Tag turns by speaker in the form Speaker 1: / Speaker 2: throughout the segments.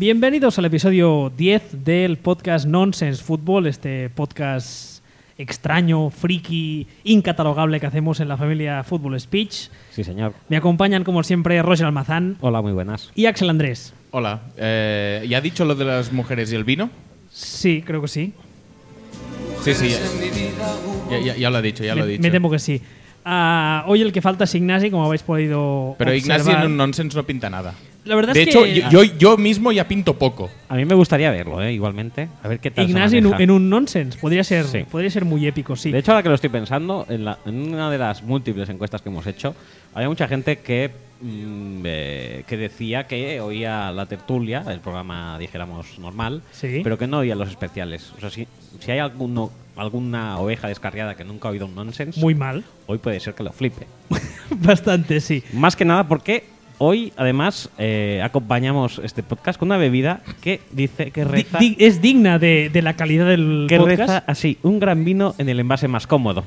Speaker 1: Bienvenidos al episodio 10 del podcast Nonsense Football, este podcast extraño, friki, incatalogable que hacemos en la familia Football Speech.
Speaker 2: Sí, señor.
Speaker 1: Me acompañan, como siempre, Roger Almazán.
Speaker 2: Hola, muy buenas.
Speaker 1: Y Axel Andrés.
Speaker 3: Hola. ¿Ya ha dicho lo de las mujeres y el vino?
Speaker 1: Sí, creo que sí.
Speaker 3: Sí. Ya lo ha dicho, ya lo ha dicho.
Speaker 1: Me temo que sí. Hoy el que falta es Ignasi, como habéis podido
Speaker 3: Pero
Speaker 1: observar.
Speaker 3: Ignasi en un nonsense no pinta nada.
Speaker 1: La verdad
Speaker 3: De
Speaker 1: es
Speaker 3: hecho,
Speaker 1: que
Speaker 3: yo mismo ya pinto poco.
Speaker 2: A mí me gustaría verlo, igualmente. A ver qué tal
Speaker 1: Ignasi
Speaker 2: se maneja.
Speaker 1: en un nonsense podría ser muy épico, sí.
Speaker 2: De hecho, ahora que lo estoy pensando, en una de las múltiples encuestas que hemos hecho, había mucha gente que decía que oía la tertulia, el programa, dijéramos, normal,
Speaker 1: Sí.
Speaker 2: pero que no oía los especiales. O sea, si hay alguna oveja descarriada que nunca ha oído un nonsense,
Speaker 1: Muy mal.
Speaker 2: hoy puede ser que lo flipe.
Speaker 1: Bastante, sí.
Speaker 2: Más que nada porque hoy, además, acompañamos este podcast con una bebida que dice que reza...
Speaker 1: Es digna de la calidad del
Speaker 2: que
Speaker 1: podcast.
Speaker 2: reza así, un gran vino en el envase más cómodo.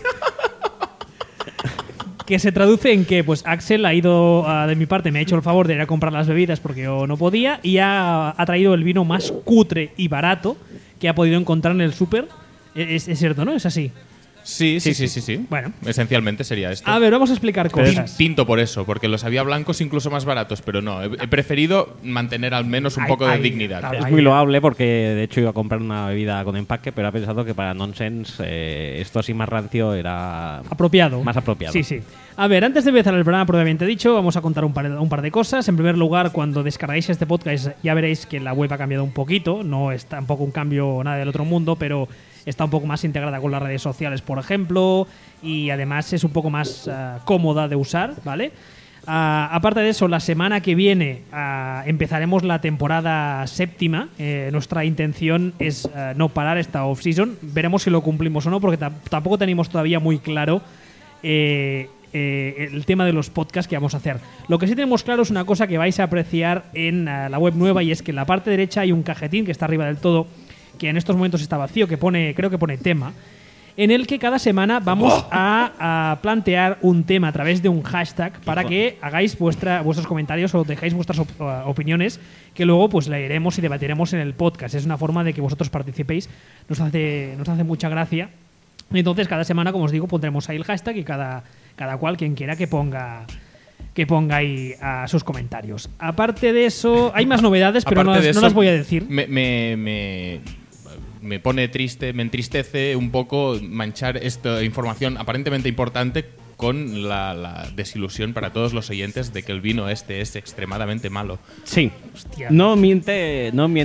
Speaker 1: Que se traduce en que pues Axel ha ido, de mi parte, me ha hecho el favor de ir a comprar las bebidas porque yo no podía y ha traído el vino más cutre y barato que ha podido encontrar en el súper. Es cierto, ¿no? Es así.
Speaker 3: Sí.
Speaker 1: Bueno.
Speaker 3: Esencialmente sería esto.
Speaker 1: A ver, vamos a explicar cosas.
Speaker 3: Pinto por eso, porque los había blancos incluso más baratos, pero no. He preferido mantener al menos un poco de dignidad.
Speaker 1: claro.
Speaker 2: Es muy loable porque, de hecho, iba a comprar una bebida con empaque, pero ha pensado que para nonsense esto así más rancio era...
Speaker 1: Apropiado.
Speaker 2: Más apropiado.
Speaker 1: Sí. A ver, antes de empezar el programa, previamente dicho, vamos a contar un par de cosas. En primer lugar, cuando descargáis este podcast ya veréis que la web ha cambiado un poquito. No es tampoco un cambio nada del otro mundo, pero está un poco más integrada con las redes sociales, por ejemplo, y además es un poco más cómoda de usar, ¿vale? Aparte de eso, la semana que viene empezaremos la temporada séptima. Nuestra intención es no parar esta off-season. Veremos si lo cumplimos o no, porque tampoco tenemos todavía muy claro el tema de los podcasts que vamos a hacer. Lo que sí tenemos claro es una cosa que vais a apreciar en la web nueva, y es que en la parte derecha hay un cajetín que está arriba del todo, que en estos momentos está vacío, creo que pone tema, en el que cada semana vamos a plantear un tema a través de un hashtag para que hagáis vuestros comentarios o dejéis vuestras opiniones, que luego pues leeremos y debatiremos en el podcast. Es una forma de que vosotros participéis. Nos hace mucha gracia. Entonces cada semana, como os digo, pondremos ahí el hashtag y cada cual, quien quiera, que ponga ahí sus comentarios. Aparte de eso, hay más novedades, pero no las voy a decir.
Speaker 3: Me pone triste, me entristece un poco manchar esta información aparentemente importante con la desilusión para todos los oyentes de que el vino este es extremadamente malo.
Speaker 2: Sí.
Speaker 1: Hostia.
Speaker 2: No miente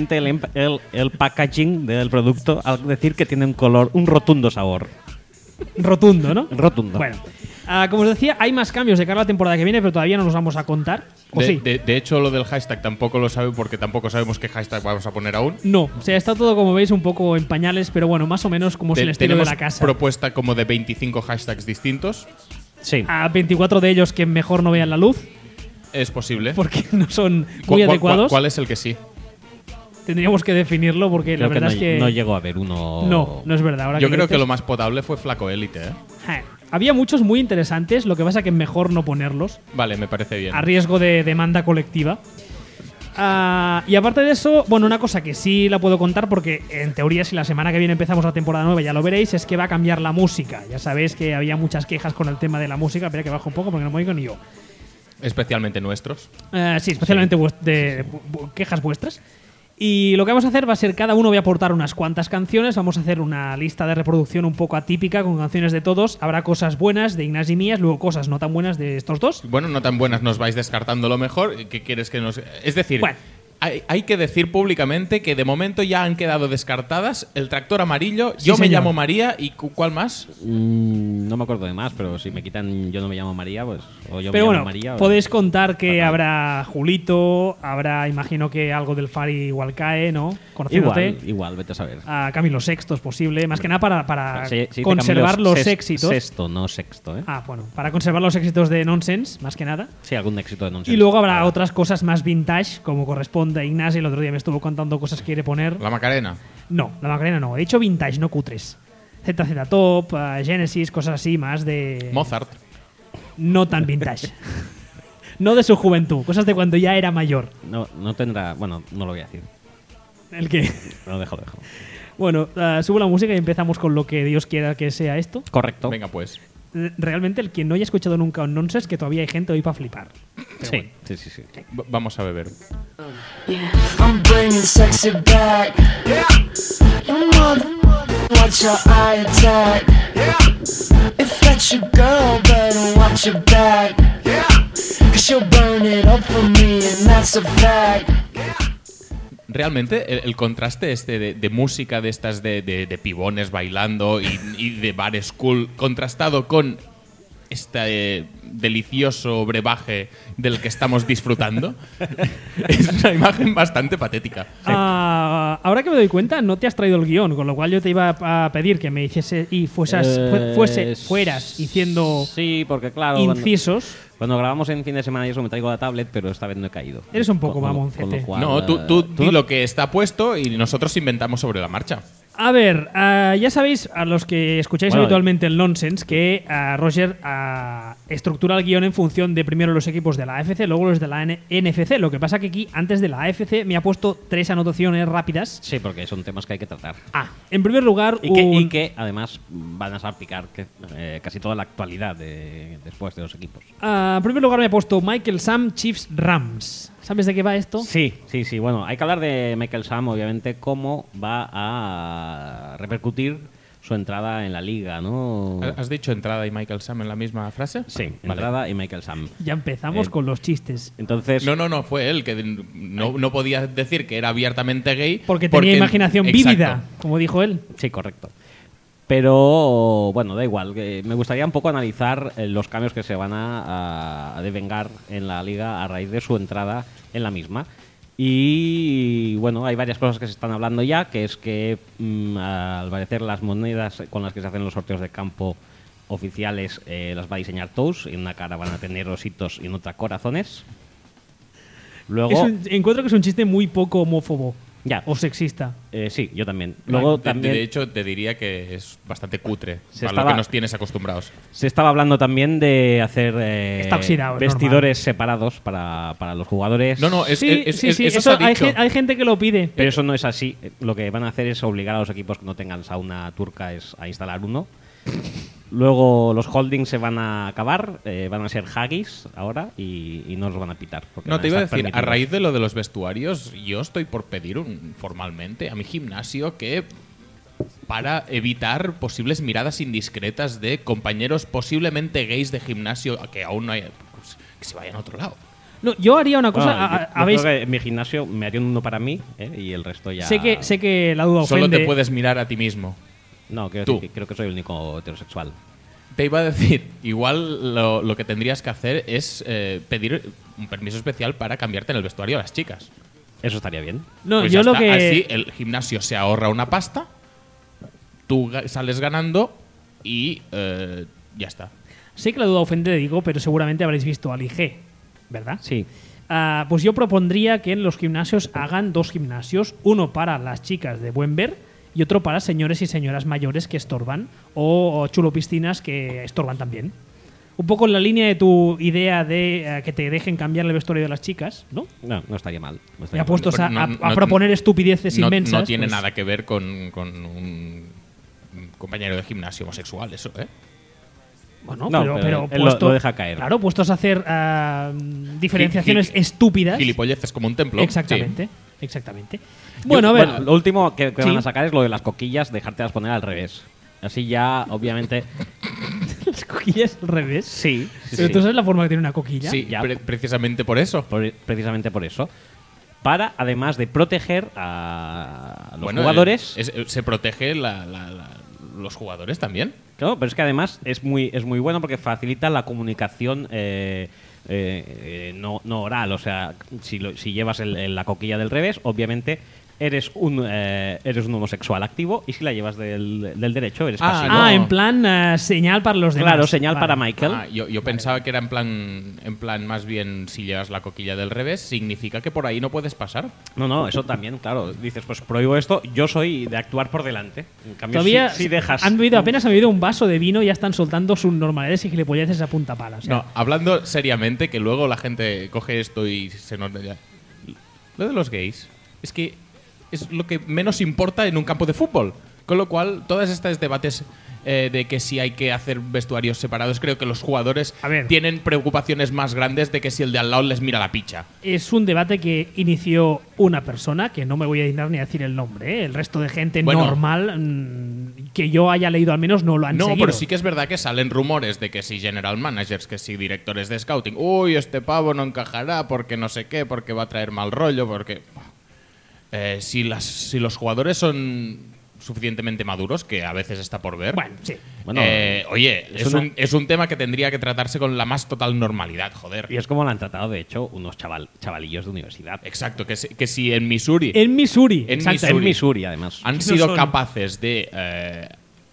Speaker 2: el packaging del producto al decir que tiene un rotundo sabor.
Speaker 1: Rotundo, ¿no?
Speaker 2: Rotundo.
Speaker 1: Bueno, como os decía, hay más cambios de cara a la temporada que viene, pero todavía no los vamos a contar. ¿O sí?
Speaker 3: De hecho, lo del hashtag tampoco lo sabe, porque tampoco sabemos qué hashtag vamos a poner aún.
Speaker 1: No, o sea, está todo, como veis, un poco en pañales, pero bueno, más o menos como es el estilo de
Speaker 3: Tenemos
Speaker 1: la casa.
Speaker 3: propuesta como de 25 hashtags distintos.
Speaker 2: Sí.
Speaker 1: A 24 de ellos que mejor no vean la luz,
Speaker 3: Es posible.
Speaker 1: porque no son muy adecuados.
Speaker 3: ¿Cuál es el que sí?
Speaker 1: Tendríamos que definirlo, porque
Speaker 2: Creo
Speaker 1: la verdad es que
Speaker 2: no llegó a haber uno...
Speaker 1: No es verdad. Ahora
Speaker 3: Yo creo que
Speaker 1: dices,
Speaker 3: lo más potable fue Flaco Élite, ¿eh?
Speaker 1: Había muchos muy interesantes, lo que pasa que mejor no ponerlos,
Speaker 3: Vale, me parece bien.
Speaker 1: a riesgo de demanda colectiva. Y aparte de eso, bueno, una cosa que sí la puedo contar, porque en teoría si la semana que viene empezamos la temporada nueva, ya lo veréis, es que va a cambiar la música. Ya sabéis que había muchas quejas con el tema de la música. Espera que bajo un poco porque no me oigo ni yo.
Speaker 3: Especialmente nuestros.
Speaker 1: Sí, especialmente quejas vuestras. Y lo que vamos a hacer va a ser, cada uno voy a aportar unas cuantas canciones. Vamos a hacer una lista de reproducción un poco atípica con canciones de todos. Habrá cosas buenas de Ignasi y mías, luego cosas no tan buenas de estos dos.
Speaker 3: Bueno, no tan buenas, nos vais descartando lo mejor. ¿Qué quieres que nos...? Es decir,
Speaker 1: Bueno.
Speaker 3: hay que decir públicamente que de momento ya han quedado descartadas el Tractor Amarillo,
Speaker 1: Sí,
Speaker 3: Yo me
Speaker 1: señor.
Speaker 3: llamo María y ¿cuál más?
Speaker 2: No me acuerdo de más, pero si me quitan Yo no me llamo María, pues... O Yo
Speaker 1: Pero
Speaker 2: me
Speaker 1: bueno,
Speaker 2: llamo María,
Speaker 1: podéis contar que habrá Julito, habrá, imagino que algo del Fari igual cae, ¿no? Conociéndote.
Speaker 2: Igual, vete a saber.
Speaker 1: A Camilo Sexto es posible, más que nada para
Speaker 2: Sí, sí,
Speaker 1: conservar
Speaker 2: Camilo
Speaker 1: los éxitos.
Speaker 2: Sexto, no sexto, ¿eh?
Speaker 1: Bueno, para conservar los éxitos de Nonsense, más que nada.
Speaker 2: Sí, algún éxito de nonsense.
Speaker 1: Y luego habrá otras cosas más vintage, como corresponde a Ignasi. El otro día me estuvo contando cosas que quiere poner.
Speaker 3: La Macarena.
Speaker 1: No, la Macarena no. He dicho vintage, no cutres. ZZ Top, Genesis, cosas así más de...
Speaker 3: Mozart.
Speaker 1: No tan vintage. No de su juventud, cosas de cuando ya era mayor.
Speaker 2: No tendrá. Bueno, no lo voy a decir.
Speaker 1: El que.
Speaker 2: No, déjalo.
Speaker 1: Bueno, subo la música y empezamos con lo que Dios quiera que sea esto.
Speaker 2: Correcto.
Speaker 3: Venga, pues.
Speaker 1: Realmente, el que no haya escuchado nunca un Nonsense, que todavía hay gente hoy para flipar.
Speaker 2: Sí.
Speaker 3: Vamos a beber.
Speaker 4: I'm bringing sexy back. Your mother, watch your eye attack. If that's your girl, better watch your back. Cause she'll burn it up for me, and that's a fact.
Speaker 3: Realmente el contraste de música de estas de pibones bailando y de bar school contrastado con este delicioso brebaje del que estamos disfrutando es una imagen bastante patética.
Speaker 1: Ahora que me doy cuenta, no te has traído el guión, con lo cual yo te iba a pedir que me hiciese y fueras diciendo
Speaker 2: Sí, porque claro.
Speaker 1: incisos.
Speaker 2: Cuando grabamos en fin de semana y eso me traigo la tablet, pero esta vez no he caído.
Speaker 1: Eres un poco
Speaker 2: Con lo
Speaker 1: mamoncete.
Speaker 2: cual,
Speaker 3: No, tú di lo que está puesto y nosotros inventamos sobre la marcha.
Speaker 1: A ver, ya sabéis, a los que escucháis
Speaker 2: Bueno,
Speaker 1: habitualmente el Nonsense, que Roger estructura el guión en función de primero los equipos de la AFC, luego los de la NFC. Lo que pasa que aquí, antes de la AFC, me ha puesto 3 anotaciones rápidas.
Speaker 2: Sí, porque son temas que hay que tratar.
Speaker 1: En primer lugar,
Speaker 2: Y que además van a salpicar casi toda la actualidad después de los equipos.
Speaker 1: En primer lugar me ha puesto Michael Sam Chiefs Rams. ¿Sabes de qué va esto?
Speaker 2: Sí. Bueno, hay que hablar de Michael Sam, obviamente, cómo va a repercutir su entrada en la liga, ¿no?
Speaker 3: ¿Has dicho entrada y Michael Sam en la misma frase?
Speaker 2: Sí,
Speaker 3: Vale.
Speaker 2: entrada y Michael Sam.
Speaker 1: Ya empezamos con los chistes.
Speaker 2: Entonces,
Speaker 3: No, fue él que no podía decir que era abiertamente gay.
Speaker 1: Porque tenía imaginación
Speaker 3: Exacto.
Speaker 1: vívida, como dijo él.
Speaker 2: sí, correcto. Pero, bueno, da igual. Me gustaría un poco analizar los cambios que se van a devengar en la liga a raíz de su entrada en la misma. Y, bueno, hay varias cosas que se están hablando ya, que es que, al parecer, las monedas con las que se hacen los sorteos de campo oficiales las va a diseñar Toast. En una cara van a tener ositos y en otra corazones. Luego...
Speaker 1: Encuentro que es un chiste muy poco homófobo.
Speaker 2: Ya.
Speaker 1: O sexista.
Speaker 2: Sí, yo también. Luego también...
Speaker 3: De hecho, te diría que es bastante cutre
Speaker 2: Se
Speaker 3: para lo
Speaker 2: estaba-
Speaker 3: que nos tienes acostumbrados.
Speaker 2: Se estaba hablando también de hacer
Speaker 1: Está oxidado, es
Speaker 2: vestidores separados para los jugadores.
Speaker 3: No,
Speaker 1: Sí,
Speaker 3: eso
Speaker 1: eso
Speaker 3: se ha
Speaker 1: hay,
Speaker 3: dicho.
Speaker 1: hay gente que lo pide.
Speaker 2: Pero eso no es así. Lo que van a hacer es obligar a los equipos que no tengan sauna turca a instalar uno. Luego los holdings se van a acabar, van a ser haggis ahora y no los van a pitar. porque
Speaker 3: No,
Speaker 2: van
Speaker 3: te iba a
Speaker 2: estar
Speaker 3: decir, a
Speaker 2: permitidos.
Speaker 3: raíz de lo de los vestuarios, yo estoy por pedir formalmente a mi gimnasio que para evitar posibles miradas indiscretas de compañeros posiblemente gays de gimnasio que aún no hay, pues, que se vayan a otro lado.
Speaker 1: No, yo haría una
Speaker 2: Bueno,
Speaker 1: cosa.
Speaker 2: yo
Speaker 1: Habéis,
Speaker 2: creo que en mi gimnasio me haría uno para mí y el resto ya...
Speaker 1: sé que la duda
Speaker 3: Solo
Speaker 1: ofende.
Speaker 3: te puedes mirar a ti mismo.
Speaker 2: No, quiero
Speaker 3: Tú.
Speaker 2: decir que creo que soy el único heterosexual.
Speaker 3: Te iba a decir, igual lo que tendrías que hacer es pedir un permiso especial para cambiarte en el vestuario a las chicas.
Speaker 2: Eso estaría bien.
Speaker 1: No,
Speaker 3: Pues
Speaker 1: yo
Speaker 3: ya
Speaker 1: lo
Speaker 3: está.
Speaker 1: que.
Speaker 3: Así el gimnasio se ahorra una pasta, tú sales ganando y ya está.
Speaker 1: Sé que la duda ofende, digo, pero seguramente habréis visto al IG, ¿verdad?
Speaker 2: Sí.
Speaker 1: Pues yo propondría que en los gimnasios hagan 2 gimnasios, uno para las chicas de buen ver y otro para señores y señoras mayores que estorban o chulopiscinas que estorban también. Un poco en la línea de tu idea de que te dejen cambiar el vestuario de las chicas, ¿no?
Speaker 2: No estaría mal. No estaría
Speaker 1: Ya
Speaker 2: mal.
Speaker 1: puestos a,
Speaker 3: No,
Speaker 1: a-
Speaker 3: no,
Speaker 1: a proponer estupideces
Speaker 3: No,
Speaker 1: inmensas.
Speaker 3: no tiene
Speaker 1: pues-
Speaker 3: nada que ver con un compañero de gimnasio homosexual, eso, ¿eh?
Speaker 1: Bueno,
Speaker 2: No,
Speaker 1: pero
Speaker 2: él lo deja caer.
Speaker 1: Claro, puestos a hacer diferenciaciones
Speaker 3: Gil-
Speaker 1: estúpidas.
Speaker 3: Gilipolleces como un templo.
Speaker 1: Exactamente, exactamente. Bueno, a
Speaker 2: Yo-
Speaker 1: ver.
Speaker 2: lo último que
Speaker 1: Sí.
Speaker 2: van a sacar es lo de las coquillas, dejártelas poner al revés. Así ya, obviamente.
Speaker 1: Las coquillas al revés.
Speaker 2: Sí,
Speaker 1: Pero tú sabes la forma que tiene una coquilla.
Speaker 3: Sí,
Speaker 2: Ya.
Speaker 3: precisamente por eso.
Speaker 2: Precisamente por eso. Para, además de proteger a los
Speaker 3: Bueno,
Speaker 2: jugadores.
Speaker 3: se protege los jugadores también.
Speaker 2: Claro, pero es que además es muy bueno porque facilita la comunicación no oral. O sea, si llevas la coquilla del revés, obviamente eres un homosexual activo, y si la llevas del derecho eres pasivo.
Speaker 1: En plan señal para los demás.
Speaker 2: Claro, señal para Michael.
Speaker 3: Yo pensaba que era en plan más bien, si llevas la coquilla del revés, significa que por ahí no puedes pasar.
Speaker 2: No, eso también, claro. Dices, pues prohíbo esto, yo soy de actuar por delante. En cambio,
Speaker 1: Todavía
Speaker 2: si dejas...
Speaker 1: apenas han bebido un vaso de vino y ya están soltando sus normalidades y gilipolleces a punta pala. O sea,
Speaker 3: No, hablando seriamente, que luego la gente coge esto y se nos... Lo de los gays es que es lo que menos importa en un campo de fútbol. Con lo cual, todos estos debates de que si hay que hacer vestuarios separados, creo que los jugadores tienen preocupaciones más grandes de que si el de al lado les mira la picha.
Speaker 1: Es un debate que inició una persona, que no me voy a dignar ni a decir el nombre, ¿eh? El resto de gente normal que yo haya leído al menos no lo han seguido.
Speaker 3: No, pero sí que es verdad que salen rumores de que si general managers, que si directores de scouting, uy, este pavo no encajará porque no sé qué, porque va a traer mal rollo, porque... si los jugadores son suficientemente maduros, que a veces está por ver.
Speaker 1: Bueno, sí.
Speaker 2: Bueno,
Speaker 3: oye, es un tema que tendría que tratarse con la más total normalidad, joder.
Speaker 2: Y es como lo han tratado, de hecho, unos chavalillos de universidad.
Speaker 3: Exacto, que si en Missouri...
Speaker 1: En Missouri,
Speaker 2: En Missouri, además.
Speaker 3: Han sido capaces de...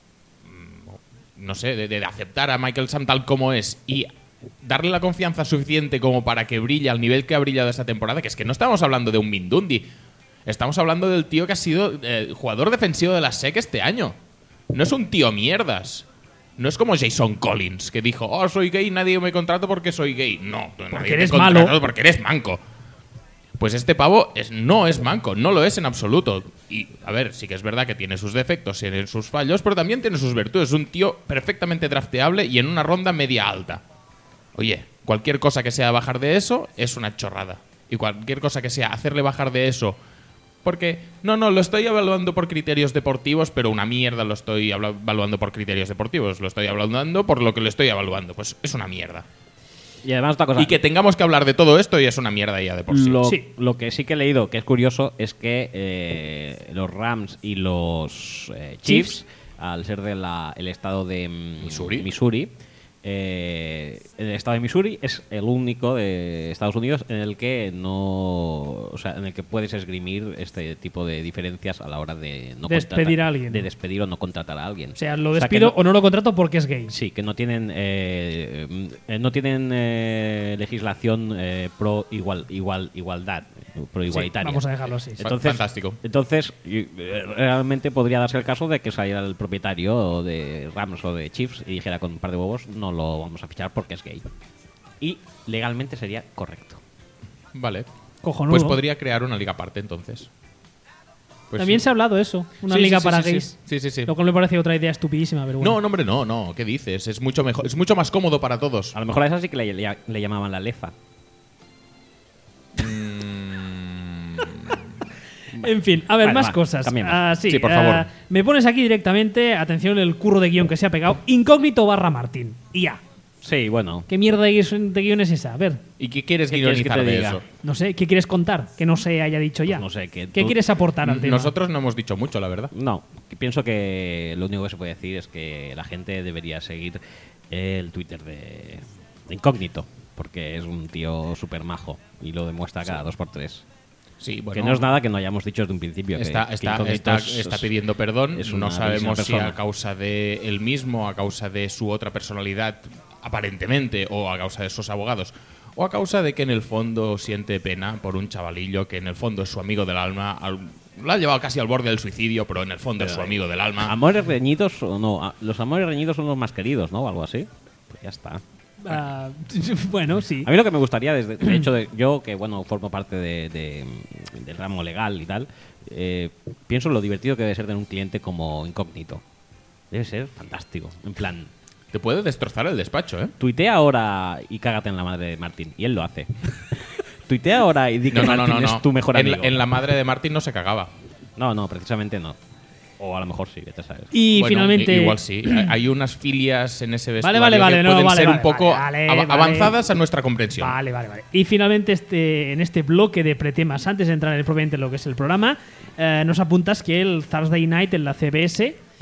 Speaker 3: no sé, de aceptar a Michael Sam tal como es y darle la confianza suficiente como para que brille al nivel que ha brillado esta temporada, que es que no estamos hablando de un Mindundi. Estamos hablando del tío que ha sido jugador defensivo de la SEC este año. No es un tío mierdas. No es como Jason Collins, que dijo, soy gay, nadie me contrata porque soy gay. No,
Speaker 1: porque eres malo.
Speaker 3: Porque eres manco. Pues este pavo no es manco, no lo es en absoluto. Y, a ver, sí que es verdad que tiene sus defectos, tiene sus fallos, pero también tiene sus virtudes. Es un tío perfectamente drafteable y en una ronda media alta. Oye, cualquier cosa que sea bajar de eso es una chorrada. Y cualquier cosa que sea hacerle bajar de eso... Porque, lo estoy evaluando por criterios deportivos, pero una mierda lo estoy evaluando por criterios deportivos. Lo estoy evaluando por lo que lo estoy evaluando. Pues es una mierda.
Speaker 2: Y además otra cosa...
Speaker 3: Y que tengamos que hablar de todo esto y es una mierda ya de por sí.
Speaker 2: Lo que sí que he leído, que es curioso, es que los Rams y los Chiefs, al ser del estado de Missouri, el estado de Missouri es el único de Estados Unidos en el que en el que puedes esgrimir este tipo de diferencias a la hora de no
Speaker 1: despedir a alguien,
Speaker 2: de despedir o no contratar a alguien.
Speaker 1: O sea, lo despido o no lo contrato porque es gay.
Speaker 2: Sí, que no tienen legislación pro igualdad, pro igualitaria.
Speaker 1: Vamos a dejarlo así.
Speaker 2: Entonces,
Speaker 3: fantástico.
Speaker 2: Entonces, realmente podría darse el caso de que saliera el propietario de Rams o de Chiefs y dijera con un par de huevos, no lo vamos a fichar porque es gay. Y legalmente sería correcto.
Speaker 3: Vale.
Speaker 1: Cojonudo.
Speaker 3: Pues podría crear una liga aparte entonces. Pues
Speaker 1: también se ha hablado de eso, una liga para gays.
Speaker 3: Sí.
Speaker 1: Lo cual me parece otra idea estupidísima, pero bueno.
Speaker 3: No, hombre, no. ¿Qué dices? Es mucho mejor, es mucho más cómodo para todos.
Speaker 2: A lo mejor a esa sí que le llamaban la lefa.
Speaker 1: En fin, a ver, más cosas.
Speaker 3: Sí, por favor.
Speaker 1: Me pones aquí directamente, atención, el curro de guión que se ha pegado, incógnito / Martín. Y ya.
Speaker 2: Sí, bueno.
Speaker 1: ¿Qué mierda de guión es esa? A ver.
Speaker 3: ¿Y qué quieres
Speaker 2: ¿Qué quieres
Speaker 3: guionizar
Speaker 2: que te
Speaker 3: de
Speaker 2: diga?
Speaker 3: eso?
Speaker 1: No sé, ¿qué quieres contar? Que no se haya dicho ya.
Speaker 2: No sé,
Speaker 1: ¿Qué quieres aportar al tema?
Speaker 3: Nosotros no hemos dicho mucho, la verdad.
Speaker 2: No, pienso que lo único que se puede decir es que la gente debería seguir el Twitter de Incógnito, porque es un tío súper majo y lo demuestra cada 2x3.
Speaker 3: Sí, bueno,
Speaker 2: que no es nada que no hayamos dicho desde un principio.
Speaker 3: Está pidiendo perdón. No sabemos si a causa de él mismo, a causa de su otra personalidad, aparentemente, o a causa de sus abogados, o a causa de que en el fondo siente pena por un chavalillo que en el fondo es su amigo del alma. Lo ha llevado casi al borde del suicidio, pero en el fondo es su amigo del alma.
Speaker 2: ¿Amores reñidos o no? Los amores reñidos son los más queridos, ¿no? O algo así. Pues ya está.
Speaker 1: Bueno, sí.
Speaker 2: A mí lo que me gustaría, de hecho, yo que bueno formo parte del ramo legal y tal, pienso en lo divertido que debe ser tener un cliente como Incógnito. Debe ser fantástico. En plan,
Speaker 3: te puede destrozar el despacho, ¿eh?
Speaker 2: Tuitea ahora y cágate en la madre de Martín. Y él lo hace. Tuitea ahora y di que Martín es tu mejor amigo.
Speaker 3: En la madre de Martín no se cagaba.
Speaker 2: No, precisamente no. O a lo mejor sí, vete sabes.
Speaker 1: Y bueno, finalmente...
Speaker 3: Igual sí. Hay unas filias en ese vestuario
Speaker 1: que
Speaker 3: pueden ser un poco avanzadas a nuestra comprensión.
Speaker 1: Vale. Y finalmente en este bloque de pretemas, antes de entrar propiamente en lo que es el programa, nos apuntas que el Thursday Night en la CBS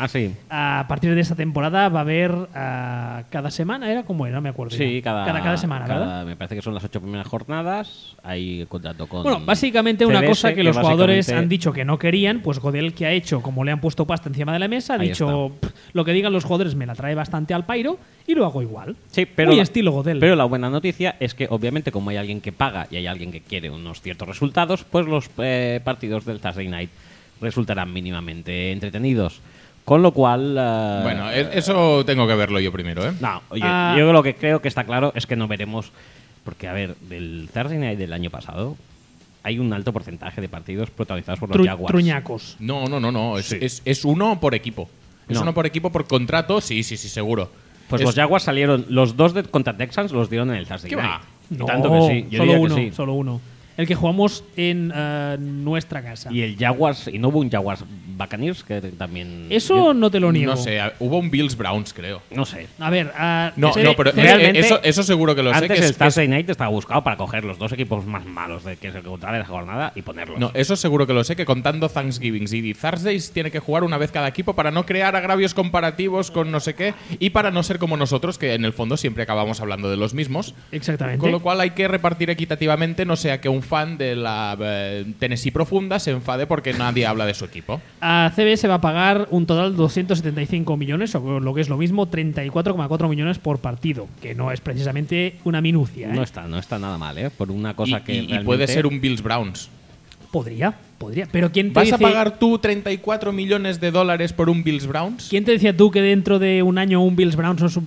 Speaker 2: Ah, sí.
Speaker 1: A partir de esta temporada va a haber cada semana, ¿era como era? No me acuerdo.
Speaker 2: Sí,
Speaker 1: ya. cada semana, ¿verdad?
Speaker 2: Me parece que son las 8 primeras jornadas. Hay contrato con.
Speaker 1: Bueno, básicamente una
Speaker 2: CBS,
Speaker 1: cosa que los jugadores
Speaker 2: básicamente-
Speaker 1: han dicho que no querían, pues Godel, que ha hecho, como le han puesto pasta encima de la mesa, ha
Speaker 2: Ahí
Speaker 1: dicho: "Pff, lo que digan los jugadores me la trae bastante al pairo y lo hago igual".
Speaker 2: Sí, pero
Speaker 1: Muy
Speaker 2: la-
Speaker 1: estilo Godel.
Speaker 2: Pero la buena noticia es que, obviamente, como hay alguien que paga y hay alguien que quiere unos ciertos resultados, pues los partidos del Thursday Night resultarán mínimamente entretenidos. Con lo cual.
Speaker 3: Bueno, eso tengo que verlo yo primero, ¿eh?
Speaker 2: No,
Speaker 1: Ah.
Speaker 2: yo lo que creo que está claro es que no veremos. Porque, a ver, del Thursday Night del año pasado hay un alto porcentaje de partidos protagonizados por los Jaguars.
Speaker 1: Truñacos.
Speaker 3: No.
Speaker 2: Sí.
Speaker 3: Es uno por equipo. Es
Speaker 2: No.
Speaker 3: uno por equipo por contrato, sí, seguro.
Speaker 2: Pues
Speaker 3: Es-
Speaker 2: los Jaguars salieron, los dos contra Texans los dieron en el Thursday
Speaker 3: ¿Qué
Speaker 2: Night.
Speaker 3: va?
Speaker 2: Y
Speaker 1: No,
Speaker 2: tanto que sí. Yo
Speaker 1: solo
Speaker 2: diría
Speaker 1: uno,
Speaker 2: que sí.
Speaker 1: solo uno. El que jugamos en nuestra casa.
Speaker 2: Y el Jaguars, y no hubo un Jaguars Buccaneers que también.
Speaker 1: Eso no te lo niego.
Speaker 3: No sé, hubo un Bills Browns, creo.
Speaker 2: No sé.
Speaker 1: A ver,
Speaker 3: No,
Speaker 1: sé-
Speaker 3: no, pero
Speaker 1: sé-
Speaker 2: realmente-
Speaker 3: eso seguro que lo sé.
Speaker 2: Antes
Speaker 3: Que
Speaker 2: el
Speaker 3: es,
Speaker 2: Thursday Night estaba buscado para coger los dos equipos más malos de que se encontraban en la jornada y ponerlos.
Speaker 3: no, eso seguro que lo sé, que contando Thanksgivings y Thursdays tiene que jugar una vez cada equipo para no crear agravios comparativos con no sé qué y para no ser como nosotros, que en el fondo siempre acabamos hablando de los mismos.
Speaker 1: Exactamente.
Speaker 3: Con lo cual hay que repartir equitativamente, no sea que un fan de la Tennessee profunda se enfade porque nadie habla de su equipo.
Speaker 1: A CBS va a pagar un total de 275 millones, o lo que es lo mismo, 34,4 millones por partido, que no es precisamente una minucia. ¿eh?
Speaker 2: No está nada mal, ¿eh? Por una cosa
Speaker 3: Y,
Speaker 2: que.
Speaker 3: y
Speaker 2: realmente-
Speaker 3: puede ser un Bills Browns.
Speaker 1: Podría. Pero ¿quién te
Speaker 3: ¿Vas a
Speaker 1: dice-
Speaker 3: pagar tú 34 millones de dólares por un Bills Browns?
Speaker 1: ¿Quién te decía tú que dentro de un año un Bills Browns no es un...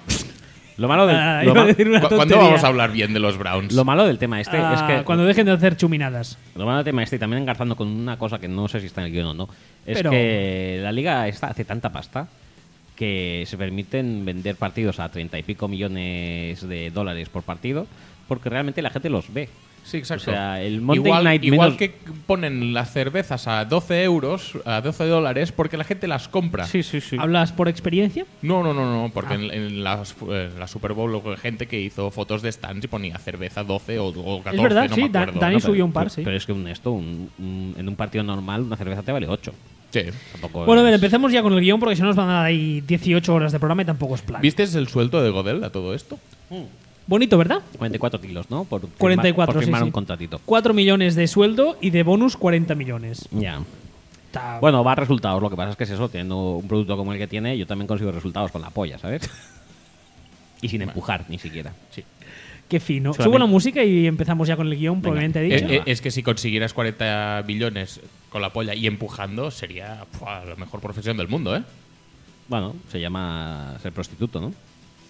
Speaker 2: Lo malo del, lo,
Speaker 1: iba a
Speaker 2: ma-
Speaker 1: decir una
Speaker 3: ¿Cuándo
Speaker 1: tontería.
Speaker 3: vamos a hablar bien de los Browns?
Speaker 2: lo malo del tema este es que.
Speaker 1: Cuando dejen de hacer chuminadas.
Speaker 2: Lo malo del tema este, y también engarzando con una cosa que no sé si está en el guión o no, es
Speaker 1: Pero-
Speaker 2: que la liga esta hace tanta pasta que se permiten vender partidos a 30 y pico millones de dólares por partido porque realmente la gente los ve.
Speaker 3: Sí, exacto.
Speaker 2: O sea, el Monday
Speaker 3: igual,
Speaker 2: Night
Speaker 3: igual
Speaker 2: menos-
Speaker 3: que ponen las cervezas a 12 euros, a 12 dólares, porque la gente las compra.
Speaker 2: Sí.
Speaker 1: ¿Hablas por experiencia?
Speaker 3: No, porque en la Super Bowl hubo gente que hizo fotos de stands y ponía cerveza 12 o 14,
Speaker 1: Es verdad,
Speaker 3: no
Speaker 1: sí,
Speaker 3: me acuerdo.
Speaker 1: Dani
Speaker 3: ¿no?
Speaker 1: subió un par, sí.
Speaker 2: Pero es que en un partido normal una cerveza te vale 8.
Speaker 3: Sí.
Speaker 2: Tampoco
Speaker 1: Bueno, a ver,
Speaker 2: es-
Speaker 1: empecemos ya con el guión porque si no nos van a dar ahí 18 horas de programa y tampoco es plan.
Speaker 3: ¿Viste el sueldo de Godel a todo esto?
Speaker 1: Bonito, ¿verdad?
Speaker 2: 44 kilos, ¿no? Por
Speaker 1: 44,
Speaker 2: por firmar
Speaker 1: sí,
Speaker 2: un
Speaker 1: sí.
Speaker 2: contratito.
Speaker 1: 4 millones de sueldo y de bonus 40 millones.
Speaker 2: Ya.
Speaker 1: Está-
Speaker 2: Bueno, va a resultados. Lo que pasa es que es eso, teniendo un producto como el que tiene, yo también consigo resultados con la polla, ¿sabes? Y sin empujar, ni siquiera. Sí.
Speaker 1: Qué fino.
Speaker 2: Solamente-
Speaker 1: Subo la música y empezamos ya con el guión,
Speaker 2: Venga.
Speaker 1: probablemente dicho.
Speaker 3: Es que si consiguieras 40 billones con la polla y empujando, sería la mejor profesión del mundo, ¿eh?
Speaker 2: Bueno, se llama ser prostituto, ¿no?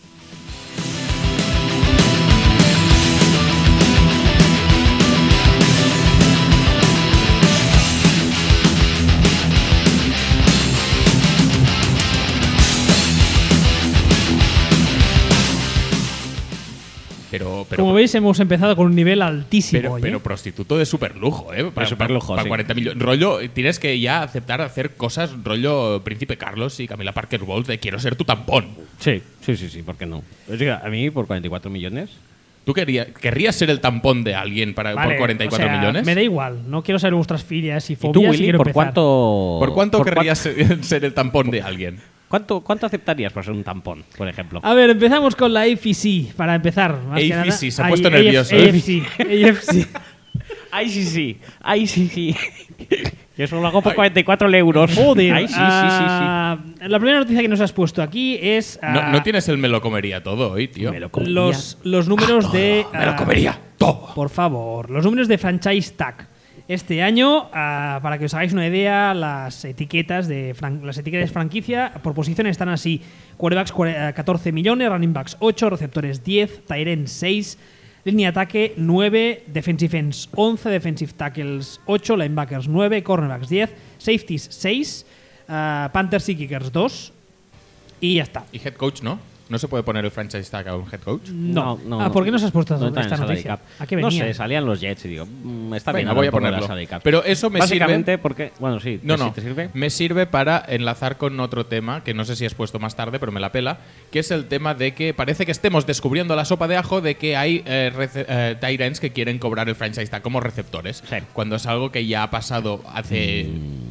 Speaker 3: Pero
Speaker 1: Como veis, hemos empezado con un nivel altísimo. hoy, ¿eh?
Speaker 3: pero prostituto de super lujo, ¿eh? Para,
Speaker 2: superlujo,
Speaker 3: para
Speaker 2: sí.
Speaker 3: 40 millones. Rollo, tienes que ya aceptar hacer cosas rollo Príncipe Carlos y Camila Parker Bowles de quiero ser tu tampón.
Speaker 2: Sí, ¿por qué no? Es que a mí, por 44 millones.
Speaker 3: ¿Tú querrías ser el tampón de alguien por
Speaker 1: Vale,
Speaker 3: 44
Speaker 1: o sea,
Speaker 3: millones?
Speaker 1: Me da igual. No quiero saber vuestras filias y
Speaker 2: ¿Y
Speaker 1: fobias.
Speaker 2: tú,
Speaker 1: y
Speaker 2: Willy,
Speaker 1: quiero
Speaker 2: por
Speaker 1: empezar.
Speaker 2: cuánto.
Speaker 3: ¿Por cuánto
Speaker 2: por
Speaker 3: querrías ser el tampón de alguien?
Speaker 2: ¿Cuánto aceptarías por ser un tampón, por ejemplo?
Speaker 1: A ver, empezamos con la AFC para empezar. Más que nada.
Speaker 3: AFC, se ha
Speaker 1: Ay,
Speaker 3: puesto nervioso.
Speaker 1: AFC.
Speaker 2: ¡Ay, sí! ¡Ay, sí! Yo solo lo hago por 44 euros.
Speaker 1: Joder.
Speaker 2: ¡Ay, sí!
Speaker 1: La primera noticia que nos has puesto aquí es
Speaker 3: No tienes el me lo comería todo hoy, tío.
Speaker 2: Me lo comería.
Speaker 1: los números de.
Speaker 3: Me lo comería todo.
Speaker 1: Por favor, los números de franchise tag. Este año, para que os hagáis una idea, las etiquetas de franquicia por posición están así: quarterbacks 14 millones, running backs 8, receptores 10, tight ends 6, línea de ataque 9, defensive ends 11, defensive tackles 8, linebackers 9, cornerbacks 10, safeties 6, Panthers y kickers 2 y ya está.
Speaker 3: ¿Y head coach no? ¿No se puede poner el franchise tag a un head coach?
Speaker 1: No. ¿Por qué no se has puesto
Speaker 2: entra en
Speaker 1: esta
Speaker 2: el salary
Speaker 1: noticia?
Speaker 2: cap.
Speaker 1: ¿A qué
Speaker 2: No
Speaker 1: venía?
Speaker 2: sé, salían los Jets y digo, está bien,
Speaker 3: Venga,
Speaker 2: ahora
Speaker 3: voy a
Speaker 2: pongo
Speaker 3: ponerlo.
Speaker 2: el salary cap.
Speaker 3: Pero eso me
Speaker 2: Básicamente
Speaker 3: sirve.
Speaker 2: porque. Bueno, sí.
Speaker 3: No,
Speaker 2: ¿sí
Speaker 3: no.
Speaker 2: ¿Te sirve?
Speaker 3: Me sirve para enlazar con otro tema que no sé si has puesto más tarde, pero me la pela, que es el tema de que parece que estemos descubriendo la sopa de ajo de que hay tight ends que quieren cobrar el franchise tag como receptores.
Speaker 2: Sí.
Speaker 3: Cuando es algo que ya ha pasado hace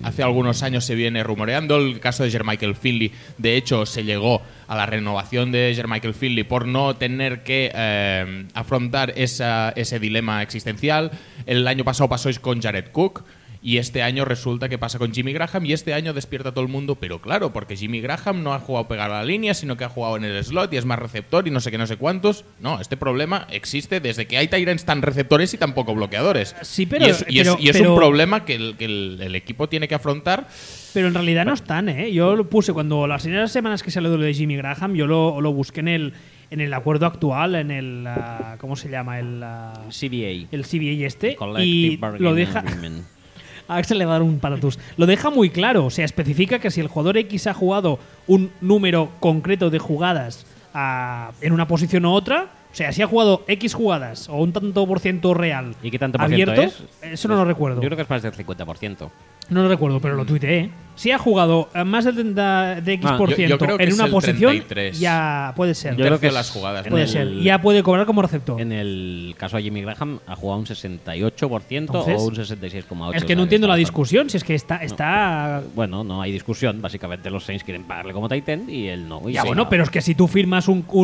Speaker 3: hace algunos años se viene rumoreando. El caso de Jermichael Finley, de hecho, se llegó a la renovación de Jermichael Finley por no tener que afrontar ese dilema existencial. El año pasado pasó con Jared Cook. Y este año resulta que pasa con Jimmy Graham y este año despierta todo el mundo, pero claro, porque Jimmy Graham no ha jugado pegar a la línea, sino que ha jugado en el slot y es más receptor y no sé qué, no sé cuántos. No, este problema existe desde que hay Tyrants tan receptores y tan poco bloqueadores.
Speaker 1: Sí, pero,
Speaker 3: y es un problema que el equipo tiene que afrontar.
Speaker 1: Pero en realidad no están, ¿eh? Yo lo puse cuando las primeras semanas que salió de lo de Jimmy Graham, yo lo busqué en el acuerdo actual, en el ¿cómo se llama? El
Speaker 2: CBA.
Speaker 1: El CBA este.
Speaker 2: Collective
Speaker 1: Y
Speaker 2: Bargaining
Speaker 1: lo deja.
Speaker 2: Agreement.
Speaker 1: A ver, se le va a dar un patatus. Lo deja muy claro. O sea, especifica que si el jugador X ha jugado un número concreto de jugadas en una posición u otra, o sea, si ha jugado X jugadas o un tanto por ciento real
Speaker 2: ¿Y qué tanto por ciento
Speaker 1: abierto,
Speaker 2: es?
Speaker 1: eso no lo recuerdo.
Speaker 2: Yo creo que es más del 50%.
Speaker 1: No lo recuerdo, pero lo tuiteé. Si ha jugado más de X por
Speaker 3: yo
Speaker 1: ciento
Speaker 3: creo que
Speaker 1: en
Speaker 3: es
Speaker 1: una
Speaker 3: el
Speaker 1: posición,
Speaker 3: 33.
Speaker 1: ya puede ser.
Speaker 2: Yo creo que
Speaker 3: de
Speaker 2: es
Speaker 3: las jugadas.
Speaker 2: en
Speaker 1: Puede
Speaker 2: el-
Speaker 1: ser. Ya puede cobrar como receptor.
Speaker 2: En el caso de Jimmy Graham ha jugado un 68%
Speaker 1: Entonces,
Speaker 2: o un 66,8%.
Speaker 1: Es que no entiendo la discusión. Si es que está
Speaker 2: Bueno, no hay discusión. Básicamente los Saints quieren pagarle como tight end y él no. Y
Speaker 1: ya,
Speaker 2: sí,
Speaker 1: bueno,
Speaker 2: no.
Speaker 1: pero es que si tú firmas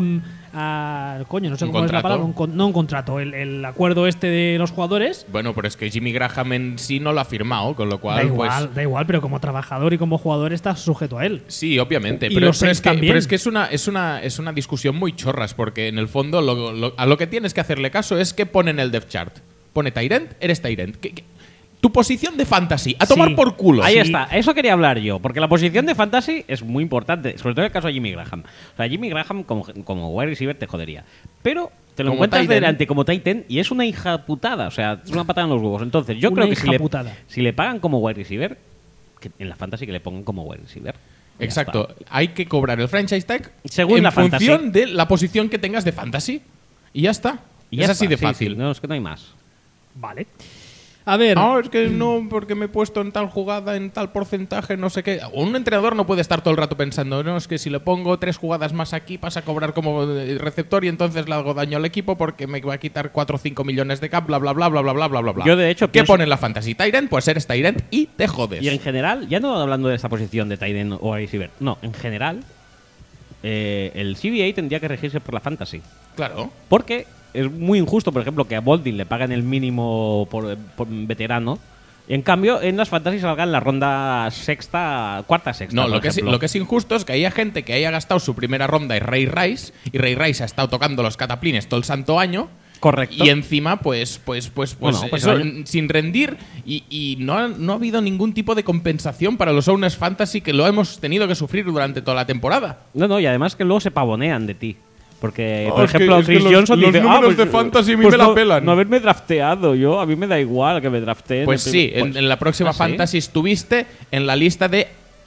Speaker 1: coño, no sé
Speaker 3: ¿Un
Speaker 1: cómo es la
Speaker 3: contrato?
Speaker 1: palabra, no un contrato, el acuerdo este de los jugadores,
Speaker 3: Bueno, pero es que Jimmy Graham en sí no lo ha firmado, con lo cual,
Speaker 1: da igual, pero como trabajador y como jugador estás sujeto a él.
Speaker 3: Sí, obviamente,
Speaker 1: Y
Speaker 3: pero,
Speaker 1: los
Speaker 3: pero es
Speaker 1: Saints
Speaker 3: que,
Speaker 1: también.
Speaker 3: pero es que es una discusión muy chorras, porque en el fondo a lo que tienes que hacerle caso es que pone en el depth chart. Pone Tyrant, eres Tyrant. Tu posición de fantasy, a tomar
Speaker 1: Sí.
Speaker 3: por culo.
Speaker 2: Ahí
Speaker 1: Sí.
Speaker 2: está, eso quería hablar yo, porque la posición de fantasy es muy importante, sobre todo en el caso de Jimmy Graham. O sea, Jimmy Graham como wide receiver te jodería, pero te lo
Speaker 3: Como
Speaker 2: encuentras
Speaker 3: tight end.
Speaker 2: delante como tight end y es una hija putada, o sea, es una patada en los huevos. Entonces, yo
Speaker 1: Una
Speaker 2: creo que
Speaker 1: hija putada.
Speaker 2: si le pagan como wide receiver, que en la fantasy que le pongan como wide receiver. Ya
Speaker 3: Exacto.
Speaker 2: está.
Speaker 3: Hay que cobrar el franchise tag
Speaker 2: Según
Speaker 3: en
Speaker 2: la fantasy.
Speaker 3: función de la posición que tengas de fantasy. Y ya está.
Speaker 2: Y
Speaker 3: es
Speaker 2: ya
Speaker 3: así
Speaker 2: está,
Speaker 3: de
Speaker 2: sí,
Speaker 3: fácil.
Speaker 2: sí, no, es que no hay más.
Speaker 1: Vale. A ver,
Speaker 3: No, es que no, porque me he puesto en tal jugada, en tal porcentaje, no sé qué. Un entrenador no puede estar todo el rato pensando, no, es que si le pongo 3 jugadas más aquí pasa a cobrar como receptor y entonces le hago daño al equipo porque me va a quitar 4 o 5 millones de cap, bla, bla, bla, bla, bla, bla, bla, bla, bla.
Speaker 2: Yo, de hecho,
Speaker 3: ¿Qué
Speaker 2: pienso-
Speaker 3: pone en la fantasy? Tyrant, pues eres Tyrant y te jodes.
Speaker 2: Y en general, ya no hablando de esta posición de tight end o wide receiver, no, en general, el CBA tendría que regirse por la fantasy.
Speaker 3: Claro.
Speaker 2: Porque es muy injusto, por ejemplo, que a Boldin le paguen el mínimo por veterano. Y en cambio, en las fantasy salga en la ronda cuarta sexta.
Speaker 3: No,
Speaker 2: por
Speaker 3: lo
Speaker 2: ejemplo.
Speaker 3: que es injusto es que haya gente que haya gastado su primera ronda en Ray Rice y Ray Rice ha estado tocando los cataplines todo el santo año.
Speaker 2: Correcto.
Speaker 3: Y encima, pues
Speaker 2: Bueno, pues
Speaker 3: eso,
Speaker 2: hay-
Speaker 3: sin rendir y no ha habido ningún tipo de compensación para los owners fantasy que lo hemos tenido que sufrir durante toda la temporada.
Speaker 2: No, y además que luego se pavonean de ti. Porque,
Speaker 3: Oh,
Speaker 2: por
Speaker 3: es que-
Speaker 2: ejemplo,
Speaker 3: es que
Speaker 2: Chris
Speaker 3: los-
Speaker 2: Johnson
Speaker 3: los
Speaker 2: dice,
Speaker 3: números de fantasy a mí me la
Speaker 2: no,
Speaker 3: pelan".
Speaker 2: No haberme drafteado, a mí me da igual que me drafteen.
Speaker 3: Pues sí, en la próxima
Speaker 2: ¿Ah, sí?
Speaker 3: fantasy estuviste en la lista de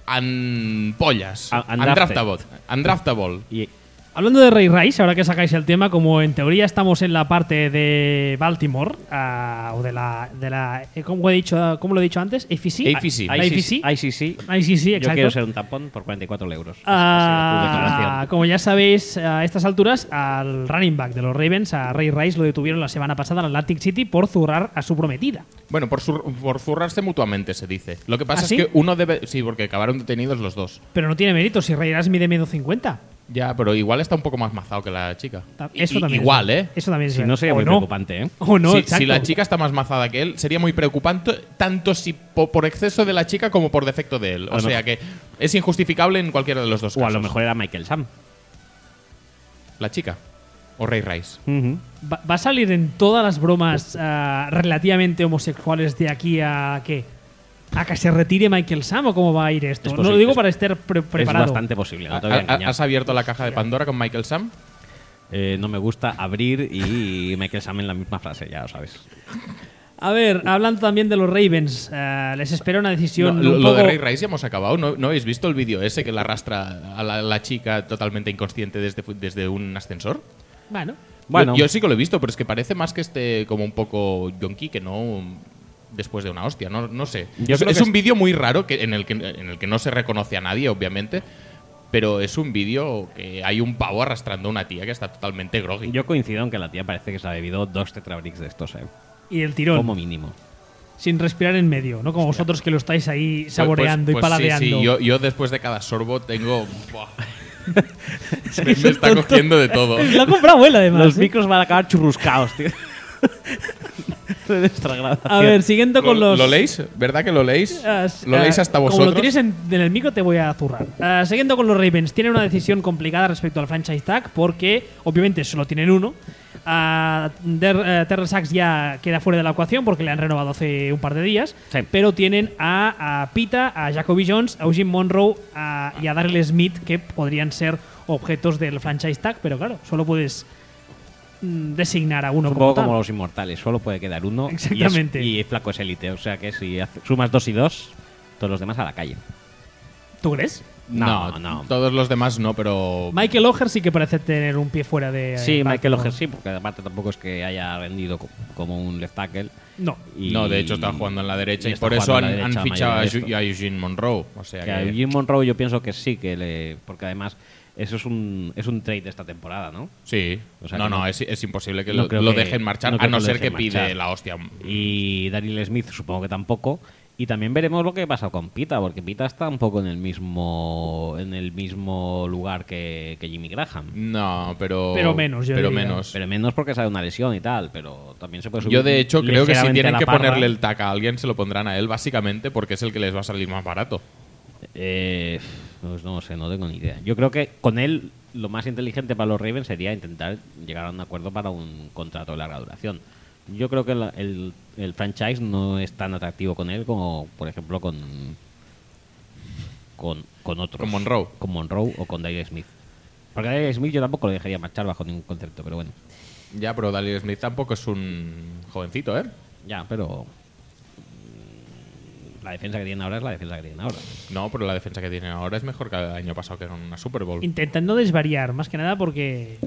Speaker 3: pollas. Undraftable.
Speaker 2: Y
Speaker 1: hablando de Ray Rice, ahora que sacáis el tema, como en teoría estamos en la parte de Baltimore, o de la ¿cómo lo he dicho antes? AFC.
Speaker 3: AFC.
Speaker 1: La AFC.
Speaker 2: ICC.
Speaker 1: ICC,
Speaker 2: Yo
Speaker 1: exacto.
Speaker 2: quiero ser un tampón por 44 euros. Esa ha sido tu declaración.
Speaker 1: Como ya sabéis, a estas alturas, al running back de los Ravens, a Ray Rice, lo detuvieron la semana pasada en Atlantic City por zurrar a su prometida.
Speaker 3: Bueno, por zurrarse mutuamente, se dice. Lo que pasa
Speaker 1: ¿Ah,
Speaker 3: es
Speaker 1: sí?
Speaker 3: que uno debe... Sí, porque acabaron detenidos los dos.
Speaker 1: Pero no tiene mérito si Ray Rice mide medio 50.
Speaker 3: Ya, pero igual está un poco más mazado que la chica.
Speaker 1: Eso también
Speaker 3: igual,
Speaker 1: es,
Speaker 3: ¿eh?
Speaker 1: Eso también es
Speaker 2: Si no
Speaker 1: verdad.
Speaker 2: sería
Speaker 1: O
Speaker 2: muy
Speaker 1: no.
Speaker 2: preocupante, ¿eh?
Speaker 1: O no,
Speaker 3: si,
Speaker 1: exacto.
Speaker 3: si la chica está más mazada que él, sería muy preocupante, tanto si por exceso de la chica como por defecto de él.
Speaker 2: A
Speaker 3: O
Speaker 2: lo
Speaker 3: sea
Speaker 2: mejor.
Speaker 3: que es injustificable en cualquiera de los dos
Speaker 2: O
Speaker 3: casos.
Speaker 2: a lo mejor era Michael Sam.
Speaker 3: La chica. O Ray Rice.
Speaker 1: ¿Va a salir en todas las bromas relativamente homosexuales de aquí a qué? ¿A que se retire Michael Sam o cómo va a ir esto?
Speaker 2: Es
Speaker 1: No
Speaker 2: posible,
Speaker 1: lo digo
Speaker 2: es-
Speaker 1: para estar preparado.
Speaker 2: Es bastante posible, no te voy a engañar.
Speaker 3: ¿Has abierto la caja de Pandora con Michael Sam?
Speaker 2: No me gusta abrir y Michael Sam en la misma frase, ya lo sabes.
Speaker 1: A ver, hablando también de los Ravens, les espera una decisión
Speaker 3: No,
Speaker 1: un
Speaker 3: lo de
Speaker 1: poco-
Speaker 3: Ray Rice ya hemos acabado. ¿No habéis visto el vídeo ese que la arrastra a la chica totalmente inconsciente desde un ascensor?
Speaker 1: Bueno,
Speaker 3: Yo sí que lo he visto, pero es que parece más que esté como un poco yonki que no después de una hostia. No sé.
Speaker 2: Yo creo
Speaker 3: Es
Speaker 2: que
Speaker 3: un vídeo muy raro en el que no se reconoce a nadie, obviamente. Pero es un vídeo que hay un pavo arrastrando a una tía que está totalmente groggy.
Speaker 2: Yo coincido en que la tía parece que se ha bebido 2 tetrabricks de estos,
Speaker 1: y el tirón.
Speaker 2: como mínimo.
Speaker 1: sin respirar en medio, no como vosotros que lo estáis ahí saboreando
Speaker 3: Pues
Speaker 1: y paladeando.
Speaker 3: Sí, yo después de cada sorbo tengo... Buah. me está cogiendo de todo.
Speaker 1: Lo ha comprado él, además.
Speaker 2: Los
Speaker 1: ¿eh?
Speaker 2: micros van a acabar churruscados, tío. De nuestra grabación.
Speaker 1: A ver, siguiendo con los...
Speaker 3: ¿Lo leéis? ¿Verdad que lo leéis? ¿Lo leéis hasta
Speaker 1: Como
Speaker 3: vosotros?
Speaker 1: lo tienes en el micro te voy a zurrar. Siguiendo con los Ravens, tienen una decisión complicada respecto al franchise tag porque obviamente solo tienen uno. Terrell Sachs ya queda fuera de la ecuación porque le han renovado hace un par de días.
Speaker 2: Sí.
Speaker 1: Pero tienen a Pita, a Jacoby Jones, a Eugene Monroe y a Darrell Smith que podrían ser objetos del franchise tag, pero claro, solo puedes designar a uno
Speaker 2: Un
Speaker 1: como
Speaker 2: poco
Speaker 1: tal.
Speaker 2: como los inmortales, solo puede quedar uno.
Speaker 1: Exactamente.
Speaker 2: Y Flaco es élite, o sea que si sumas 2 y 2, todos los demás a la calle.
Speaker 1: ¿Tú crees?
Speaker 2: No.
Speaker 3: Todos los demás no, pero...
Speaker 1: Michael Oher sí que parece tener un pie fuera de...
Speaker 2: Sí, Michael
Speaker 1: Baltimore.
Speaker 2: Oher sí, porque aparte tampoco es que haya rendido como un left tackle.
Speaker 1: No.
Speaker 2: Y-
Speaker 3: No, de hecho está jugando en la derecha y
Speaker 2: está
Speaker 3: por eso
Speaker 2: jugando
Speaker 3: han,
Speaker 2: en la
Speaker 3: han
Speaker 2: derecha
Speaker 3: fichado a,
Speaker 2: mayoría de esto.
Speaker 3: a Eugene Monroe. O sea
Speaker 2: Que a
Speaker 3: que...
Speaker 2: Jim Monroe yo pienso que sí, porque además eso es un trade de esta temporada, ¿no?
Speaker 3: Sí.
Speaker 2: O sea
Speaker 3: no,
Speaker 2: que
Speaker 3: no,
Speaker 2: no-
Speaker 3: es imposible que
Speaker 2: no
Speaker 3: lo
Speaker 2: creo que-
Speaker 3: dejen marchar,
Speaker 2: no
Speaker 3: a
Speaker 2: creo
Speaker 3: no
Speaker 2: que lo
Speaker 3: ser que
Speaker 2: dejen
Speaker 3: pide
Speaker 2: marchar.
Speaker 3: la hostia.
Speaker 2: Y Daryl Smith supongo que tampoco. Y también veremos lo que pasa con Pita, porque Pita está un poco en el mismo lugar que Jimmy Graham.
Speaker 3: No, pero...
Speaker 1: Pero menos, yo
Speaker 3: Pero
Speaker 1: diría.
Speaker 3: menos.
Speaker 2: Pero menos porque sale una lesión y tal, pero también se puede subir.
Speaker 3: Yo de hecho creo que si
Speaker 2: ligeramente a
Speaker 3: tienen
Speaker 2: la
Speaker 3: que
Speaker 2: parra.
Speaker 3: ponerle el tac a alguien se lo pondrán a él básicamente porque es el que les va a salir más barato.
Speaker 2: Pues no sé, no tengo ni idea. Yo creo que con él lo más inteligente para los Ravens sería intentar llegar a un acuerdo para un contrato de larga duración. Yo creo que el franchise no es tan atractivo con él como, por ejemplo, con otros.
Speaker 3: Con Monroe.
Speaker 2: Con Monroe o con Daryl Smith. Porque a Daryl Smith yo tampoco lo dejaría marchar bajo ningún concepto, pero bueno.
Speaker 3: Ya, pero Daryl Smith tampoco es un jovencito, ¿eh?
Speaker 2: Ya, pero la defensa que tienen ahora es la defensa que tienen ahora.
Speaker 3: No, pero la defensa que tienen ahora es mejor que el año pasado que era una Super Bowl.
Speaker 1: Intentan no desvariar, más que nada porque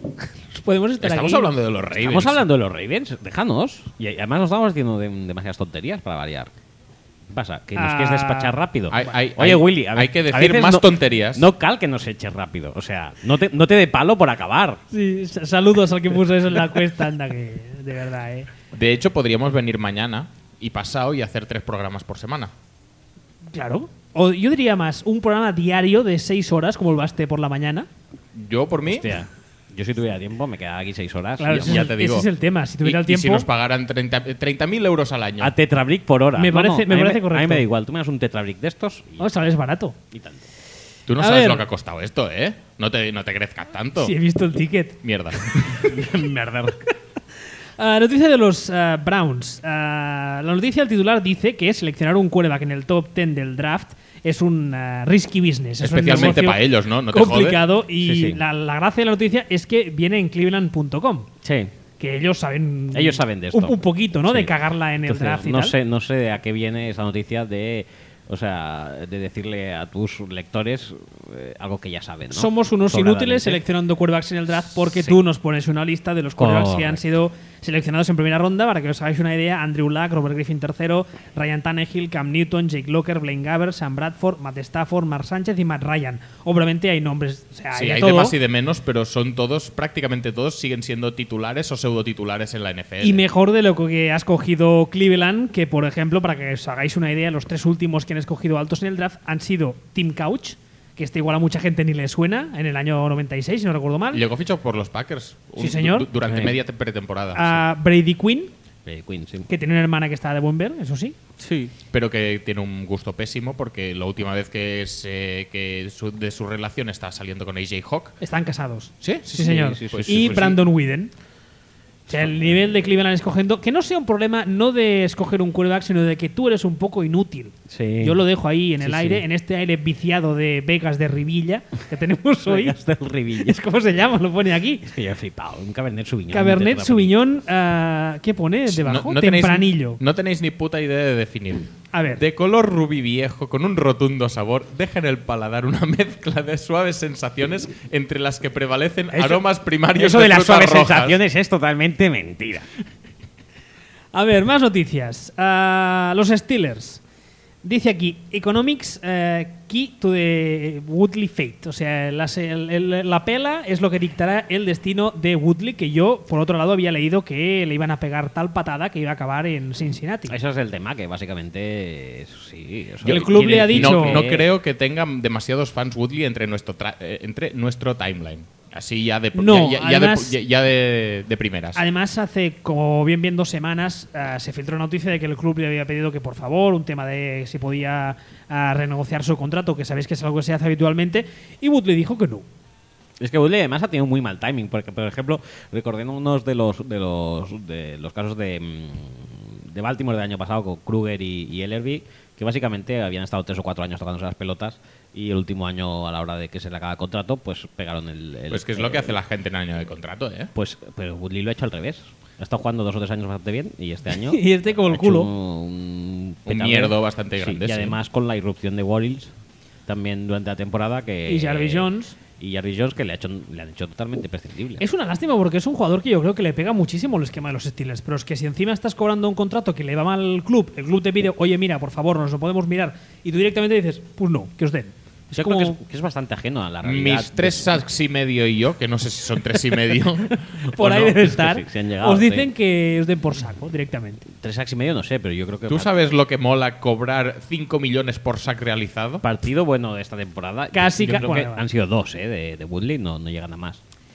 Speaker 1: podemos estar
Speaker 3: Estamos
Speaker 1: aquí.
Speaker 3: hablando de los Ravens.
Speaker 2: Estamos hablando de los Ravens, déjanos. Y además nos estamos haciendo demasiadas tonterías para variar. ¿Qué pasa? ¿Que nos quieres despachar rápido?
Speaker 3: Oye,
Speaker 2: Oye, Willy,
Speaker 3: hay que
Speaker 2: a
Speaker 3: decir
Speaker 2: veces
Speaker 3: más
Speaker 2: no-
Speaker 3: tonterías.
Speaker 2: No cal que nos eches rápido. O sea, no te dé palo por acabar.
Speaker 1: Sí, saludos al que puso eso en la cuesta, anda que de verdad,
Speaker 3: De hecho, podríamos venir mañana y pasado y hacer 3 programas por semana.
Speaker 1: Claro. O yo diría más, un programa diario de 6 horas, como el Baste por la mañana.
Speaker 3: Yo, por mí,
Speaker 2: Hostia, yo si tuviera tiempo me quedaba aquí 6 horas.
Speaker 1: Claro,
Speaker 2: Y-
Speaker 1: ese,
Speaker 3: ya
Speaker 1: es,
Speaker 3: te
Speaker 1: el-
Speaker 3: digo.
Speaker 1: ese es el tema. Si tuviera el
Speaker 3: y
Speaker 1: tiempo.
Speaker 3: si nos pagaran 30.000 euros al año.
Speaker 2: a tetrabrick por hora.
Speaker 1: Me parece- me
Speaker 2: a mí
Speaker 1: parece
Speaker 2: A mí
Speaker 1: correcto.
Speaker 2: me da igual. Tú me das un tetrabrick de estos y,
Speaker 1: Vamos a ver, es barato.
Speaker 2: y tanto.
Speaker 3: Tú no
Speaker 1: A
Speaker 3: sabes
Speaker 1: ver.
Speaker 3: lo que ha costado esto, ¿eh? No te crezcas tanto.
Speaker 1: Si he visto el ticket.
Speaker 3: Mierda.
Speaker 2: Merder.
Speaker 1: Noticia de los Browns. La noticia del titular dice que seleccionar un quarterback en el top 10 del draft es un risky business. Es un
Speaker 3: Especialmente
Speaker 1: negocio
Speaker 3: para ellos, ¿no? ¿No te jode?
Speaker 1: complicado. Y
Speaker 2: Sí, sí.
Speaker 1: La gracia de la noticia es que viene en cleveland.com.
Speaker 2: Sí.
Speaker 1: Que ellos saben.
Speaker 2: Ellos saben de esto.
Speaker 1: Un poquito, ¿no?
Speaker 2: Sí.
Speaker 1: De cagarla en el
Speaker 2: Entonces,
Speaker 1: draft y
Speaker 2: no
Speaker 1: tal.
Speaker 2: sé de a qué viene esa noticia de, o sea, de decirle a tus lectores algo que ya saben, ¿no?
Speaker 1: Somos unos
Speaker 2: Sobradamente.
Speaker 1: inútiles seleccionando quarterbacks en el draft porque
Speaker 2: Sí.
Speaker 1: tú nos pones una lista de los quarterbacks que han
Speaker 2: Correcto.
Speaker 1: sido seleccionados en primera ronda. Para que os hagáis una idea, Andrew Luck, Robert Griffin III, Ryan Tannehill, Cam Newton, Jake Locker, Blaine Gabbert, Sam Bradford, Matt Stafford, Mark Sánchez y Matt Ryan. Obviamente hay nombres, o sea,
Speaker 3: Sí,
Speaker 1: de
Speaker 3: hay
Speaker 1: todo.
Speaker 3: de más y de menos, pero son todos, prácticamente todos, siguen siendo titulares o pseudo titulares en la NFL.
Speaker 1: Y mejor de lo que ha escogido Cleveland, que por ejemplo, para que os hagáis una idea, los 3 últimos que han escogido altos en el draft han sido Tim Couch, que este igual a mucha gente ni le suena, en el año 96, si no recuerdo mal.
Speaker 3: Llegó fichado por los Packers.
Speaker 1: Sí, señor.
Speaker 3: Durante
Speaker 2: Sí.
Speaker 3: media pretemporada.
Speaker 1: A Brady Quinn,
Speaker 2: Queen, sí.
Speaker 1: que tiene una hermana que está de buen ver, eso sí.
Speaker 2: Sí.
Speaker 3: Pero que tiene un gusto pésimo porque la última vez que de su relación está saliendo con AJ Hawk.
Speaker 1: Están casados.
Speaker 3: Sí,
Speaker 1: Sí, señor.
Speaker 2: sí, sí,
Speaker 3: pues
Speaker 1: y
Speaker 3: sí, pues
Speaker 1: Brandon Whedon. O sea, el nivel de Cleveland escogiendo, que no sea un problema no de escoger un quarterback, sino de que tú eres un poco inútil.
Speaker 2: Sí.
Speaker 1: Yo lo dejo ahí en el
Speaker 2: Sí,
Speaker 1: aire,
Speaker 2: sí.
Speaker 1: en este aire viciado de Vegas de Rivilla que tenemos hoy.
Speaker 2: Vegas del Rivilla.
Speaker 1: Es como se llama, lo pone aquí.
Speaker 2: Es que yo he flipado. Un Cabernet Sauvignon.
Speaker 1: Cabernet
Speaker 2: Tetra-
Speaker 1: Sauvignon, ¿qué pone debajo? Tempranillo.
Speaker 3: No tenéis ni puta idea de definir.
Speaker 1: A ver.
Speaker 3: De color rubí viejo, con un rotundo sabor, deja en el paladar una mezcla de suaves sensaciones entre las que prevalecen
Speaker 2: Eso-
Speaker 3: aromas primarios
Speaker 2: Eso de las
Speaker 3: frutas
Speaker 2: suaves
Speaker 3: rojas.
Speaker 2: sensaciones es totalmente mentira.
Speaker 1: A ver, más noticias. Los Steelers. Dice aquí, Economics key to the Woodley fate. O sea, la pela es lo que dictará el destino de Woodley, que yo, por otro lado, había leído que le iban a pegar tal patada que iba a acabar en Cincinnati.
Speaker 2: Eso es el tema, que básicamente sí. Eso
Speaker 1: El club le ha
Speaker 2: quiere
Speaker 1: dicho-
Speaker 2: decir
Speaker 3: No creo que tengan demasiados fans Woodley entre nuestro timeline. Así ya de,
Speaker 1: No,
Speaker 3: ya
Speaker 1: además-
Speaker 3: de primeras.
Speaker 1: Además, hace como bien 2 semanas se filtró una noticia de que el club le había pedido que, por favor, un tema de si podía renegociar su contrato, que sabéis que es algo que se hace habitualmente, y Woodley dijo que no.
Speaker 2: Es que Woodley además ha tenido muy mal timing, porque por ejemplo, recordando unos de los casos de Baltimore del año pasado con Kruger y Ellerby, que básicamente habían estado 3 o 4 años tocándose las pelotas y el último año, a la hora de que se le acaba el contrato, pues pegaron el
Speaker 3: Pues que es lo que hace la gente en año de contrato, ¿eh?
Speaker 2: Pues pero Woodley lo ha hecho al revés. Ha estado jugando 2 o 3 años bastante bien y este año
Speaker 1: Y este como el
Speaker 2: ha hecho
Speaker 1: culo.
Speaker 2: un petardeo.
Speaker 3: mierdo bastante
Speaker 2: Sí,
Speaker 3: grande,
Speaker 2: y
Speaker 3: sí.
Speaker 2: además con la irrupción de Warriors también durante la temporada que
Speaker 1: Y Jarvis Jones.
Speaker 2: y Jarvis Jones que le han hecho totalmente prescindible.
Speaker 1: Es una lástima porque es un jugador que yo creo que le pega muchísimo el esquema de los Steelers. Pero es que si encima estás cobrando un contrato que le va mal al club, el club te pide, oye, mira, por favor, nos lo podemos mirar, y tú directamente dices, pues no, que os den. Es
Speaker 2: Yo
Speaker 1: como...
Speaker 2: creo que es bastante ajeno a la realidad.
Speaker 3: Mis 3 sacks y medio y yo, que no sé si son 3 y medio.
Speaker 1: por
Speaker 3: o
Speaker 1: ahí
Speaker 3: no.
Speaker 1: debe
Speaker 2: Es que
Speaker 1: estar.
Speaker 2: sí, se han llegado,
Speaker 1: os dicen
Speaker 2: sí.
Speaker 1: que os den por saco directamente.
Speaker 2: 3 sacks y medio no sé, pero yo creo que
Speaker 3: ¿Tú sabes lo que mola cobrar 5 millones por sack realizado?
Speaker 2: partido bueno de esta temporada.
Speaker 1: Casi
Speaker 2: yo
Speaker 1: ca-
Speaker 2: creo
Speaker 1: bueno,
Speaker 2: que
Speaker 1: vale.
Speaker 2: han sido 2 de Woodley, no llegan a más.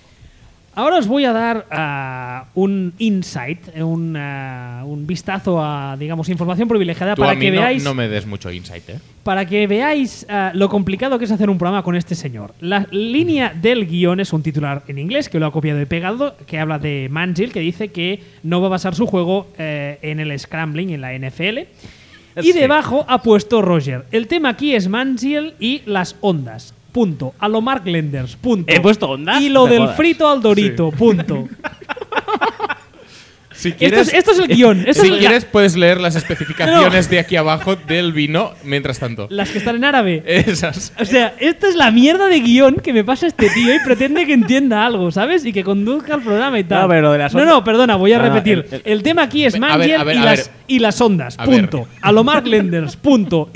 Speaker 1: Ahora os voy a dar un insight, un vistazo a, digamos, información privilegiada
Speaker 3: Tú
Speaker 1: para
Speaker 3: a mí
Speaker 1: que
Speaker 3: no,
Speaker 1: veáis...
Speaker 3: no me des mucho insight, ¿eh?
Speaker 1: Para que veáis lo complicado que es hacer un programa con este señor. La línea del guión es un titular en inglés que lo ha copiado y pegado, que habla de Manziel, que dice que no va a basar su juego en el scrambling en la NFL. Y
Speaker 2: Sí.
Speaker 1: debajo ha puesto Roger. El tema aquí es Manziel y las ondas. Punto. A lo Mark Lenders. Punto.
Speaker 2: ¿He puesto ondas?
Speaker 1: Y lo
Speaker 2: No te
Speaker 1: del
Speaker 2: jodas.
Speaker 1: frito al dorito. Punto.
Speaker 3: Si
Speaker 1: Esto es el guión. Esto
Speaker 3: si
Speaker 1: es
Speaker 3: quieres, puedes leer las especificaciones de aquí abajo del vino mientras tanto.
Speaker 1: las que están en árabe.
Speaker 3: Esas.
Speaker 1: O sea, esta es la mierda de guión que me pasa este tío y pretende que entienda algo, ¿sabes? Y que conduzca el programa y tal.
Speaker 2: No, pero de las
Speaker 1: no,
Speaker 2: ondas-
Speaker 1: perdona, voy a
Speaker 2: No, no,
Speaker 1: repetir. El tema aquí es
Speaker 3: A ver,
Speaker 1: Manziel
Speaker 3: a ver,
Speaker 1: y,
Speaker 3: a
Speaker 1: las,
Speaker 3: ver.
Speaker 1: y las ondas,
Speaker 3: A
Speaker 1: punto.
Speaker 3: ver.
Speaker 1: A lo Mark Lenders, punto.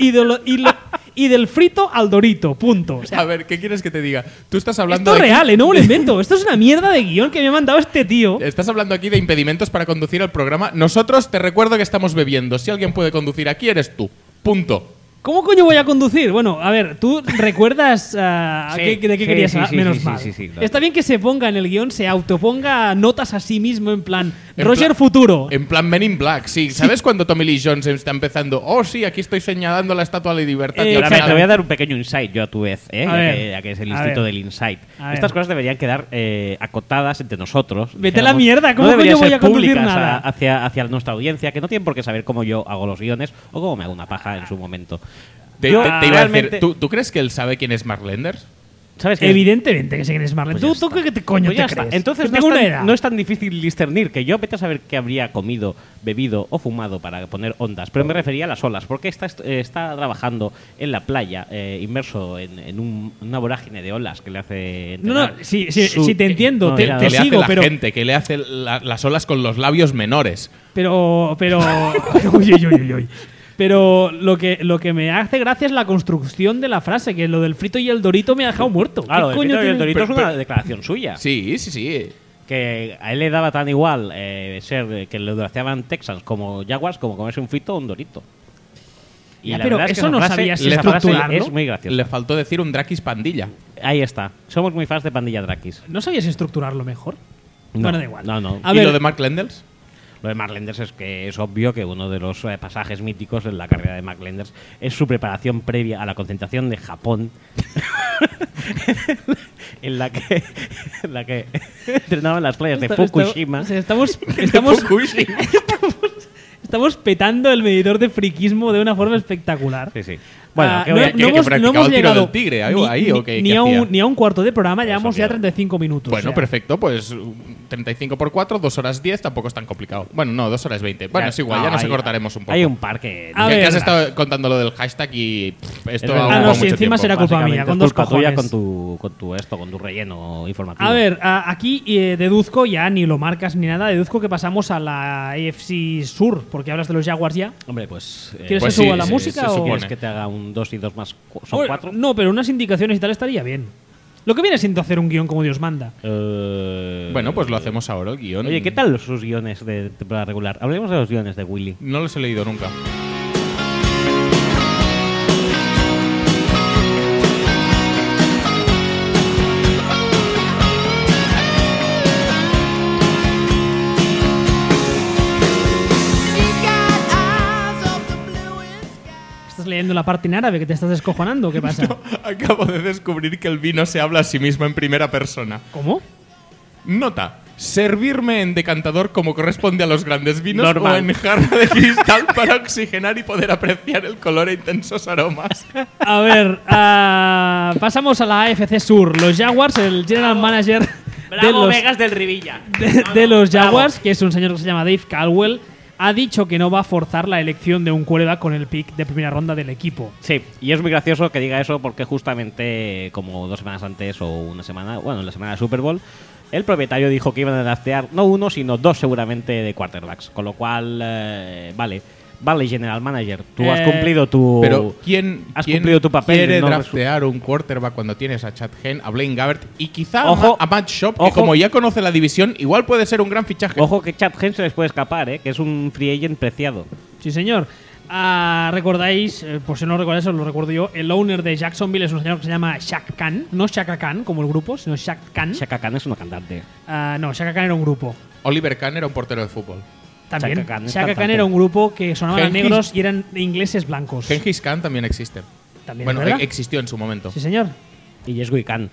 Speaker 1: Y del frito al dorito, punto. O sea,
Speaker 3: A ver, ¿qué quieres que te diga? Tú estás hablando
Speaker 1: esto es
Speaker 3: de aquí-
Speaker 1: real, ¿eh? No me lo invento. Esto es una mierda de guión que me ha mandado este tío.
Speaker 3: Estás hablando aquí de impedimentos para conducir el programa. Nosotros te recuerdo que estamos bebiendo. Si alguien puede conducir aquí, eres tú. Punto.
Speaker 1: ¿Cómo coño voy a conducir? Bueno, a ver, ¿tú recuerdas
Speaker 2: Sí,
Speaker 1: de qué
Speaker 2: sí,
Speaker 1: querías
Speaker 2: sí,
Speaker 1: hablar?
Speaker 2: sí,
Speaker 1: Menos
Speaker 2: sí,
Speaker 1: mal.
Speaker 2: sí, sí, claro.
Speaker 1: Está bien que se ponga en el guión, se autoponga notas a sí mismo en plan
Speaker 3: En
Speaker 1: Roger
Speaker 3: plan-
Speaker 1: Futuro.
Speaker 3: En plan Men in Black, sí. ¿Sabes cuando Tommy Lee Jones está empezando? Oh, sí, aquí estoy señalando la estatua de la libertad. y al
Speaker 2: Pero a ver,
Speaker 3: final-
Speaker 2: te voy a dar un pequeño insight yo a tu vez, ¿eh?
Speaker 1: A
Speaker 2: Ya
Speaker 1: ver,
Speaker 2: que es el
Speaker 1: a
Speaker 2: instinto
Speaker 1: ver.
Speaker 2: del insight.
Speaker 1: A
Speaker 2: Estas
Speaker 1: ver.
Speaker 2: cosas deberían quedar acotadas entre nosotros.
Speaker 1: Vete a la
Speaker 2: dijéramos.
Speaker 1: mierda, ¿cómo
Speaker 2: no deberían
Speaker 1: coño voy
Speaker 2: ser
Speaker 1: a conducir
Speaker 2: públicas
Speaker 1: nada?
Speaker 2: hacia nuestra audiencia, que no tienen por qué saber cómo yo hago los guiones o cómo me hago una paja en su momento.
Speaker 3: Te,
Speaker 2: Yo
Speaker 3: te iba a
Speaker 2: realmente-
Speaker 3: decir, ¿tú crees que él sabe quién es Mark Lenders?
Speaker 2: ¿Sabes qué?
Speaker 1: Evidentemente que sé quién es Marlene.
Speaker 2: Pues
Speaker 1: ¿Tú
Speaker 2: ya
Speaker 1: qué
Speaker 2: está.
Speaker 1: te coño
Speaker 2: Pues ya
Speaker 1: te
Speaker 2: está.
Speaker 1: crees?
Speaker 2: Entonces
Speaker 1: Que
Speaker 2: no
Speaker 1: tengo
Speaker 2: es,
Speaker 1: una
Speaker 2: tan,
Speaker 1: edad.
Speaker 2: no es tan difícil discernir que yo vete a saber qué habría comido, bebido o fumado para poner ondas, pero me refería a las olas, porque está trabajando en la playa, inmerso en una vorágine de olas que le hace...
Speaker 1: No, no,
Speaker 2: entrenar
Speaker 1: sí te entiendo,
Speaker 2: no,
Speaker 1: te
Speaker 2: ya,
Speaker 3: Que le
Speaker 1: sigo,
Speaker 3: hace la
Speaker 1: pero-
Speaker 3: gente, que le hace las olas con los labios menores.
Speaker 1: Pero. Uy, uy, uy, uy. Pero lo que me hace gracia es la construcción de la frase, que lo del frito y el dorito me ha dejado muerto.
Speaker 2: Claro,
Speaker 1: ¿Qué
Speaker 2: el
Speaker 1: coño
Speaker 2: frito y el
Speaker 1: tiene?
Speaker 2: dorito es
Speaker 3: Pero-
Speaker 2: una declaración suya.
Speaker 3: Sí, sí, sí.
Speaker 2: Que a él le daba tan igual ser que lo drafteaban Texans como Jaguars como comerse un frito o un dorito.
Speaker 1: Ya,
Speaker 2: la
Speaker 1: pero
Speaker 2: verdad es que
Speaker 1: eso
Speaker 2: esa
Speaker 1: no
Speaker 2: frase-
Speaker 1: sabías
Speaker 2: esa frase
Speaker 1: estructurarlo.
Speaker 2: es muy graciosa.
Speaker 3: Le faltó decir un Drakis Pandilla.
Speaker 2: Ahí está. Somos muy fans de Pandilla Drakis.
Speaker 1: ¿No sabías estructurarlo mejor?
Speaker 2: No,
Speaker 1: Bueno, da igual.
Speaker 2: no.
Speaker 1: A
Speaker 3: ¿Y
Speaker 1: ver,
Speaker 3: lo de Mark Lenders?
Speaker 2: Lo de Mark Lenders es que es obvio que uno de los pasajes míticos en la carrera de Mark Lenders es su preparación previa a la concentración de Japón, en la que entrenaba en las playas de Fukushima.
Speaker 1: o sea, estamos petando el medidor de friquismo de una forma espectacular.
Speaker 2: Sí, sí. Bueno,
Speaker 3: que practicaba el tiro del tigre, ahí, ¿o qué
Speaker 1: ni
Speaker 3: hacía?
Speaker 1: a un cuarto de programa, llevamos ya
Speaker 2: quiero.
Speaker 1: 35 minutos.
Speaker 3: Bueno,
Speaker 1: o sea.
Speaker 3: perfecto, pues 35 por 4, 2 horas 10, tampoco es tan complicado. Bueno, no, 2 horas 20. Bueno, es igual, ya nos acortaremos un poco.
Speaker 2: Hay un par que.
Speaker 1: A
Speaker 3: Que
Speaker 1: ver.
Speaker 3: has estado contando lo del hashtag y esto
Speaker 2: verdad.
Speaker 3: ha
Speaker 1: no,
Speaker 3: ocupado
Speaker 1: sí,
Speaker 3: mucho
Speaker 1: encima
Speaker 3: tiempo.
Speaker 1: será culpa mía,
Speaker 2: Básicamente
Speaker 1: con
Speaker 2: es
Speaker 1: dos
Speaker 2: culpa tuya
Speaker 1: cojones.
Speaker 2: con tu relleno informativo.
Speaker 1: A ver, aquí deduzco, ya ni lo marcas ni nada, deduzco que pasamos a la AFC Sur, porque hablas de los Jaguars ya.
Speaker 2: Hombre, pues.
Speaker 1: ¿Quieres
Speaker 3: pues
Speaker 1: que suba
Speaker 3: sí,
Speaker 1: la
Speaker 3: se
Speaker 1: música o...?
Speaker 3: supone.
Speaker 2: ¿Quieres que te haga un 2 y 2 más? ¿Son
Speaker 1: Bueno,
Speaker 2: 4?
Speaker 1: No, pero unas indicaciones y tal estaría bien. Lo que viene siendo hacer un guión como Dios manda.
Speaker 3: Bueno, pues lo hacemos ahora, el guión.
Speaker 2: Oye, ¿qué tal sus guiones de temporada regular? Hablemos de los guiones de Willy.
Speaker 3: No los he leído nunca.
Speaker 1: ¿Estás leyendo la parte en árabe que te estás descojonando? ¿Qué pasa?
Speaker 3: Acabo de descubrir que el vino se habla a sí mismo en primera persona.
Speaker 1: ¿Cómo?
Speaker 3: Nota. Servirme en decantador como corresponde a los grandes vinos
Speaker 2: Normal.
Speaker 3: o en jarra de cristal para oxigenar y poder apreciar el color e intensos aromas.
Speaker 1: A ver, pasamos a la AFC Sur. Los Jaguars, el general manager
Speaker 2: del Rivilla.
Speaker 1: de los Jaguars, que es un señor que se llama Dave Caldwell, ha dicho que no va a forzar la elección de un quarterback con el pick de primera ronda del equipo.
Speaker 2: Sí, y es muy gracioso que diga eso porque justamente como 2 semanas antes o una semana, bueno, en la semana del Super Bowl, el propietario dijo que iban a draftear no 1, sino 2 seguramente de quarterbacks. Con lo cual, vale, general manager, tú has cumplido tu...
Speaker 3: Pero ¿quién
Speaker 2: cumplido tu papel
Speaker 3: quiere
Speaker 2: de no
Speaker 3: draftear un quarterback cuando tienes a Chad Henne, a Blaine Gabbert y quizá
Speaker 2: Ojo,
Speaker 3: a Matt Schaub, que
Speaker 2: ojo.
Speaker 3: como ya conoce la división, igual puede ser un gran fichaje?
Speaker 2: Ojo que Chad Henne se les puede escapar, que es un free agent preciado.
Speaker 1: Sí, señor. Recordáis, por si no recordáis, os lo recuerdo yo, el owner de Jacksonville es un señor que se llama Shaq Khan. No Shaka Khan, como el grupo, sino Shaq Khan.
Speaker 2: Shaka Khan es una cantante.
Speaker 1: No, Shaka Khan era un grupo.
Speaker 3: Oliver Kahn era un portero de fútbol.
Speaker 1: También.
Speaker 2: Shaka Khan es
Speaker 1: Shaka Khan
Speaker 2: cantante.
Speaker 1: era un grupo que sonaban a
Speaker 3: Gengis-
Speaker 1: negros y eran ingleses blancos.
Speaker 3: Gengis Khan también existe.
Speaker 1: También,
Speaker 3: Bueno,
Speaker 1: ¿verdad?
Speaker 3: existió en su momento.
Speaker 1: Sí, señor.
Speaker 2: Y Jesui Khan.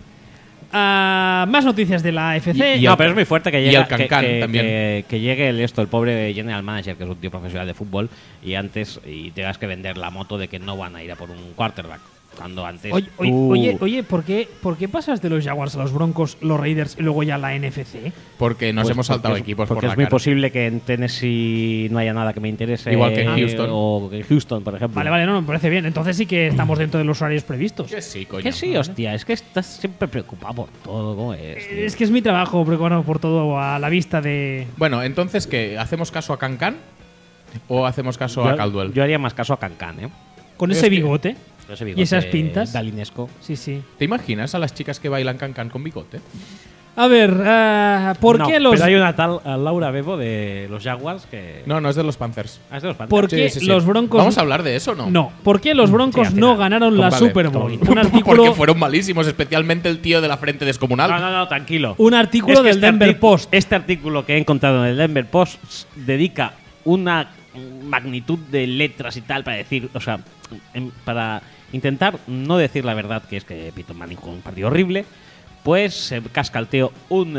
Speaker 1: Más noticias de la AFC.
Speaker 3: Y
Speaker 2: No,
Speaker 3: al-
Speaker 2: pero es muy fuerte que
Speaker 3: y
Speaker 2: llegue,
Speaker 3: al Cancán también.
Speaker 2: que llegue el pobre general manager, que es un tío profesional de fútbol, y tengas que vender la moto de que no van a ir a por un quarterback. Cuando antes.
Speaker 1: Oye, ¿por qué pasas de los Jaguars a los Broncos, los Raiders y luego ya a la NFC?
Speaker 3: Porque nos
Speaker 2: Pues
Speaker 3: hemos saltado
Speaker 2: porque
Speaker 3: equipos
Speaker 2: porque
Speaker 3: por
Speaker 2: es
Speaker 3: la
Speaker 2: muy
Speaker 3: cara.
Speaker 2: posible que en Tennessee no haya nada que me interese.
Speaker 3: Igual que en Houston.
Speaker 2: O en Houston, por ejemplo.
Speaker 1: Vale, no, me parece bien. Entonces sí que estamos dentro de los horarios previstos.
Speaker 3: Que sí, coño.
Speaker 2: Que sí, hostia, es que estás siempre preocupado por todo. ¿Cómo es? tío?
Speaker 1: Es que es mi trabajo, pero bueno, por todo a la vista de...
Speaker 3: Bueno, entonces, ¿qué? ¿Hacemos caso a Cancán o hacemos caso a Caldwell?
Speaker 2: Yo haría más caso a Cancán, ¿eh?
Speaker 1: Con
Speaker 3: Es
Speaker 1: ese
Speaker 3: que-
Speaker 1: bigote.
Speaker 2: Ese
Speaker 1: ¿Y esas
Speaker 2: bigote
Speaker 1: pintas?
Speaker 2: dalinesco.
Speaker 1: Sí, sí.
Speaker 3: ¿Te imaginas a las chicas que bailan Cancán con bigote?
Speaker 1: A ver, ¿por
Speaker 2: No,
Speaker 1: qué los...
Speaker 2: Pero hay una tal Laura Bebo de los Jaguars que.
Speaker 3: No, no es de los Panthers.
Speaker 2: Ah, es de los Panthers.
Speaker 1: ¿Por qué
Speaker 3: Sí, sí, sí.
Speaker 1: los Broncos...
Speaker 3: ¿Vamos a hablar de eso o no?
Speaker 1: No, ¿por qué los Broncos
Speaker 2: Sí, al
Speaker 1: no
Speaker 2: final.
Speaker 1: ganaron la
Speaker 3: Vale.
Speaker 1: Super Bowl?
Speaker 2: Todo
Speaker 1: Un artículo,
Speaker 3: Porque fueron malísimos, especialmente el tío de la frente descomunal.
Speaker 2: No, tranquilo.
Speaker 1: un artículo
Speaker 2: Es que
Speaker 1: del Denver Post.
Speaker 2: Este artículo que he encontrado en el Denver Post dedica una magnitud de letras y tal para decir, o sea, para intentar no decir la verdad, que es que Peyton Manning jugó un partido horrible, pues se cascalteó un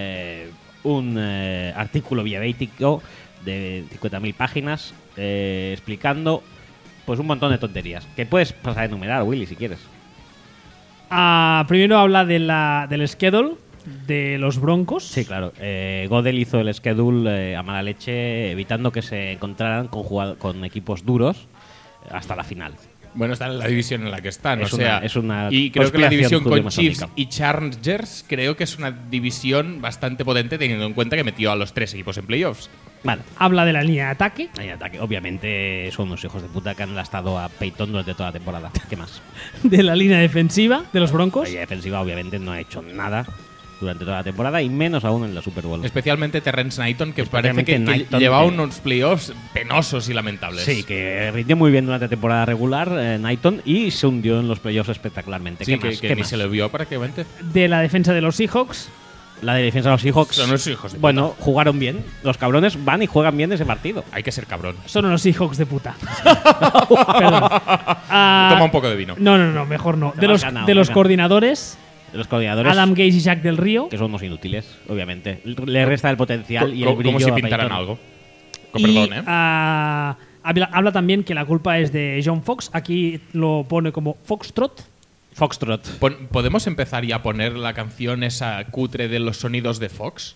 Speaker 2: artículo diabético de 50.000 páginas explicando pues un montón de tonterías que puedes pasar a enumerar, Willy, si quieres.
Speaker 1: Primero habla del schedule de los Broncos.
Speaker 2: Sí, claro. Godel hizo el schedule a mala leche, evitando que se encontraran con equipos duros hasta la final.
Speaker 3: Bueno, están en la división en la que están,
Speaker 2: Es
Speaker 3: o sea,
Speaker 2: una- es una
Speaker 3: y creo que la división con
Speaker 2: conspiración
Speaker 3: Chiefs y Chargers creo que es una división bastante potente teniendo en cuenta que metió a los 3 equipos en playoffs.
Speaker 2: Vale.
Speaker 1: Habla de la línea de ataque.
Speaker 2: Hay ataque. Obviamente son unos hijos de puta que han lastado a Peyton durante toda la temporada. ¿Qué más?
Speaker 1: De la línea defensiva de los Broncos.
Speaker 2: La línea defensiva obviamente no ha hecho nada durante toda la temporada y menos aún en la Super Bowl.
Speaker 3: Especialmente Terrence Knighton, que parece
Speaker 2: Especialmente
Speaker 3: que
Speaker 2: Knighton,
Speaker 3: llevaba
Speaker 2: que-
Speaker 3: unos playoffs penosos y lamentables.
Speaker 2: Sí, que rindió muy bien durante la temporada regular Knighton y se hundió en los playoffs espectacularmente.
Speaker 3: Sí,
Speaker 2: ¿Qué más?
Speaker 3: que
Speaker 2: ¿Qué
Speaker 3: ni
Speaker 2: más?
Speaker 3: se le vio prácticamente.
Speaker 1: De la defensa de los Seahawks.
Speaker 2: La de defensa de los Seahawks.
Speaker 3: Son unos hijos de puta.
Speaker 2: Bueno, jugaron bien. Los cabrones van y juegan bien ese partido.
Speaker 3: Hay que ser cabrón.
Speaker 1: Son unos Seahawks de puta. Perdón.
Speaker 3: Toma un poco de vino.
Speaker 1: No, mejor no.
Speaker 2: Te
Speaker 1: De
Speaker 2: lo
Speaker 1: los,
Speaker 2: has ganado,
Speaker 1: de los
Speaker 2: venga.
Speaker 1: coordinadores,
Speaker 2: Los coordinadores,
Speaker 1: Adam Gase y Jack Del Río.
Speaker 2: que son unos inútiles, obviamente. Le resta el potencial y el
Speaker 3: Como
Speaker 2: brillo
Speaker 3: si
Speaker 2: a
Speaker 3: pintaran
Speaker 2: Peyton.
Speaker 3: algo. Con
Speaker 1: Y
Speaker 3: perdón, ¿eh?
Speaker 1: Habla también que la culpa es de John Fox. Aquí lo pone como Foxtrot.
Speaker 2: Foxtrot.
Speaker 3: ¿Podemos empezar ya a poner la canción esa cutre de los sonidos de Fox?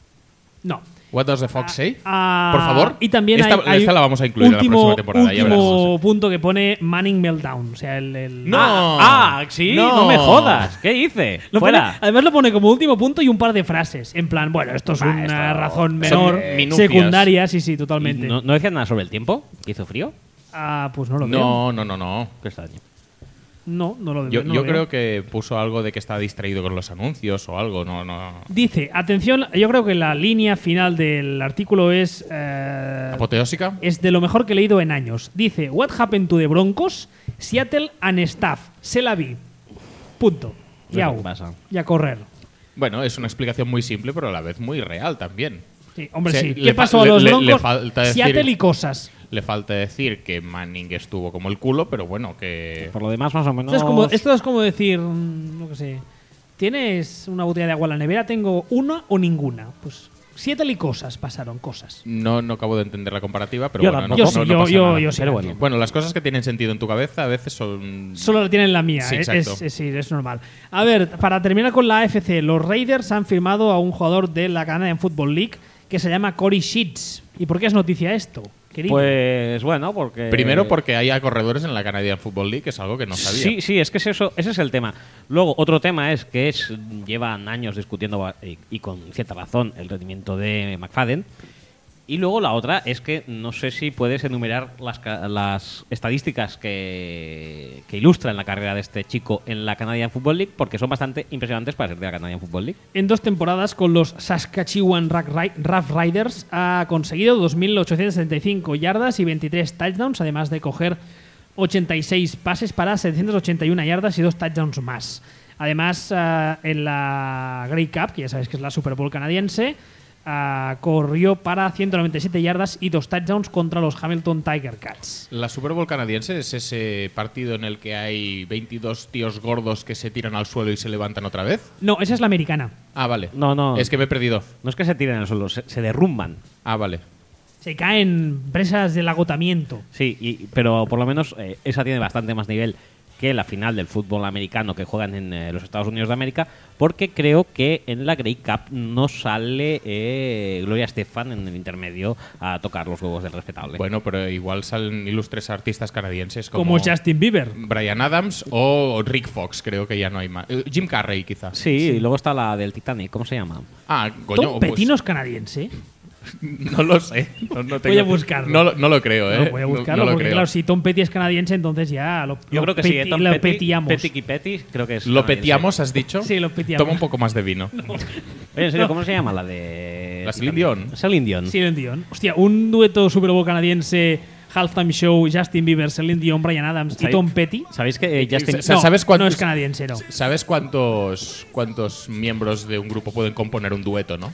Speaker 1: No.
Speaker 3: What does the Fox say?
Speaker 1: Ah,
Speaker 3: Por favor.
Speaker 1: Y también
Speaker 3: esta
Speaker 1: hay
Speaker 3: la vamos a incluir en la próxima temporada. Ya verás.
Speaker 1: último punto que pone Manning Meltdown. O sea,
Speaker 3: No.
Speaker 2: Sí,
Speaker 3: No.
Speaker 2: no me jodas. ¿Qué dice?
Speaker 1: Lo
Speaker 2: Fuera.
Speaker 1: pone- además lo pone como último punto y un par de frases. En plan, bueno, esto es una
Speaker 2: esto-
Speaker 1: razón
Speaker 3: son
Speaker 1: menor,
Speaker 3: minucias.
Speaker 1: secundaria, sí,
Speaker 2: ¿Y
Speaker 1: totalmente.
Speaker 2: ¿No decían nada sobre el tiempo? ¿Que hizo frío?
Speaker 1: Pues no lo veo.
Speaker 3: No.
Speaker 2: Qué extraño.
Speaker 1: No lo veo.
Speaker 3: Yo,
Speaker 1: no
Speaker 3: yo
Speaker 1: lo veo.
Speaker 3: creo que puso algo de que estaba distraído con los anuncios o algo. No.
Speaker 1: Dice, atención, yo creo que la línea final del artículo es
Speaker 3: ¿Apoteósica?
Speaker 1: de lo mejor que he leído en años. Dice, What happened to the Broncos? Seattle and staff. Se la vi. Punto.
Speaker 2: ¿Qué
Speaker 1: Ya
Speaker 2: pasa?
Speaker 1: Y a correr.
Speaker 3: Bueno, es una explicación muy simple, pero a la vez muy real también.
Speaker 1: Sí, hombre,
Speaker 3: O sea,
Speaker 1: sí.
Speaker 3: le
Speaker 1: ¿Qué
Speaker 3: fa-
Speaker 1: pasó a
Speaker 3: le-
Speaker 1: los
Speaker 3: le- le
Speaker 1: Broncos?
Speaker 3: falta decir-
Speaker 1: Seattle y cosas.
Speaker 3: Le falta decir que Manning estuvo como el culo, pero bueno, que...
Speaker 2: Por lo demás, más o menos.
Speaker 1: Esto es como decir, no qué sé, ¿tienes una botella de agua en la nevera? Tengo una o ninguna. Pues Seattle y cosas pasaron, cosas.
Speaker 3: No acabo de entender la comparativa, pero
Speaker 2: Yo
Speaker 3: bueno,
Speaker 2: tampoco.
Speaker 3: no, no pasa nada.
Speaker 1: Yo sí.
Speaker 2: Pero bueno.
Speaker 3: Bueno, las cosas que tienen sentido en tu cabeza a veces son...
Speaker 1: Solo lo tienen la mía,
Speaker 3: Sí,
Speaker 1: es,
Speaker 3: exacto.
Speaker 1: sí, es normal. A ver, para terminar con la AFC, los Raiders han firmado a un jugador de la Canadian Football League que se llama Corey Sheets. ¿Y por qué es noticia esto, querido?
Speaker 2: Pues bueno, porque.
Speaker 3: Primero porque haya corredores en la Canadian Football League, que es algo que no sabía.
Speaker 2: Sí, es que ese es el tema. Luego, otro tema es que llevan años discutiendo, y con cierta razón, el rendimiento de McFadden. Y luego la otra es que no sé si puedes enumerar las estadísticas que ilustran la carrera de este chico en la Canadian Football League, porque son bastante impresionantes para ser de la Canadian Football League.
Speaker 1: En 2 temporadas con los Saskatchewan Rough Riders ha conseguido 2.875 yardas y 23 touchdowns, además de coger 86 pases para 781 yardas y 2 touchdowns más. Además, en la Grey Cup, que ya sabéis que es la Super Bowl canadiense, corrió para 197 yardas y 2 touchdowns contra los Hamilton Tiger Cats.
Speaker 3: La Super Bowl canadiense es ese partido en el que hay 22 tíos gordos que se tiran al suelo y se levantan otra vez.
Speaker 1: No, esa es la americana.
Speaker 3: Ah, vale.
Speaker 2: No.
Speaker 3: Es que me he perdido.
Speaker 2: No es que se tiren al suelo, se derrumban.
Speaker 3: Ah, vale.
Speaker 1: Se caen presas del agotamiento.
Speaker 2: Sí, pero por lo menos esa tiene bastante más nivel que la final del fútbol americano que juegan en los Estados Unidos de América, porque creo que en la Grey Cup no sale Gloria Estefan en el intermedio a tocar los huevos del respetable.
Speaker 3: Bueno, pero igual salen ilustres artistas canadienses
Speaker 1: Como Justin Bieber.
Speaker 3: Brian Adams o Rick Fox, creo que ya no hay más. Jim Carrey, quizás.
Speaker 2: Sí, y luego está la del Titanic, ¿cómo se llama?
Speaker 3: Ah, coño.
Speaker 1: Tom Petty no es canadiense.
Speaker 3: No lo sé. No
Speaker 1: Voy a buscarlo.
Speaker 3: No lo creo, ¿eh?
Speaker 1: No, voy a buscarlo,
Speaker 3: No lo
Speaker 1: porque
Speaker 3: creo.
Speaker 1: claro, si Tom Petty es canadiense, entonces ya
Speaker 2: Yo creo que sí, Tom
Speaker 1: lo
Speaker 2: Petty,
Speaker 1: petiamos.
Speaker 2: Petty, creo que es
Speaker 3: ¿Lo
Speaker 2: canadiense.
Speaker 3: petiamos, has dicho?
Speaker 1: Sí, lo petiamos.
Speaker 3: Toma un poco más de vino.
Speaker 2: Oye, en serio, ¿cómo se llama la de...?
Speaker 3: La Celine Dion.
Speaker 2: Celine Dion.
Speaker 1: Celine Dion. Hostia, un dueto Super Bowl canadiense, Halftime Show, Justin Bieber, Celine Dion, Brian Adams y
Speaker 2: ¿Sabéis-
Speaker 1: Tom Petty.
Speaker 2: ¿Sabéis que Justin...
Speaker 3: Sa- ¿Sabes cuántos-
Speaker 1: no es canadiense, no.
Speaker 3: ¿Sabes cuántos miembros de un grupo pueden componer un dueto, no?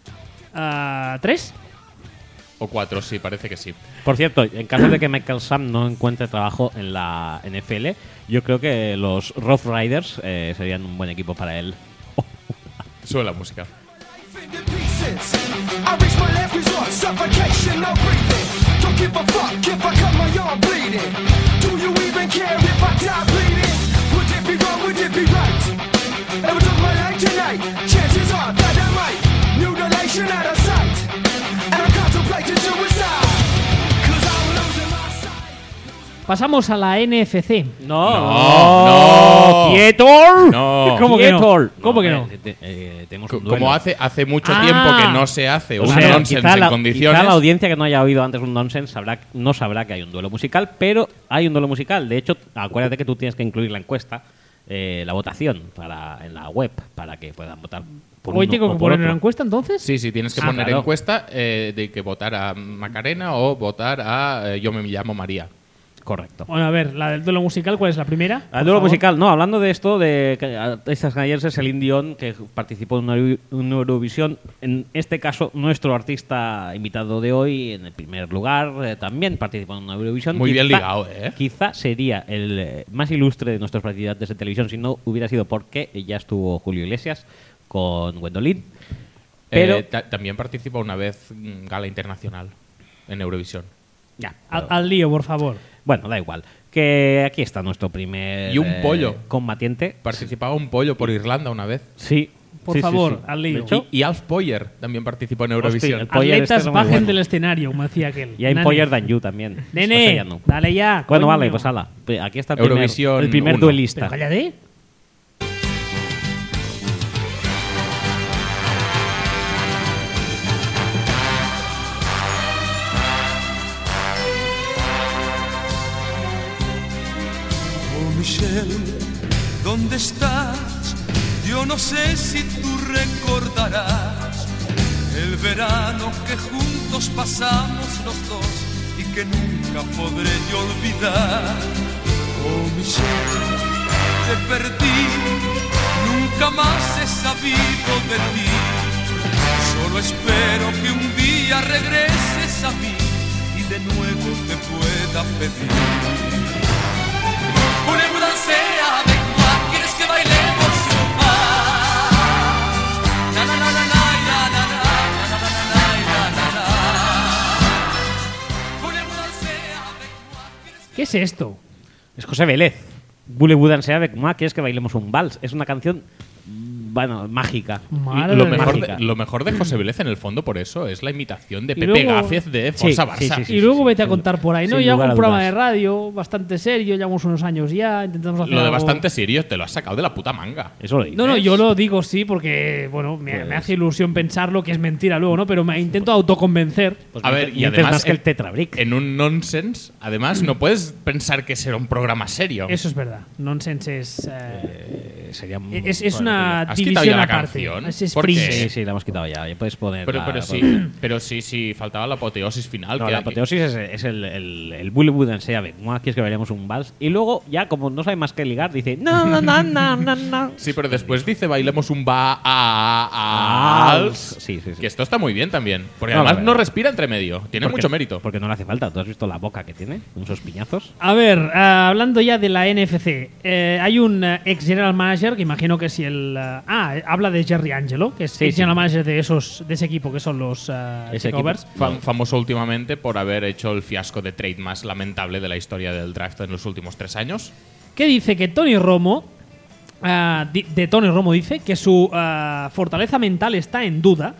Speaker 1: 3.
Speaker 3: O 4, sí, parece que sí.
Speaker 2: Por cierto, en caso de que Michael Sam no encuentre trabajo en la NFL, yo creo que los Rough Riders serían un buen equipo para él.
Speaker 3: Sube la música.
Speaker 5: into pieces. I reach my last resort, suffocation, no breathing. Don't give a fuck if I cut my arm bleeding. Do you even care if I die bleeding? Would it be wrong, would it be right? Ever took my life tonight? Chances are that I might. Mutilation out of sight. And I'm contemplating suicide. 'Cause I'm losing my sight.
Speaker 1: Pasamos a la NFC.
Speaker 3: No.
Speaker 2: ¡Quieto!
Speaker 3: No.
Speaker 1: ¿Cómo que no?
Speaker 2: ¡Quieto!
Speaker 1: ¿Cómo que no?
Speaker 2: Tenemos un duelo.
Speaker 3: Como hace mucho
Speaker 1: Ah.
Speaker 3: tiempo que no se hace
Speaker 2: O
Speaker 3: un
Speaker 2: sea,
Speaker 3: nonsense
Speaker 2: quizá
Speaker 3: en
Speaker 2: la
Speaker 3: condiciones.
Speaker 2: audiencia que no haya oído antes un nonsense no sabrá que hay un duelo musical, pero hay un duelo musical. De hecho, acuérdate que tú tienes que incluir la encuesta, la votación en la web, para que puedan votar por
Speaker 1: ¿Hoy
Speaker 2: uno
Speaker 1: tengo
Speaker 2: o
Speaker 1: que
Speaker 2: por
Speaker 1: poner
Speaker 2: otro.
Speaker 1: una encuesta entonces?
Speaker 3: Sí, tienes que
Speaker 2: Ah,
Speaker 3: poner
Speaker 2: claro.
Speaker 3: encuesta de que votar a Macarena o votar a Yo me llamo María.
Speaker 2: Correcto.
Speaker 1: Bueno, a ver, la del duelo musical, ¿cuál es la primera?
Speaker 2: El
Speaker 1: Por
Speaker 2: duelo
Speaker 1: favor.
Speaker 2: musical, no, hablando de esto, de estas canadienses, Celine Dion, que participó en una Eurovisión, en este caso, nuestro artista invitado de hoy, en el primer lugar, también participó en una Eurovisión.
Speaker 3: Muy bien ligado, ¿eh?
Speaker 2: Quizá sería el más ilustre de nuestros participantes de televisión si no hubiera sido porque ya estuvo Julio Iglesias con Gwendolyn. Pero
Speaker 3: También participó una vez Gala Internacional en Eurovisión.
Speaker 2: Ya.
Speaker 1: Al lío, por favor.
Speaker 2: Bueno, da igual. Que aquí está nuestro primer
Speaker 3: Y un pollo.
Speaker 2: combatiente.
Speaker 3: Participaba un pollo por Irlanda una vez.
Speaker 2: Sí.
Speaker 1: Por
Speaker 2: Sí, sí,
Speaker 1: favor,
Speaker 2: sí.
Speaker 1: al lío.
Speaker 2: De hecho,
Speaker 3: Y Alf Poyer también participó en Eurovisión.
Speaker 2: el Poyer
Speaker 1: Atletas
Speaker 2: este es muy
Speaker 1: bajen
Speaker 2: bueno.
Speaker 1: del escenario, como decía aquel.
Speaker 2: y hay
Speaker 1: Nane.
Speaker 2: Poyer Dan You también. Pues
Speaker 1: Nene,
Speaker 2: ya no.
Speaker 1: dale ya.
Speaker 2: Bueno,
Speaker 1: coño.
Speaker 2: vale, pues ala. Aquí está el
Speaker 3: Eurovisión
Speaker 2: primer
Speaker 3: 1.
Speaker 2: duelista.
Speaker 1: Pero cállate.
Speaker 5: Oh Michelle, ¿dónde estás? Yo no sé si tú recordarás el verano que juntos pasamos los dos y que nunca podré yo olvidar. Oh Michelle, te perdí, nunca más he sabido de ti. Solo espero que un día regreses a mí y de nuevo te pueda pedir. Voulez-vous danser avec moi? ¿Quieres que bailemos más? Na na na na na na na na na na na na. Voulez-vous danser avec moi?
Speaker 1: ¿Qué es esto?
Speaker 2: Es José Vélez. Voulez-vous danser avec moi? ¿Quieres que bailemos un vals? Es una canción, bueno, mágica.
Speaker 1: Madre
Speaker 3: Lo
Speaker 1: de
Speaker 3: mejor,
Speaker 2: mágica.
Speaker 3: lo mejor de José Vélez en el fondo por eso es la imitación de
Speaker 1: Y
Speaker 3: Pepe
Speaker 1: luego-
Speaker 3: Gáfez de Forza
Speaker 2: Sí,
Speaker 3: Barça.
Speaker 2: sí, sí,
Speaker 1: Y luego vete a
Speaker 2: sin-
Speaker 1: contar por ahí, ¿no?
Speaker 2: sin
Speaker 1: Yo hago
Speaker 2: lugar
Speaker 1: un
Speaker 2: a
Speaker 1: programa
Speaker 2: dudas.
Speaker 1: de radio bastante serio, llevamos unos años ya, intentamos hacer
Speaker 3: Lo de
Speaker 1: algo-
Speaker 3: bastante serio te lo has sacado de la puta manga.
Speaker 2: Eso lo dices.
Speaker 1: No, yo lo digo sí porque, bueno, me hace ilusión pensarlo que es mentira luego, ¿no? Pero me intento autoconvencer.
Speaker 2: Pues
Speaker 3: A ver, y
Speaker 2: mientes
Speaker 3: además
Speaker 2: más que el Tetrabric.
Speaker 3: En un nonsense, además, no puedes pensar que será un programa serio.
Speaker 1: Eso es verdad. Nonsense es...
Speaker 2: Sería
Speaker 1: es una
Speaker 3: ¿Has quitado
Speaker 1: división
Speaker 3: ya la
Speaker 1: aparte.
Speaker 3: canción?
Speaker 1: Es
Speaker 3: ¿Por qué?
Speaker 1: fringe.
Speaker 2: Sí, sí, la hemos quitado ya. Ya puedes poner.
Speaker 3: Pero sí, faltaba la apoteosis final.
Speaker 2: No,
Speaker 3: que
Speaker 2: la apoteosis es el Voulez-vous danser avec moi? ¿Quieres que bailemos un vals? Y luego, ya como no sabe más que ligar, dice no, no, no, no, no, no.
Speaker 3: Sí, pero después dice bailemos un vals.
Speaker 2: Sí, sí, sí.
Speaker 3: Que esto está muy bien también. Porque
Speaker 2: No, la
Speaker 3: además no
Speaker 2: verdad.
Speaker 3: respira entre medio. Tiene
Speaker 2: Porque-
Speaker 3: mucho mérito.
Speaker 2: Porque no le hace falta. ¿Tú has visto la boca que tiene? Con esos piñazos.
Speaker 1: A ver, hablando ya de la NFC, hay un ex general manager que imagino que si el... habla de Jerry Angelo, que es
Speaker 2: Sí,
Speaker 1: ex
Speaker 2: sí.
Speaker 1: general manager de ese equipo que son los
Speaker 2: Ese
Speaker 1: Takeovers.
Speaker 3: Famoso últimamente por haber hecho el fiasco de trade más lamentable de la historia del draft en los últimos 3 años.
Speaker 1: Que dice que Tony Romo, de Tony Romo dice que su fortaleza mental está en duda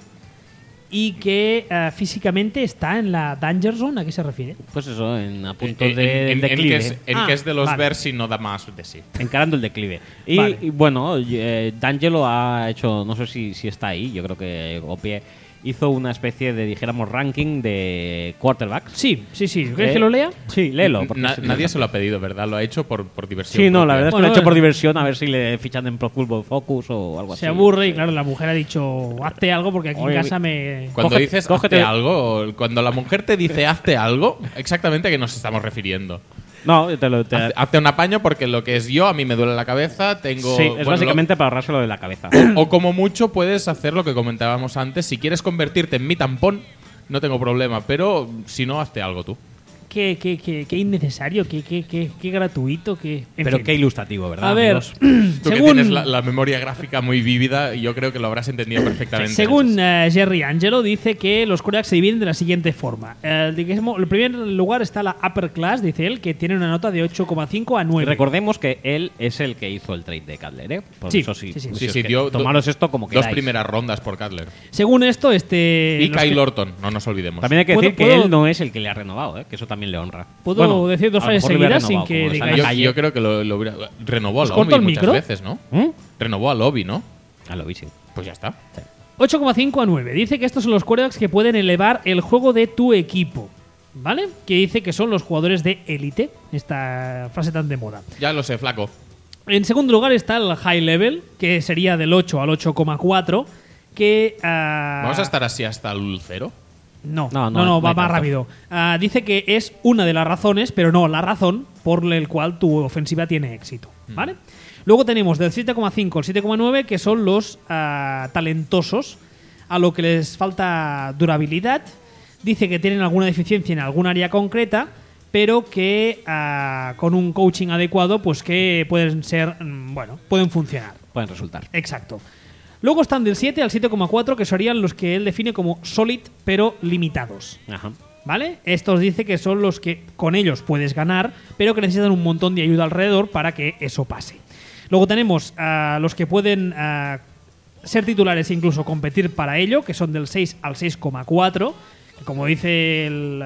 Speaker 1: y que físicamente está en la Danger Zone. ¿A qué se refiere?
Speaker 2: Pues eso, a punto
Speaker 3: En-
Speaker 2: de
Speaker 3: en
Speaker 2: declive.
Speaker 3: que es de los
Speaker 1: vale.
Speaker 3: Versi no da más de sí.
Speaker 2: Encarando el declive. Y,
Speaker 1: Vale.
Speaker 2: y bueno, D'Angelo ha hecho, no sé si está ahí, yo creo que Opie hizo una especie de, dijéramos, ranking de quarterbacks.
Speaker 1: Sí. ¿Quieres que lo lea?
Speaker 2: Sí, léelo. porque es
Speaker 3: Nadie
Speaker 2: interesante.
Speaker 3: se lo ha pedido, ¿verdad? Lo ha hecho por diversión.
Speaker 2: Sí, no, la
Speaker 3: propia.
Speaker 2: verdad es que
Speaker 1: Bueno,
Speaker 2: lo ha hecho por diversión, a ver si le fichan en Pro Football Focus o algo así.
Speaker 1: Se aburre y claro, la mujer ha dicho, hazte algo porque aquí
Speaker 2: Oye,
Speaker 1: en casa me...
Speaker 3: Cuando
Speaker 2: Cógete-
Speaker 3: dices
Speaker 2: cógete-
Speaker 3: hazte algo, cuando la mujer te dice hazte algo, exactamente a qué nos estamos refiriendo.
Speaker 2: No, te lo.
Speaker 3: Hazte un apaño porque lo que es yo, a mí me duele la cabeza, tengo...
Speaker 2: sí, es
Speaker 3: bueno,
Speaker 2: básicamente para ahorrárselo de la cabeza.
Speaker 3: o como mucho puedes hacer lo que comentábamos antes, si quieres convertirte en mi tampón, no tengo problema, pero si no, hazte algo tú.
Speaker 1: Qué innecesario, qué gratuito, qué... en
Speaker 2: Pero
Speaker 1: fin.
Speaker 2: qué ilustrativo, ¿verdad?
Speaker 1: A ver,
Speaker 2: amigos?
Speaker 3: Tú que
Speaker 1: según,
Speaker 3: tienes la memoria gráfica muy vívida, y yo creo que lo habrás entendido perfectamente.
Speaker 1: según Jerry Angelo, dice que los quarterbacks se dividen de la siguiente forma. En primer lugar está la upper class, dice él, que tiene una nota de 8,5 a 9.
Speaker 2: Recordemos que él es el que hizo el trade de Cutler, ¿eh? Por
Speaker 1: Sí,
Speaker 2: eso sí.
Speaker 1: sí, sí.
Speaker 3: Sí,
Speaker 2: es
Speaker 3: sí,
Speaker 2: que
Speaker 3: dio
Speaker 2: tomaros esto como que
Speaker 3: dos primeras rondas por Cutler.
Speaker 1: Según esto,
Speaker 3: Y
Speaker 1: los
Speaker 3: Kyle
Speaker 1: que-
Speaker 3: Orton, no nos olvidemos.
Speaker 2: También hay que
Speaker 1: ¿Puedo-
Speaker 2: decir que
Speaker 1: puedo-
Speaker 2: él no es el que le ha renovado, ¿eh? Que eso también le honra.
Speaker 1: ¿Puedo decir dos
Speaker 2: a lo
Speaker 1: frases
Speaker 2: mejor le hubiera
Speaker 1: seguidas sin
Speaker 2: renovado,
Speaker 1: que
Speaker 2: como está en
Speaker 1: digáis-
Speaker 2: la
Speaker 3: yo,
Speaker 2: calle.
Speaker 3: yo creo que lo hubiera... Renovó a
Speaker 1: ¿Os
Speaker 3: Lobby
Speaker 1: corto el
Speaker 3: muchas
Speaker 1: micro?
Speaker 3: veces, ¿no?
Speaker 2: ¿Mm?
Speaker 3: Renovó a Lobby, ¿no?
Speaker 2: Ah, lo vi, sí.
Speaker 3: Pues ya está.
Speaker 1: 8,5 a 9. Dice que estos son los quarterbacks que pueden elevar el juego de tu equipo. ¿Vale? Que dice que son los jugadores de élite. Esta frase tan de moda.
Speaker 3: Ya lo sé, flaco.
Speaker 1: En segundo lugar está el high level, que sería del 8 al 8,4. Que.
Speaker 3: ¿Vamos a estar así hasta el 0?
Speaker 1: No,
Speaker 2: No,
Speaker 1: no,
Speaker 2: no
Speaker 1: va
Speaker 2: hay
Speaker 1: más
Speaker 2: tanto.
Speaker 1: rápido. Dice que es una de las razones, pero no la razón por la cual tu ofensiva tiene éxito. ¿Vale? Luego tenemos del 7,5 al 7,9, que son los talentosos, a lo que les falta durabilidad. Dice que tienen alguna deficiencia en algún área concreta, pero que con un coaching adecuado, pues que pueden ser, pueden funcionar.
Speaker 2: Pueden resultar.
Speaker 1: Exacto. Luego están del 7 al 7,4, que serían los que él define como solid, pero limitados.
Speaker 2: Ajá.
Speaker 1: ¿vale? Estos dice que son los que con ellos puedes ganar, pero que necesitan un montón de ayuda alrededor para que eso pase. Luego tenemos los que pueden ser titulares e incluso competir para ello, que son del 6 al 6,4. Como dice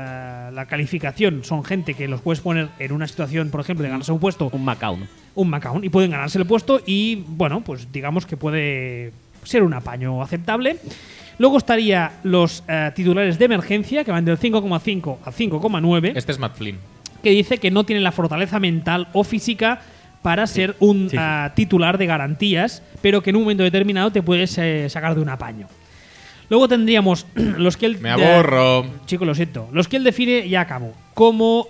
Speaker 1: la calificación, son gente que los puedes poner en una situación, por ejemplo, de ganarse un puesto.
Speaker 2: Un Macao.
Speaker 1: Un Macaon, y pueden ganarse el puesto y, bueno, pues digamos que puede ser un apaño aceptable. Luego estaría los titulares de emergencia, que van del 5,5 a 5,9,
Speaker 3: Este es Matt Flynn.
Speaker 1: que dice que no tienen la fortaleza mental o física para ser un titular de garantías, pero que en un momento determinado te puedes sacar de un apaño. Luego tendríamos los que él...
Speaker 3: Me aborro.
Speaker 1: Chico, lo siento. Los que él define, ya acabo, como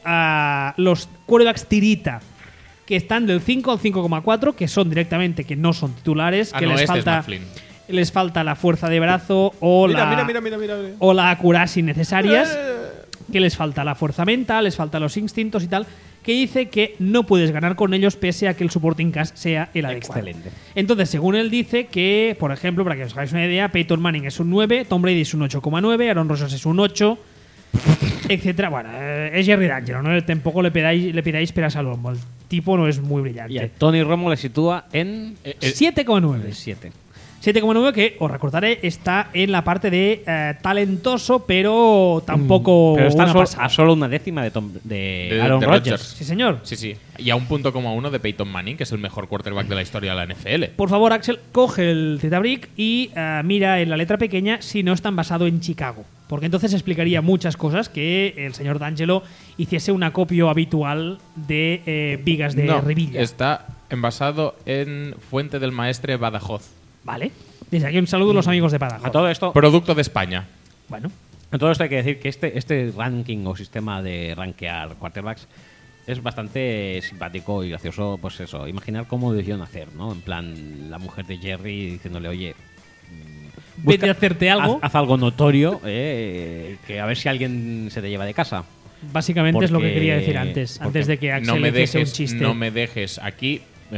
Speaker 1: los quarterbacks tirita, que están del 5 al 5,4, que son directamente, que no son titulares, que
Speaker 3: no,
Speaker 1: les
Speaker 3: este es
Speaker 1: falta...
Speaker 3: Matt Flynn.
Speaker 1: Les falta la fuerza de brazo o
Speaker 3: Mira.
Speaker 1: o la accuracy necesarias, que les falta la fuerza mental, les falta los instintos y tal, que dice que no puedes ganar con ellos pese a que el supporting cast sea el adecuado.
Speaker 2: Excelente.
Speaker 1: Entonces, según él dice que, por ejemplo, para que os hagáis una idea, Peyton Manning es un 9, Tom Brady es un 8,9, Aaron Rodgers es un 8, etcétera. Bueno, es Jerry D'Angelo, ¿no? Tampoco le pidáis peras al olmo. El tipo no es muy brillante.
Speaker 2: Y a Tony Romo le sitúa en
Speaker 1: 7,9.
Speaker 2: 7.
Speaker 1: 7,9 que, os recordaré, está en la parte de talentoso, pero tampoco
Speaker 2: Pero está
Speaker 1: una pasada.
Speaker 2: a solo una décima de Aaron
Speaker 3: de
Speaker 2: Rodgers.
Speaker 3: Rodgers.
Speaker 1: Sí, señor.
Speaker 3: Sí. Y a un 1,1 de Peyton Manning, que es el mejor quarterback de la historia de la NFL.
Speaker 1: Por favor, Axel, coge el Zetabrick y mira en la letra pequeña si no están basado en Chicago. Porque entonces explicaría muchas cosas que el señor D'Angelo hiciese un acopio habitual de vigas de Rivilla.
Speaker 3: Está envasado en Fuente del Maestre Badajoz.
Speaker 1: Vale. Desde aquí un saludo a los amigos de Badajoz.
Speaker 2: A todo esto,
Speaker 3: Producto de España.
Speaker 1: Bueno,
Speaker 2: a todo esto hay que decir que este ranking o sistema de rankear quarterbacks es bastante simpático y gracioso. Pues eso, imaginar cómo debieron hacer, ¿no? En plan, la mujer de Jerry diciéndole, oye,
Speaker 1: vete a hacerte algo.
Speaker 2: Haz algo notorio, que a ver si alguien se te lleva de casa.
Speaker 1: Básicamente es lo que
Speaker 2: Porque-
Speaker 1: quería decir antes de que Axel hiciese un chiste.
Speaker 3: No me dejes aquí.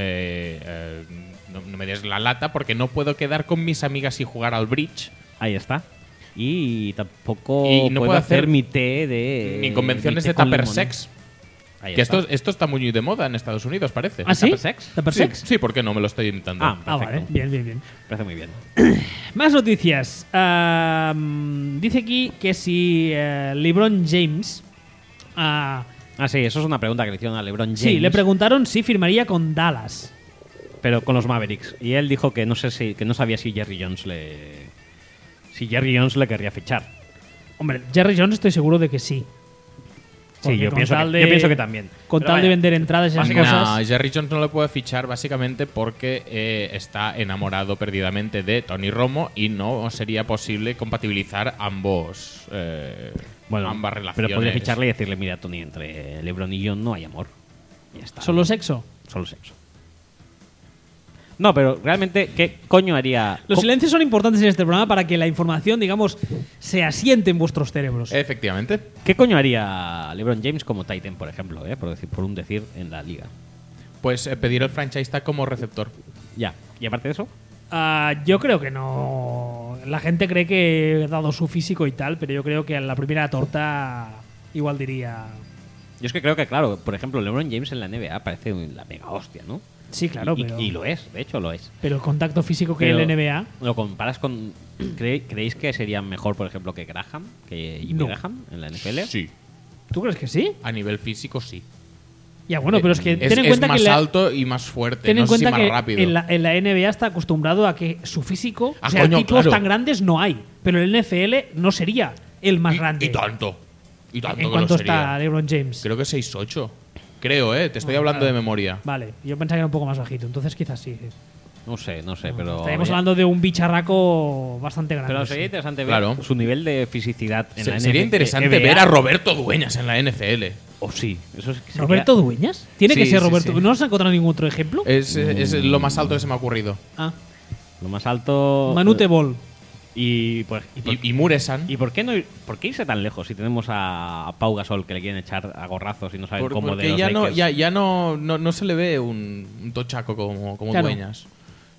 Speaker 3: No me des la lata porque no puedo quedar con mis amigas y jugar al bridge.
Speaker 2: Ahí está. Y tampoco
Speaker 3: Y no
Speaker 2: puedo
Speaker 3: puedo
Speaker 2: hacer
Speaker 3: hacer
Speaker 2: mi té de...
Speaker 3: Ni convenciones
Speaker 2: mi té
Speaker 3: de
Speaker 2: con
Speaker 3: tupper
Speaker 2: limón.
Speaker 3: sex.
Speaker 2: Ahí
Speaker 3: Que
Speaker 2: está.
Speaker 3: esto está muy de moda en Estados Unidos, parece.
Speaker 1: ¿Ah, sí?
Speaker 2: ¿Tupper sex?
Speaker 1: ¿Tupper
Speaker 3: Sí,
Speaker 1: sex?
Speaker 3: sí, ¿por qué no? Me lo estoy inventando.
Speaker 2: Ah,
Speaker 1: Ah, vale.
Speaker 2: perfecto.
Speaker 1: Bien.
Speaker 2: Me parece muy bien.
Speaker 1: Más noticias. Dice aquí que si LeBron James...
Speaker 2: Ah, sí, eso es una pregunta que le hicieron a LeBron James.
Speaker 1: sí, le preguntaron si firmaría con Dallas.
Speaker 2: Pero con los Mavericks. Y él dijo que no sabía si Jerry Jones le querría fichar.
Speaker 1: Hombre, Jerry Jones estoy seguro de que sí.
Speaker 2: Sí,
Speaker 1: Porque
Speaker 2: yo
Speaker 1: con
Speaker 2: pienso,
Speaker 1: tal
Speaker 2: que,
Speaker 1: de-
Speaker 2: yo pienso que también.
Speaker 1: Con
Speaker 2: Pero
Speaker 1: tal de
Speaker 2: vaya,
Speaker 1: vender entradas y esas
Speaker 3: No,
Speaker 1: cosas...
Speaker 3: Jerry Jones no le puede fichar básicamente porque está enamorado perdidamente de Tony Romo y no sería posible compatibilizar ambas relaciones.
Speaker 2: pero podría ficharle y decirle, mira, Tony, entre LeBron y yo no hay amor. Y ya está.
Speaker 1: ¿Solo sexo?
Speaker 2: Solo sexo. No, pero realmente, ¿qué coño haría?
Speaker 1: Los silencios son importantes en este programa para que la información, digamos, se asiente en vuestros cerebros.
Speaker 3: Efectivamente.
Speaker 2: ¿Qué coño haría LeBron James como Titan, por ejemplo, por un decir, en la liga?
Speaker 3: Pues pedir el franchise tag como receptor.
Speaker 2: Ya. Y aparte de eso,
Speaker 1: Yo creo que no. La gente cree que, dado su físico y tal, pero yo creo que a la primera torta igual diría...
Speaker 2: yo es que creo que, claro, por ejemplo, LeBron James en la NBA parece la mega hostia, ¿no?
Speaker 1: Sí, claro,
Speaker 2: y,
Speaker 1: pero...
Speaker 2: y lo es, de hecho lo es.
Speaker 1: Pero el contacto físico que
Speaker 2: Pero
Speaker 1: el NBA...
Speaker 2: ¿Lo comparas con... ¿Creéis que sería mejor, por ejemplo, que Graham? Que Jimmy
Speaker 1: No.
Speaker 2: Graham en la NFL?
Speaker 3: Sí.
Speaker 1: ¿Tú crees que sí?
Speaker 3: A nivel físico, sí.
Speaker 1: Ya, bueno, pero es que ten en
Speaker 3: es
Speaker 1: cuenta
Speaker 3: más
Speaker 1: que...
Speaker 3: alto y más fuerte.
Speaker 1: Ten en
Speaker 3: No sé si
Speaker 1: cuenta
Speaker 3: más
Speaker 1: que
Speaker 3: rápido.
Speaker 1: en la NBA está acostumbrado a que su físico...
Speaker 3: Ah,
Speaker 1: o sea,
Speaker 3: coño,
Speaker 1: títulos
Speaker 3: claro.
Speaker 1: tan grandes no hay. Pero el NFL no sería el más grande.
Speaker 3: Y tanto. Y tanto
Speaker 1: ¿En
Speaker 3: que
Speaker 1: cuánto
Speaker 3: lo sería.
Speaker 1: está LeBron James?
Speaker 3: Creo que 6'8". Creo, te estoy hablando de memoria.
Speaker 1: Vale, yo pensaba que era un poco más bajito, entonces quizás sí.
Speaker 2: No sé, pero...
Speaker 1: Estaríamos hablando de un bicharraco bastante grande.
Speaker 2: Pero
Speaker 1: sí.
Speaker 2: sería interesante ver
Speaker 3: Claro.
Speaker 2: su nivel de fisicidad en la
Speaker 3: Sería
Speaker 2: NBA.
Speaker 3: interesante ver a Roberto Dueñas en la NFL.
Speaker 2: O sí, eso es que sería-
Speaker 1: ¿Roberto Dueñas? Tiene que
Speaker 3: Sí,
Speaker 1: ser
Speaker 3: sí,
Speaker 1: Roberto.
Speaker 3: sí.
Speaker 1: ¿No has encontrado ningún otro ejemplo?
Speaker 3: Es lo más alto que se me ha ocurrido.
Speaker 1: Ah,
Speaker 2: Lo más alto...
Speaker 1: Manute Ball.
Speaker 2: Y
Speaker 3: Muresan.
Speaker 2: ¿Y por qué irse tan lejos si tenemos a Pau Gasol que le quieren echar a gorrazos y no saben cómo de
Speaker 3: Porque
Speaker 2: los
Speaker 3: ya
Speaker 2: Lakers?
Speaker 3: no se le ve un tochaco como
Speaker 1: Claro.
Speaker 3: Dueñas.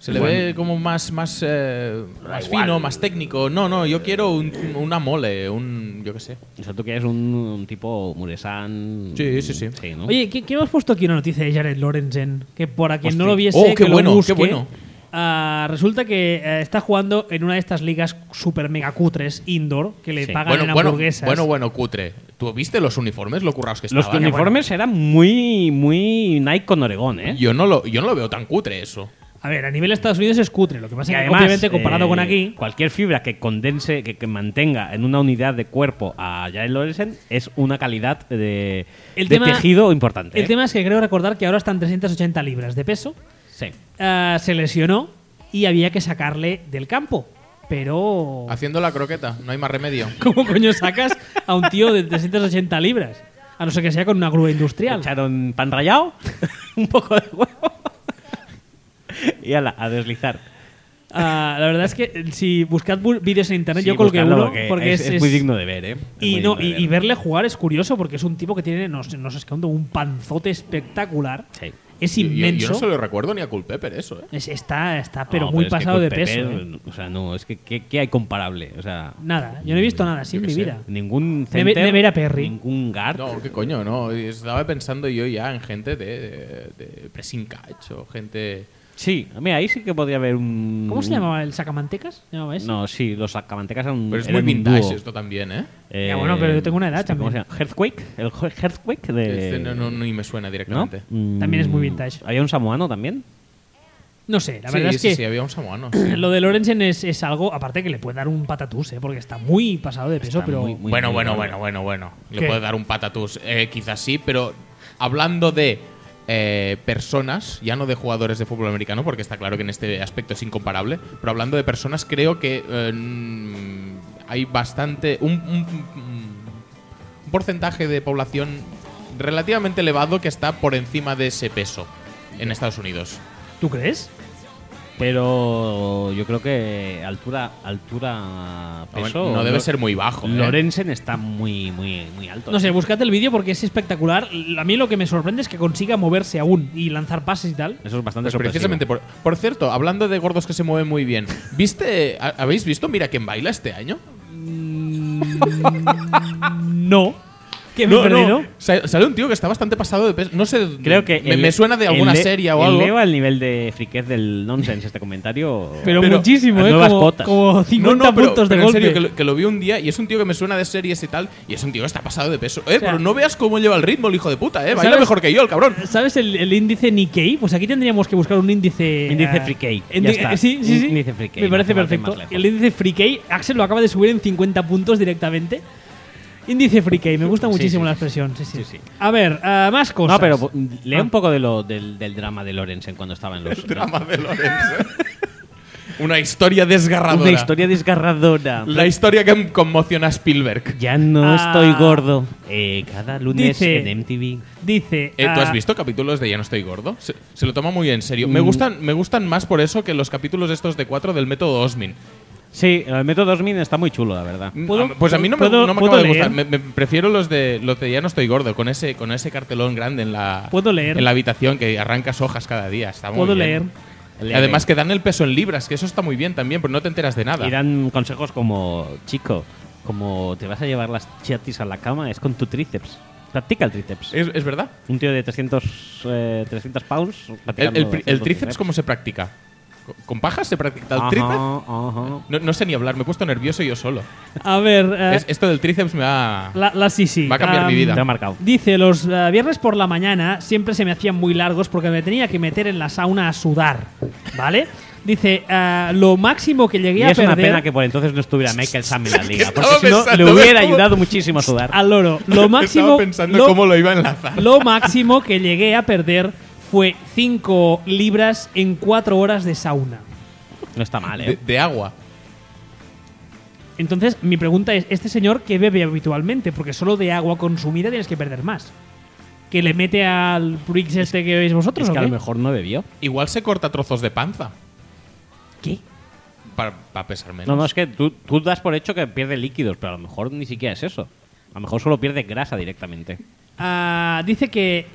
Speaker 3: Se le ve como más fino, más técnico. No, yo quiero una mole, yo qué sé.
Speaker 2: O sea, tú quieres un tipo Muresan.
Speaker 3: Sí.
Speaker 2: ¿no?
Speaker 1: Oye, ¿qué hemos puesto aquí una noticia de Jared Lorenzen? Que para quien no
Speaker 2: Hostia.
Speaker 1: lo viese,
Speaker 3: Oh, qué
Speaker 1: que
Speaker 3: bueno,
Speaker 1: lo busque.
Speaker 3: qué bueno.
Speaker 1: Resulta que está jugando en una de estas ligas super mega cutres indoor que le
Speaker 2: Sí.
Speaker 1: pagan en hamburguesas.
Speaker 3: Bueno, cutre. ¿Tú viste los uniformes, lo currados que
Speaker 2: Los
Speaker 3: estaban?
Speaker 2: uniformes eran muy Nike con Oregón, ¿eh?
Speaker 3: Yo no lo veo tan cutre eso.
Speaker 1: A ver, a nivel Estados Unidos es cutre. Lo que pasa
Speaker 2: Y
Speaker 1: es que,
Speaker 2: además,
Speaker 1: obviamente, comparado con aquí.
Speaker 2: cualquier fibra que condense, que mantenga en una unidad de cuerpo a Jared Lorenzen es una calidad de tejido importante.
Speaker 1: El tema es que creo recordar que ahora están 380 libras de peso.
Speaker 2: Sí.
Speaker 1: Se lesionó y había que sacarle del campo. Pero.
Speaker 3: Haciendo la croqueta, no hay más remedio.
Speaker 1: ¿Cómo coño sacas a un tío de 380 libras? A no ser que sea con una grúa industrial.
Speaker 2: Echaron pan rallado, un poco de huevo y a deslizar.
Speaker 1: La verdad es que si buscad vídeos en internet,
Speaker 2: Sí,
Speaker 1: yo colgué
Speaker 2: buscadlo,
Speaker 1: uno porque
Speaker 2: es muy digno de ver, ¿eh? Es
Speaker 1: Y,
Speaker 2: muy
Speaker 1: no,
Speaker 2: digno de ver.
Speaker 1: y verle jugar es curioso porque es un tipo que tiene, no sé escondo, un panzote espectacular.
Speaker 2: Sí.
Speaker 1: Es inmenso.
Speaker 3: Yo no se lo recuerdo ni a Culpepper eso, ¿eh?
Speaker 1: Está pero
Speaker 2: No,
Speaker 1: muy
Speaker 2: es que
Speaker 1: pasado de
Speaker 2: Culpepper,
Speaker 1: peso. ¿eh?
Speaker 2: O sea, no, es que ¿qué hay comparable? O sea,
Speaker 1: Nada, yo no he visto nada así en
Speaker 3: qué
Speaker 1: mi
Speaker 3: sé.
Speaker 1: vida.
Speaker 2: ningún center,
Speaker 1: Nevera Perry.
Speaker 2: ningún guard.
Speaker 3: No, qué coño, no. Estaba pensando yo ya en gente de pressing catch o gente...
Speaker 2: Sí, mira, ahí sí que podría haber un...
Speaker 1: ¿Cómo se llamaba el sacamantecas? ¿Se llamaba ese?
Speaker 2: No, sí, los sacamantecas eran
Speaker 3: Pero es
Speaker 2: eran
Speaker 3: muy
Speaker 2: un
Speaker 3: vintage
Speaker 2: dúo.
Speaker 3: esto también, ¿eh?
Speaker 1: Ya, bueno, pero yo tengo una edad
Speaker 2: ¿Cómo se
Speaker 1: también.
Speaker 2: llama? Earthquake, el Earthquake de...
Speaker 3: Este no ni me suena
Speaker 2: ¿No?
Speaker 3: directamente.
Speaker 1: También es muy vintage.
Speaker 2: ¿Había un samoano también?
Speaker 1: No sé, la verdad es
Speaker 3: sí,
Speaker 1: que
Speaker 3: sí, había un samoano.
Speaker 1: lo de Lorenzen es algo, aparte que le puede dar un patatús, porque está muy pasado de peso,
Speaker 2: Está
Speaker 1: pero.
Speaker 2: muy- muy-
Speaker 3: Bueno.
Speaker 1: ¿Qué?
Speaker 3: Le puede dar un patatús. Quizás sí, pero hablando de personas, ya no de jugadores de fútbol americano, porque está claro que en este aspecto es incomparable, pero hablando de personas, creo que hay bastante. Un porcentaje de población relativamente elevado que está por encima de ese peso en Estados Unidos.
Speaker 1: ¿Tú crees?
Speaker 2: Pero yo creo que altura peso...
Speaker 3: No debe ser muy bajo. ¿eh?
Speaker 2: Lorenzen está muy alto.
Speaker 1: No sé, buscad el vídeo porque es espectacular. A mí lo que me sorprende es que consiga moverse aún y lanzar pases y tal.
Speaker 2: Eso es bastante
Speaker 3: Pues
Speaker 2: sorpresivo.
Speaker 3: precisamente por cierto, hablando de gordos que se mueven muy bien, ¿habéis visto Mira quién baila este año?
Speaker 1: No. ¿Que me he perdido?
Speaker 3: Sale un tío que está bastante pasado de peso. No sé,
Speaker 2: Creo que
Speaker 3: me suena de alguna serie o algo.
Speaker 2: Eleva el nivel de friquez del nonsense este comentario.
Speaker 1: Pero
Speaker 3: Pero
Speaker 1: muchísimo,
Speaker 2: a
Speaker 1: ¿eh?
Speaker 2: nuevas
Speaker 1: Como,
Speaker 2: cotas.
Speaker 1: como 50
Speaker 3: pero,
Speaker 1: puntos de
Speaker 3: pero en
Speaker 1: golpe.
Speaker 3: serio, que lo vi un día y es un tío que me suena de series y tal. Y es un tío que está pasado de peso.
Speaker 1: sea,
Speaker 3: Pero no veas cómo lleva el ritmo el hijo de puta, Baila
Speaker 1: ¿sabes?
Speaker 3: mejor que yo, el cabrón.
Speaker 1: ¿Sabes el índice Nikkei? Pues aquí tendríamos que buscar un índice.
Speaker 2: Índice Frikei, ya está.
Speaker 1: Sí.
Speaker 2: Índice Frikei,
Speaker 1: Me parece
Speaker 2: no hace
Speaker 1: perfecto.
Speaker 2: más lejos.
Speaker 1: El índice Frikei, Axel lo acaba de subir en 50 puntos directamente. Índice Frikei, me gusta muchísimo
Speaker 2: sí,
Speaker 1: la
Speaker 2: sí.
Speaker 1: expresión. Sí.
Speaker 2: Sí.
Speaker 1: A ver, más cosas.
Speaker 2: No, pero lee un poco del drama de Lorenzen cuando estaba en los...
Speaker 3: Drama de Lorenzo. Una historia desgarradora.
Speaker 2: Una historia desgarradora.
Speaker 3: La historia que conmociona a Spielberg.
Speaker 2: Ya no estoy gordo. Cada lunes
Speaker 1: Dice-
Speaker 2: en MTV.
Speaker 1: Dice.
Speaker 3: ¿Tú has visto capítulos de Ya no estoy gordo? Se lo toma muy en serio. Me gustan más por eso que los capítulos estos de 4 del método Osmin.
Speaker 2: Sí, el método 2000 está muy chulo, la verdad.
Speaker 3: Pues a mí no me
Speaker 1: ¿puedo
Speaker 3: acaba de
Speaker 1: leer?
Speaker 3: gustar. Me prefiero los de Ya no estoy gordo, con ese cartelón grande en la,
Speaker 1: ¿Puedo leer?
Speaker 3: en la habitación que arrancas hojas cada día. Está muy
Speaker 1: ¿Puedo
Speaker 3: bien.
Speaker 1: leer?
Speaker 3: Además que dan el peso en libras, que eso está muy bien también, pero no te enteras de nada.
Speaker 2: Y dan consejos como, chico, como te vas a llevar las chatis a la cama, es con tu tríceps. Practica el tríceps.
Speaker 3: ¿Es verdad?
Speaker 2: Un tío de 300 pounds. practicando
Speaker 3: El
Speaker 2: haciendo
Speaker 3: tríceps, ¿cómo se practica? ¿Con pajas se practica el tríceps?
Speaker 2: Ajá.
Speaker 3: No sé ni hablar, me he puesto nervioso yo solo.
Speaker 1: A ver.
Speaker 3: Esto del tríceps me va...
Speaker 1: La sí.
Speaker 3: Va a cambiar mi vida.
Speaker 2: Te ha marcado.
Speaker 1: Dice, los viernes por la mañana siempre se me hacían muy largos porque me tenía que meter en la sauna a sudar, ¿vale? Dice, lo máximo que llegué
Speaker 2: Y
Speaker 1: a
Speaker 2: es
Speaker 1: perder...
Speaker 2: una pena que por entonces no estuviera Michael Sam en la liga, porque
Speaker 3: estaba
Speaker 2: si no
Speaker 3: pensando,
Speaker 2: le hubiera
Speaker 3: ¿ves cómo?
Speaker 2: ayudado muchísimo a sudar.
Speaker 1: Al loro. Lo máximo...
Speaker 3: Estaba pensando cómo lo iba a enlazar.
Speaker 1: Lo máximo que llegué a perder fue 5 libras en 4 horas de sauna.
Speaker 2: No está mal, ¿eh?
Speaker 3: De agua.
Speaker 1: Entonces, mi pregunta es, ¿este señor qué bebe habitualmente? Porque solo de agua consumida tienes que perder más. ¿Que le mete al Brix este que veis vosotros
Speaker 2: Es
Speaker 1: o
Speaker 2: que a
Speaker 1: qué?
Speaker 2: lo mejor no bebió.
Speaker 3: Igual se corta trozos de panza
Speaker 1: ¿Qué?
Speaker 3: para pesar menos.
Speaker 2: No, es que tú das por hecho que pierde líquidos, pero a lo mejor ni siquiera es eso. A lo mejor solo pierde grasa directamente.
Speaker 1: Dice que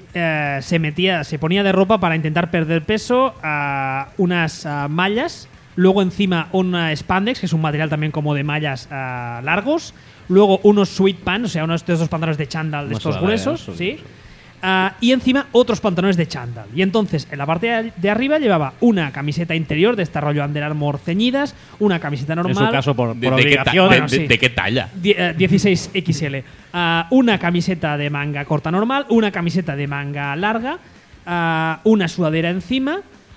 Speaker 1: se ponía de ropa para intentar perder peso, unas mallas, luego encima una spandex, que es un material también como de mallas largos, luego unos sweat pants, o sea, unos de estos pantalones de chándal de
Speaker 2: Unas
Speaker 1: estos
Speaker 2: sudaderas,
Speaker 1: gruesos, ¿sí? Y encima otros pantalones de chándal. Y entonces en la parte de arriba llevaba una camiseta interior de este rollo Under Armour ceñidas, una camiseta normal.
Speaker 2: En su caso, por
Speaker 3: ¿De qué
Speaker 2: obligación.
Speaker 1: Bueno, sí.
Speaker 3: ¿De qué talla?
Speaker 1: 16XL. Una camiseta de manga corta normal, una camiseta de manga larga, una sudadera encima,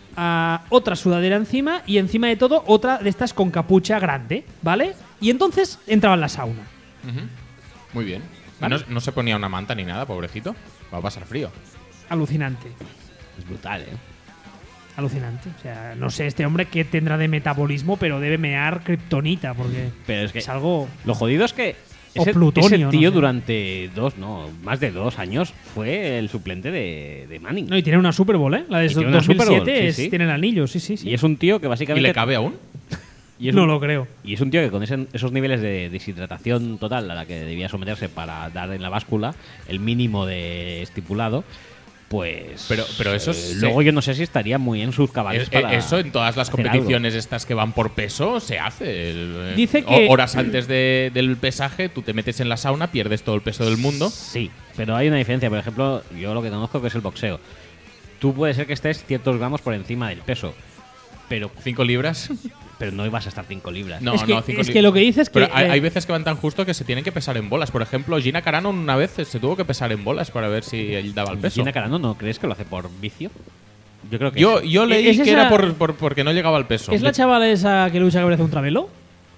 Speaker 1: otra sudadera encima y encima de todo otra de estas con capucha grande, ¿vale? Y entonces entraba en la sauna.
Speaker 3: Ujú. Muy bien.
Speaker 1: ¿Vale?
Speaker 3: No se ponía una manta ni nada, pobrecito. Va a pasar frío.
Speaker 1: Alucinante.
Speaker 2: Es brutal, ¿eh?
Speaker 1: Alucinante. O sea, no sé este hombre qué tendrá de metabolismo, pero debe mear kriptonita porque
Speaker 2: Pero es que
Speaker 1: algo...
Speaker 2: lo jodido es que
Speaker 1: O
Speaker 2: ese
Speaker 1: plutonio,
Speaker 2: ese
Speaker 1: no
Speaker 2: tío
Speaker 1: sé.
Speaker 2: durante más de 2 años fue el suplente de Manning.
Speaker 1: No, y tiene una Super Bowl, ¿eh? La de
Speaker 2: Y tiene una
Speaker 1: 2007
Speaker 2: Super Bowl, sí, sí.
Speaker 1: tiene el anillo, sí.
Speaker 2: Y es un tío que
Speaker 3: ¿Y
Speaker 2: básicamente...
Speaker 3: le cabe aún?
Speaker 2: y es
Speaker 1: No
Speaker 2: un-
Speaker 1: lo creo.
Speaker 2: Y es un tío que con esos niveles de deshidratación total a la que debía someterse para dar en la báscula el mínimo de estipulado, pues...
Speaker 3: Pero eso
Speaker 2: luego yo no sé si estaría muy en sus cabales para
Speaker 3: eso en todas las
Speaker 2: hacer
Speaker 3: competiciones estas que van por peso se hace.
Speaker 1: Dice que-
Speaker 3: Horas antes del pesaje, tú te metes en la sauna, pierdes todo el peso del mundo.
Speaker 2: Sí, pero hay una diferencia. Por ejemplo, yo lo que conozco que es el boxeo. Tú puede ser que estés ciertos gramos por encima del peso, pero
Speaker 3: 5 libras.
Speaker 2: no ibas a estar 5 libras.
Speaker 3: No,
Speaker 1: Es que-
Speaker 3: no, 5
Speaker 1: es que lo que dice es que,
Speaker 3: Pero hay veces que van tan justo que se tienen que pesar en bolas. Por ejemplo, Gina Carano una vez se tuvo que pesar en bolas para ver si él daba el peso.
Speaker 2: Gina Carano, ¿no crees que lo hace por vicio? Yo creo que
Speaker 3: Yo leí
Speaker 1: ¿Es
Speaker 3: que
Speaker 1: esa-
Speaker 3: era porque no llegaba al peso.
Speaker 1: ¿Es la chavala esa que lucha que parece un travelo?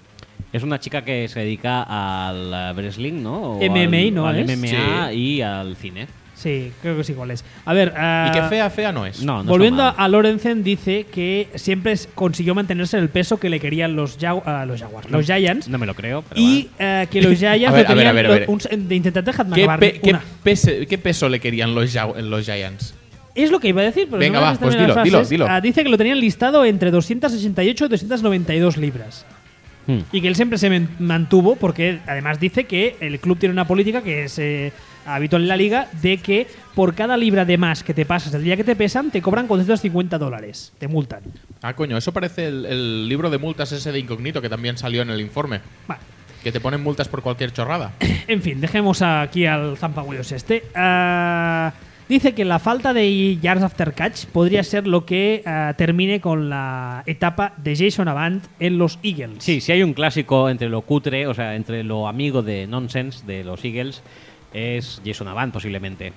Speaker 2: es una chica que se dedica al wrestling, ¿no? O
Speaker 1: MMA,
Speaker 2: al,
Speaker 1: ¿no
Speaker 2: al
Speaker 1: es?
Speaker 2: MMA y al cine.
Speaker 1: Sí, creo que sí cuál es. A ver,
Speaker 3: Y que fea no es.
Speaker 2: No, no
Speaker 1: volviendo
Speaker 2: está mal.
Speaker 1: a Lorenzen, dice que siempre consiguió mantenerse en el peso que le querían los Giants.
Speaker 2: No me lo creo, pero
Speaker 1: Y que los Giants
Speaker 3: A ver,
Speaker 1: lo tenían.
Speaker 3: a ver.
Speaker 1: Intentad dejarme
Speaker 3: ¿Qué,
Speaker 1: acabar
Speaker 3: pe- qué
Speaker 1: una.
Speaker 3: ¿Qué peso le querían los Giants?
Speaker 1: Es lo que iba a decir, pero
Speaker 3: Venga,
Speaker 1: no me
Speaker 3: va,
Speaker 1: dejas
Speaker 3: pues
Speaker 1: terminar las
Speaker 3: dilo,
Speaker 1: frases.
Speaker 3: dilo.
Speaker 1: Dice que lo tenían listado entre 268 y 292 libras.
Speaker 2: Hmm.
Speaker 1: Y que él siempre se mantuvo porque además dice que el club tiene una política que es habitual en la liga de que por cada libra de más que te pasas el día que te pesan te cobran $450. Te multan.
Speaker 3: Ah, coño, eso parece el libro de multas ese de Incógnito que también salió en el informe.
Speaker 1: Vale.
Speaker 3: Que te ponen multas por cualquier chorrada.
Speaker 1: En fin, dejemos aquí al zampagüeos este. Dice que la falta de yards after catch podría ser lo que termine con la etapa de Jason Avant en los Eagles.
Speaker 2: Sí, si hay un clásico entre lo cutre, o sea, entre lo amigo de nonsense de los Eagles, es Jason Avant posiblemente.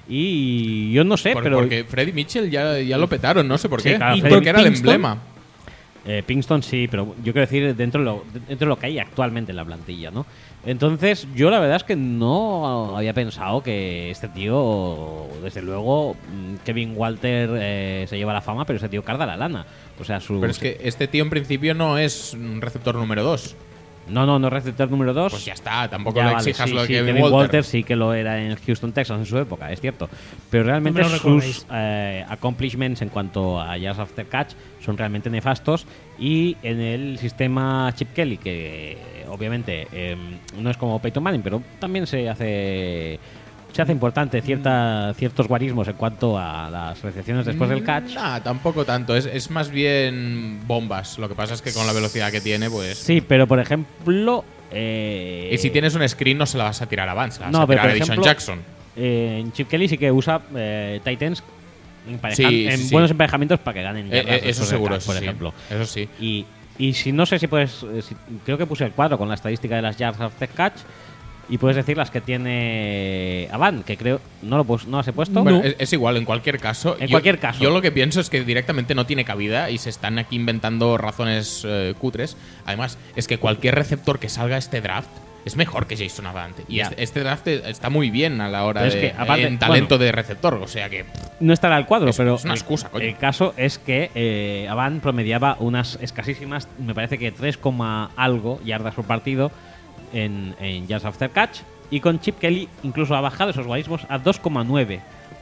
Speaker 2: Y yo no sé, pero
Speaker 3: Porque Freddie Mitchell ya lo petaron, no sé por
Speaker 2: Sí,
Speaker 3: qué.
Speaker 2: claro,
Speaker 3: Y
Speaker 2: Freddie
Speaker 3: porque era el
Speaker 1: Pinkston.
Speaker 3: emblema.
Speaker 2: Pinkston sí, pero yo quiero decir dentro de lo que hay actualmente en la plantilla, ¿no? Entonces, yo la verdad es que no había pensado que este tío, desde luego, Kevin Walter se lleva la fama, pero ese tío carga la lana. O sea,
Speaker 3: Pero es que este tío en principio no es un receptor número 2.
Speaker 2: No receptor número 2.
Speaker 3: Pues ya está, tampoco
Speaker 2: Ya,
Speaker 3: le
Speaker 2: vale,
Speaker 3: exijas
Speaker 2: sí,
Speaker 3: lo de
Speaker 2: sí,
Speaker 3: Kevin Walter.
Speaker 2: sí que lo era en Houston, Texas en su época, es cierto. Pero realmente
Speaker 1: No me lo recordéis.
Speaker 2: sus accomplishments en cuanto a yards after catch son realmente nefastos. Y en el sistema Chip Kelly, que obviamente no es como Peyton Manning, pero también se hace importante ciertos guarismos en cuanto a las recepciones después del catch.
Speaker 3: Nah, tampoco tanto. Es más bien bombas. Lo que pasa es que con la velocidad que tiene, pues.
Speaker 2: Sí, pero por ejemplo...
Speaker 3: Y si tienes un screen, no se la vas a tirar a Vance, la vas
Speaker 2: No,
Speaker 3: a
Speaker 2: pero
Speaker 3: tirar
Speaker 2: por
Speaker 3: a Deshaun
Speaker 2: ejemplo,
Speaker 3: Jackson.
Speaker 2: en Chip Kelly sí que usa Titans
Speaker 3: Sí,
Speaker 2: en
Speaker 3: sí.
Speaker 2: buenos emparejamientos para que ganen yardas
Speaker 3: Eso
Speaker 2: después del
Speaker 3: seguro,
Speaker 2: catch,
Speaker 3: eso
Speaker 2: por
Speaker 3: sí.
Speaker 2: ejemplo.
Speaker 3: Eso sí.
Speaker 2: Y si no sé si puedes, creo que puse el cuadro con la estadística de las yards after catch y puedes decir las que tiene Avant, que creo no las he puesto.
Speaker 3: Bueno, es igual, en cualquier caso.
Speaker 2: En cualquier caso.
Speaker 3: Yo lo que pienso es que directamente no tiene cabida y se están aquí inventando razones cutres. Además, es que cualquier receptor que salga a este draft es mejor que Jason Avant. Y
Speaker 2: Ya.
Speaker 3: este draft está muy bien a la hora
Speaker 2: Pero es
Speaker 3: de
Speaker 2: que, aparte,
Speaker 3: en talento
Speaker 2: bueno,
Speaker 3: de receptor. O sea que.
Speaker 2: no estará el cuadro,
Speaker 3: Es
Speaker 2: pero
Speaker 3: una excusa, coño.
Speaker 2: el caso es que Avant promediaba unas escasísimas, me parece que 3, algo yardas por partido en yards after catch, y con Chip Kelly incluso ha bajado esos guarismos a 2,9.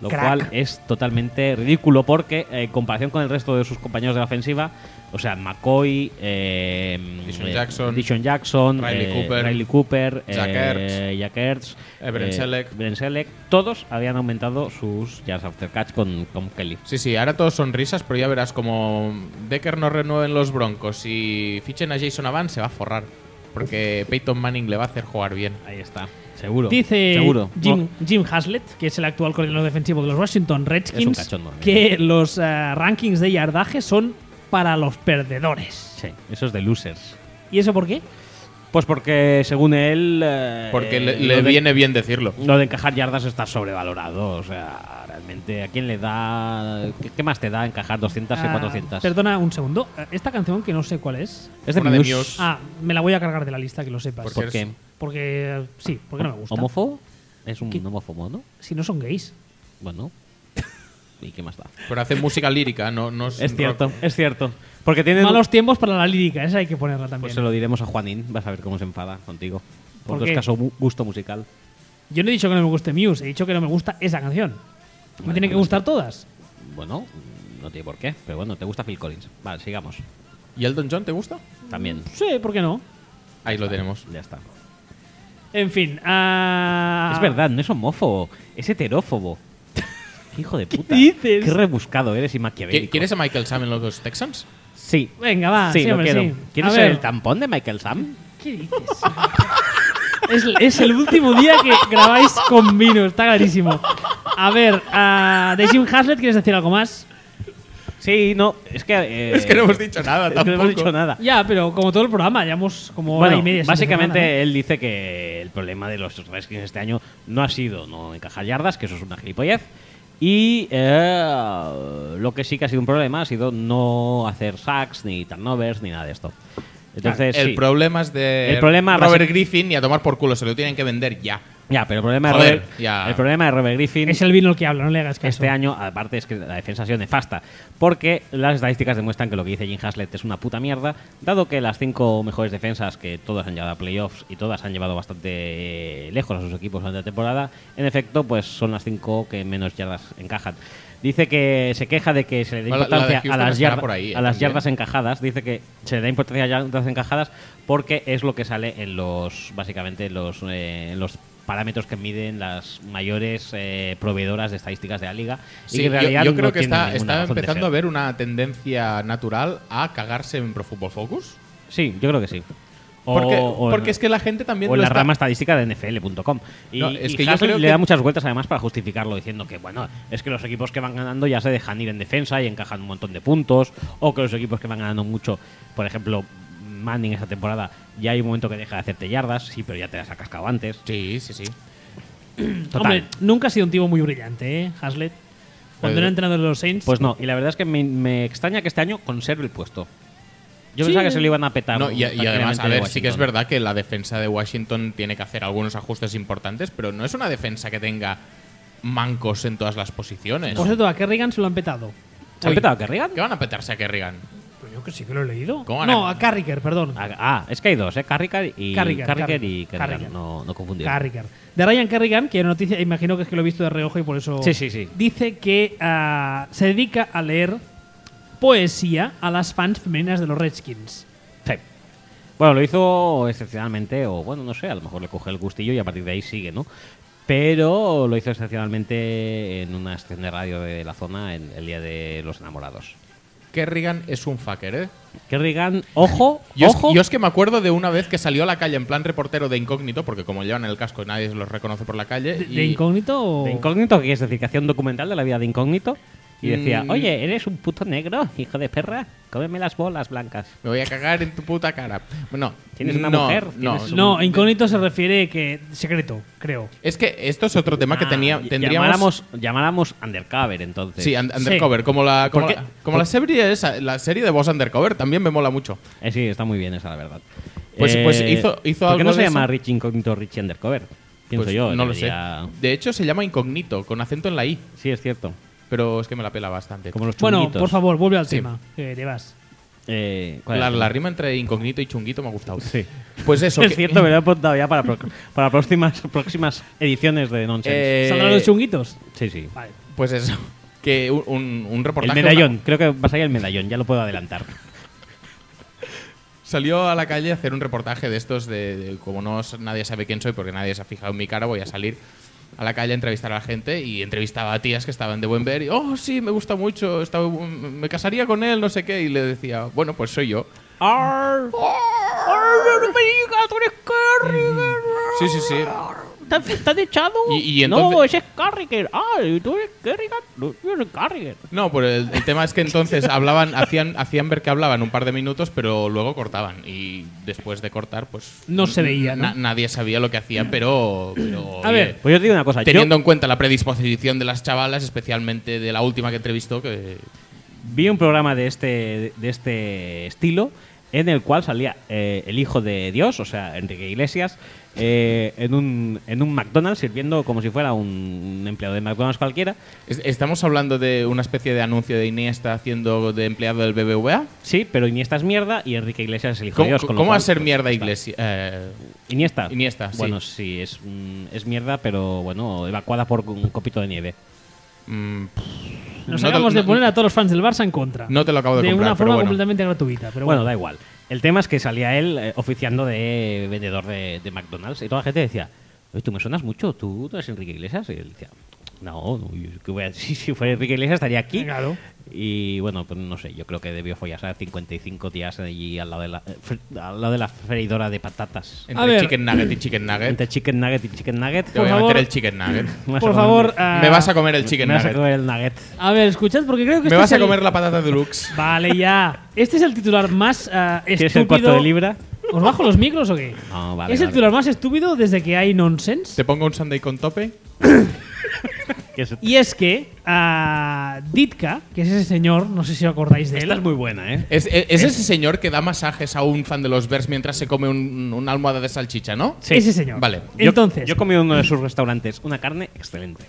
Speaker 2: lo
Speaker 1: Crack.
Speaker 2: cual es totalmente ridículo porque en comparación con el resto de sus compañeros de la ofensiva, o sea, McCoy, Dishon Jackson,
Speaker 3: Riley
Speaker 2: Cooper,
Speaker 3: Jack
Speaker 2: Ertz,
Speaker 3: Brent
Speaker 2: Selleck, todos habían aumentado sus yards after catch con Kelly.
Speaker 3: Sí, ahora todos son risas, pero ya verás como Decker no renueven los Broncos y fichen a Jason Avant, se va a forrar. Porque Peyton Manning le va a hacer jugar bien.
Speaker 2: Ahí está, seguro.
Speaker 1: Dice
Speaker 2: seguro.
Speaker 1: Jim Haslett, que es el actual coordinador defensivo de los Washington
Speaker 2: Es un
Speaker 1: Redskins,
Speaker 2: cachondo,
Speaker 1: que los rankings de yardaje son para los perdedores.
Speaker 2: Sí, eso es de losers.
Speaker 1: ¿Y eso por qué?
Speaker 2: Pues porque según él...
Speaker 3: Porque
Speaker 2: lo
Speaker 3: le
Speaker 2: de-
Speaker 3: viene bien decirlo.
Speaker 2: Lo de encajar yardas está sobrevalorado. O sea, realmente, ¿a quién le da...? ¿Qué más te da encajar 200 y 400?
Speaker 1: Perdona un segundo. Esta canción que no sé cuál es.
Speaker 2: Es de
Speaker 3: Una de
Speaker 2: Muse.
Speaker 3: Muse.
Speaker 1: Me la voy a cargar de la lista, que lo sepas.
Speaker 3: ¿Por
Speaker 2: ¿Por qué?
Speaker 1: Porque sí, porque no me gusta.
Speaker 2: ¿Homófobo? Es un
Speaker 1: ¿Qué?
Speaker 2: homófobo, ¿no?
Speaker 1: Si no son gays.
Speaker 2: Bueno. ¿Y qué más da?
Speaker 3: Pero hace música lírica, no
Speaker 2: Es cierto,
Speaker 3: rock.
Speaker 2: es cierto. Porque tienen...
Speaker 1: Malos tiempos para la lírica, esa hay que ponerla también.
Speaker 2: Pues se lo diremos a Juanín. Vas a ver cómo se enfada contigo.
Speaker 1: ¿Por
Speaker 2: Por tu
Speaker 1: qué?
Speaker 2: escaso gusto musical.
Speaker 1: Yo no he dicho que no me guste Muse, he dicho que no me gusta esa canción. Me
Speaker 2: Vale,
Speaker 1: tienen que
Speaker 2: pues
Speaker 1: gustar todas.
Speaker 2: Bueno, no tiene por qué. Pero bueno, te gusta Phil Collins. Vale, sigamos.
Speaker 3: ¿Y Elton John te gusta?
Speaker 2: También.
Speaker 1: Sí, ¿por qué no?
Speaker 3: Ahí lo tenemos.
Speaker 2: Ya está.
Speaker 1: En fin.
Speaker 2: Es verdad, no es homófobo. Es heterófobo. Hijo de puta.
Speaker 1: dices?
Speaker 2: Qué rebuscado eres y maquiavélico.
Speaker 3: ¿Quieres a Michael Sam en los Texans?
Speaker 2: Sí.
Speaker 1: Venga, va.
Speaker 2: Sí,
Speaker 1: Sí,
Speaker 2: lo
Speaker 1: hombre,
Speaker 2: quiero.
Speaker 1: sí.
Speaker 2: ¿Quieres
Speaker 1: A
Speaker 2: ser
Speaker 1: ver,
Speaker 2: el tampón de Michael Sam?
Speaker 1: ¿Qué dices? es el último día que grabáis con vino, está clarísimo. A ver, de Jim Haslett, ¿quieres decir algo más?
Speaker 2: Sí, no. Es que...
Speaker 3: Es que no hemos dicho nada
Speaker 2: es que no
Speaker 3: tampoco.
Speaker 2: hemos dicho nada.
Speaker 1: Ya, pero como todo el programa, llevamos como hora
Speaker 2: Bueno,
Speaker 1: y media. sin
Speaker 2: básicamente
Speaker 1: hacer nada, ¿no?
Speaker 2: él dice que el problema de los Redskins este año no ha sido no encajar yardas, que eso es una gilipollez, y lo que sí que ha sido un problema ha sido no hacer sacks, ni turnovers, ni nada de esto. Entonces,
Speaker 3: el
Speaker 2: sí.
Speaker 3: problema es de
Speaker 2: El problema
Speaker 3: Robert
Speaker 2: basi-
Speaker 3: Griffin y a tomar por culo, se lo tienen que vender ya.
Speaker 2: Ya, pero el problema, de
Speaker 3: Joder,
Speaker 2: Robert,
Speaker 3: ya.
Speaker 2: el problema de Robert Griffin
Speaker 1: Es el vino el que habla, no le hagas caso.
Speaker 2: este año, aparte, es que la defensa ha sido nefasta. Porque las estadísticas demuestran que lo que dice Jim Haslett es una puta mierda, dado que las 5 mejores defensas, que todas han llegado a playoffs y todas han llevado bastante lejos a sus equipos durante la temporada, en efecto, pues son las 5 que menos yardas encajan. Dice que se queja de que se le da
Speaker 3: Bueno, la de
Speaker 2: importancia
Speaker 3: Houston
Speaker 2: a las,
Speaker 3: estará por ahí,
Speaker 2: a las
Speaker 3: también.
Speaker 2: yardas encajadas. Dice que se le da importancia a las yardas encajadas porque es lo que sale en los, básicamente, en los parámetros que miden las mayores proveedoras de estadísticas de la liga. Y
Speaker 3: Sí,
Speaker 2: que en realidad
Speaker 3: yo creo
Speaker 2: no
Speaker 3: que
Speaker 2: tienen
Speaker 3: está
Speaker 2: ninguna razón de
Speaker 3: empezando a
Speaker 2: ser.
Speaker 3: haber una tendencia natural a cagarse en Pro Football Focus.
Speaker 2: Sí, yo creo que sí.
Speaker 3: Porque es que la gente también
Speaker 2: o en
Speaker 3: lo
Speaker 2: la
Speaker 3: está-
Speaker 2: rama estadística de NFL.com. Y,
Speaker 3: No, es
Speaker 2: y
Speaker 3: que yo
Speaker 2: Haslett
Speaker 3: creo
Speaker 2: le
Speaker 3: que-
Speaker 2: da muchas vueltas además para justificarlo, diciendo que bueno, es que los equipos que van ganando ya se dejan ir en defensa y encajan un montón de puntos, o que los equipos que van ganando mucho, por ejemplo, Manning esta temporada, ya hay un momento que deja de hacerte yardas, sí, pero ya te las ha cascado antes.
Speaker 3: Sí, sí, sí.
Speaker 2: Total.
Speaker 1: Hombre, nunca ha sido un tipo muy brillante, ¿eh? Haslett. Cuando
Speaker 3: Pues-
Speaker 1: era entrenador de los Saints.
Speaker 2: Pues no, y la verdad es que me extraña que este año conserve el puesto. Yo
Speaker 1: Sí.
Speaker 2: pensaba que se lo iban a petar.
Speaker 3: No, y además,
Speaker 2: tranquilamente
Speaker 3: a ver,
Speaker 2: de
Speaker 3: sí que es
Speaker 2: Washington.
Speaker 3: verdad que la defensa de Washington tiene que hacer algunos ajustes importantes, pero no es una defensa que tenga mancos en todas las posiciones.
Speaker 1: Por cierto, a Kerrigan se lo han petado.
Speaker 2: ¿Se han
Speaker 3: Uy.
Speaker 2: petado a Kerrigan?
Speaker 3: ¿Qué van a petarse a Kerrigan?
Speaker 1: Pues yo que sí que lo he leído.
Speaker 3: ¿Cómo
Speaker 1: No,
Speaker 3: van a-
Speaker 1: a Carricker, perdón.
Speaker 2: Es que hay dos, Carricker y
Speaker 1: Carricker,
Speaker 2: Carricker y
Speaker 1: Carricker.
Speaker 2: Kerrigan, no confundir.
Speaker 1: Carricker. De Ryan Kerrigan, que noticia, imagino que es que lo he visto de reojo y por eso.
Speaker 2: Sí, sí, sí.
Speaker 1: Dice que se dedica a leer poesía a las fans femeninas de los Redskins.
Speaker 2: Sí. Bueno, lo hizo excepcionalmente, o bueno, no sé, a lo mejor le coge el gustillo y a partir de ahí sigue, ¿no? Pero lo hizo excepcionalmente en una estación de radio de la zona en el Día de los Enamorados.
Speaker 3: Kerrigan es un fucker, ¿eh?
Speaker 2: Kerrigan, ojo,
Speaker 3: Yo
Speaker 2: ojo.
Speaker 3: es que me acuerdo de una vez que salió a la calle en plan reportero de incógnito, porque como llevan el casco nadie los reconoce por la calle.
Speaker 1: ¿De incógnito o.?
Speaker 2: De incógnito, que es decir, que hacía un documental de la vida de incógnito y decía,
Speaker 3: Mm.
Speaker 2: oye, eres un puto negro, hijo de perra, cómeme las bolas blancas.
Speaker 3: Me voy a cagar en tu puta cara. No.
Speaker 2: ¿Tienes una
Speaker 3: no,
Speaker 2: mujer?
Speaker 3: No,
Speaker 2: ¿Tienes
Speaker 1: No, incógnito se refiere que. Secreto, creo.
Speaker 3: Es que esto es otro tema que tendríamos.
Speaker 2: Llamáramos Undercover, entonces.
Speaker 3: Sí, Undercover, como
Speaker 2: ¿Por qué?
Speaker 3: la serie esa, la serie de Boss Undercover también me mola mucho.
Speaker 2: Sí, está muy bien esa, la verdad.
Speaker 3: Pues hizo
Speaker 2: ¿Por qué
Speaker 3: algo
Speaker 2: no se
Speaker 3: de
Speaker 2: llama
Speaker 3: eso?
Speaker 2: Rich Incógnito, Rich Undercover? Pienso
Speaker 3: Pues
Speaker 2: yo.
Speaker 3: no lo sé.
Speaker 2: debería-
Speaker 3: De hecho se llama incógnito, con acento en la I,
Speaker 2: Sí, es cierto.
Speaker 3: pero es que me la pela bastante.
Speaker 2: Como los
Speaker 1: Bueno,
Speaker 2: chunguitos.
Speaker 1: por favor, vuelve al
Speaker 3: Sí.
Speaker 1: tema. Que te vas.
Speaker 2: ¿cuál
Speaker 3: La,
Speaker 2: es?
Speaker 3: la rima entre incógnito y chunguito me ha gustado.
Speaker 2: Sí.
Speaker 3: Pues eso.
Speaker 2: Es
Speaker 3: que-
Speaker 2: cierto, me lo he apuntado ya para próximas ediciones de Nonsense.
Speaker 3: Eh,
Speaker 1: ¿Saldrán los chunguitos?
Speaker 2: Sí, sí.
Speaker 1: Vale.
Speaker 3: Pues eso, que un
Speaker 2: El
Speaker 3: reportaje...
Speaker 2: medallón, creo que va a salir el medallón, ya lo puedo adelantar.
Speaker 3: Salió a la calle a hacer un reportaje de estos de como nadie sabe quién soy porque nadie se ha fijado en mi cara, voy a salir a la calle a entrevistar a la gente y entrevistaba a tías que estaban de buen ver y oh sí, me gusta mucho, me casaría con él, no sé qué, y le decía, bueno, pues soy yo.
Speaker 2: ¡Ar! ¡No me digas, tú eres Carriger!
Speaker 3: Sí, sí, sí.
Speaker 2: ¿Estás echado?
Speaker 3: Y entonces-
Speaker 2: No, ese es Carriger. Ah, ¿y tú eres Carriger? No, yo soy Carriger.
Speaker 3: No, pues el tema es que entonces hacían ver que hablaban un par de minutos, pero luego cortaban. Y después de cortar, pues.
Speaker 1: No se veía, ¿no?
Speaker 3: Nadie sabía lo que hacían, pero
Speaker 1: A ver,
Speaker 2: Pues yo te digo una cosa.
Speaker 3: teniendo
Speaker 2: Yo
Speaker 3: en cuenta la predisposición de las chavalas, especialmente de la última que entrevistó, que.
Speaker 2: vi un programa de este estilo en el cual salía el hijo de Dios, o sea, Enrique Iglesias, en un McDonald's sirviendo como si fuera un empleado de McDonald's cualquiera.
Speaker 3: ¿Estamos hablando de una especie de anuncio de Iniesta haciendo de empleado del BBVA?
Speaker 2: Sí, pero Iniesta es mierda y Enrique Iglesias es el hijo de
Speaker 3: ¿Cómo,
Speaker 2: Dios. con lo
Speaker 3: cómo va a
Speaker 2: cual,
Speaker 3: ser
Speaker 2: pues,
Speaker 3: mierda
Speaker 2: ya está.
Speaker 3: Iglesia?
Speaker 2: Iniesta.
Speaker 3: Iniesta, sí.
Speaker 2: Bueno, sí, es mierda, pero bueno, evacuada por un copito de nieve.
Speaker 1: nos
Speaker 3: no
Speaker 1: acabamos
Speaker 3: te-
Speaker 1: de poner a todos los fans del Barça en contra.
Speaker 3: No te lo acabo de comprar,
Speaker 1: una
Speaker 3: pero
Speaker 1: forma
Speaker 3: bueno.
Speaker 1: completamente gratuita. Pero
Speaker 2: Bueno, da igual. El tema es que salía él oficiando de vendedor de McDonald's y toda la gente decía, oye, tú me suenas mucho, ¿tú eres Enrique Iglesias? Y él decía, no, si fuera Enrique Iglesias estaría aquí.
Speaker 1: Claro.
Speaker 2: Y bueno, pues no sé, yo creo que debió follarse a 55 días allí al lado de la freidora de patatas.
Speaker 1: A
Speaker 3: Entre
Speaker 1: ver.
Speaker 3: chicken nugget y chicken nugget.
Speaker 2: Entre chicken nugget y chicken nugget.
Speaker 3: Te voy a
Speaker 1: favor.
Speaker 3: meter el chicken nugget.
Speaker 2: Me vas
Speaker 1: Por
Speaker 2: a
Speaker 1: favor,
Speaker 2: comer-
Speaker 3: Me vas a comer el chicken
Speaker 2: me vas a
Speaker 3: nugget.
Speaker 2: comer el nugget.
Speaker 1: a ver, escuchad, porque creo que
Speaker 3: Me
Speaker 1: este
Speaker 3: vas
Speaker 1: es
Speaker 3: a
Speaker 1: el-
Speaker 3: comer la patata deluxe.
Speaker 1: Vale, ya. Este es el titular más
Speaker 2: ¿Quieres
Speaker 1: estúpido.
Speaker 2: el cuarto de libra?
Speaker 1: ¿Os bajo los micros o qué?
Speaker 2: No, vale,
Speaker 1: es el
Speaker 2: vale.
Speaker 1: titular más estúpido desde que hay nonsense.
Speaker 3: ¿Te pongo un sundae con tope?
Speaker 2: Que es-
Speaker 1: Y es que Ditka, que es ese señor, no sé si os acordáis de él.
Speaker 2: Esta es muy buena, ¿eh?
Speaker 3: Es ese señor que da masajes a un fan de los Bears mientras se come una almohada de salchicha, ¿no?
Speaker 2: Sí.
Speaker 1: Ese señor.
Speaker 3: Vale.
Speaker 1: Entonces,
Speaker 2: Yo he comido en uno de sus restaurantes una carne excelente.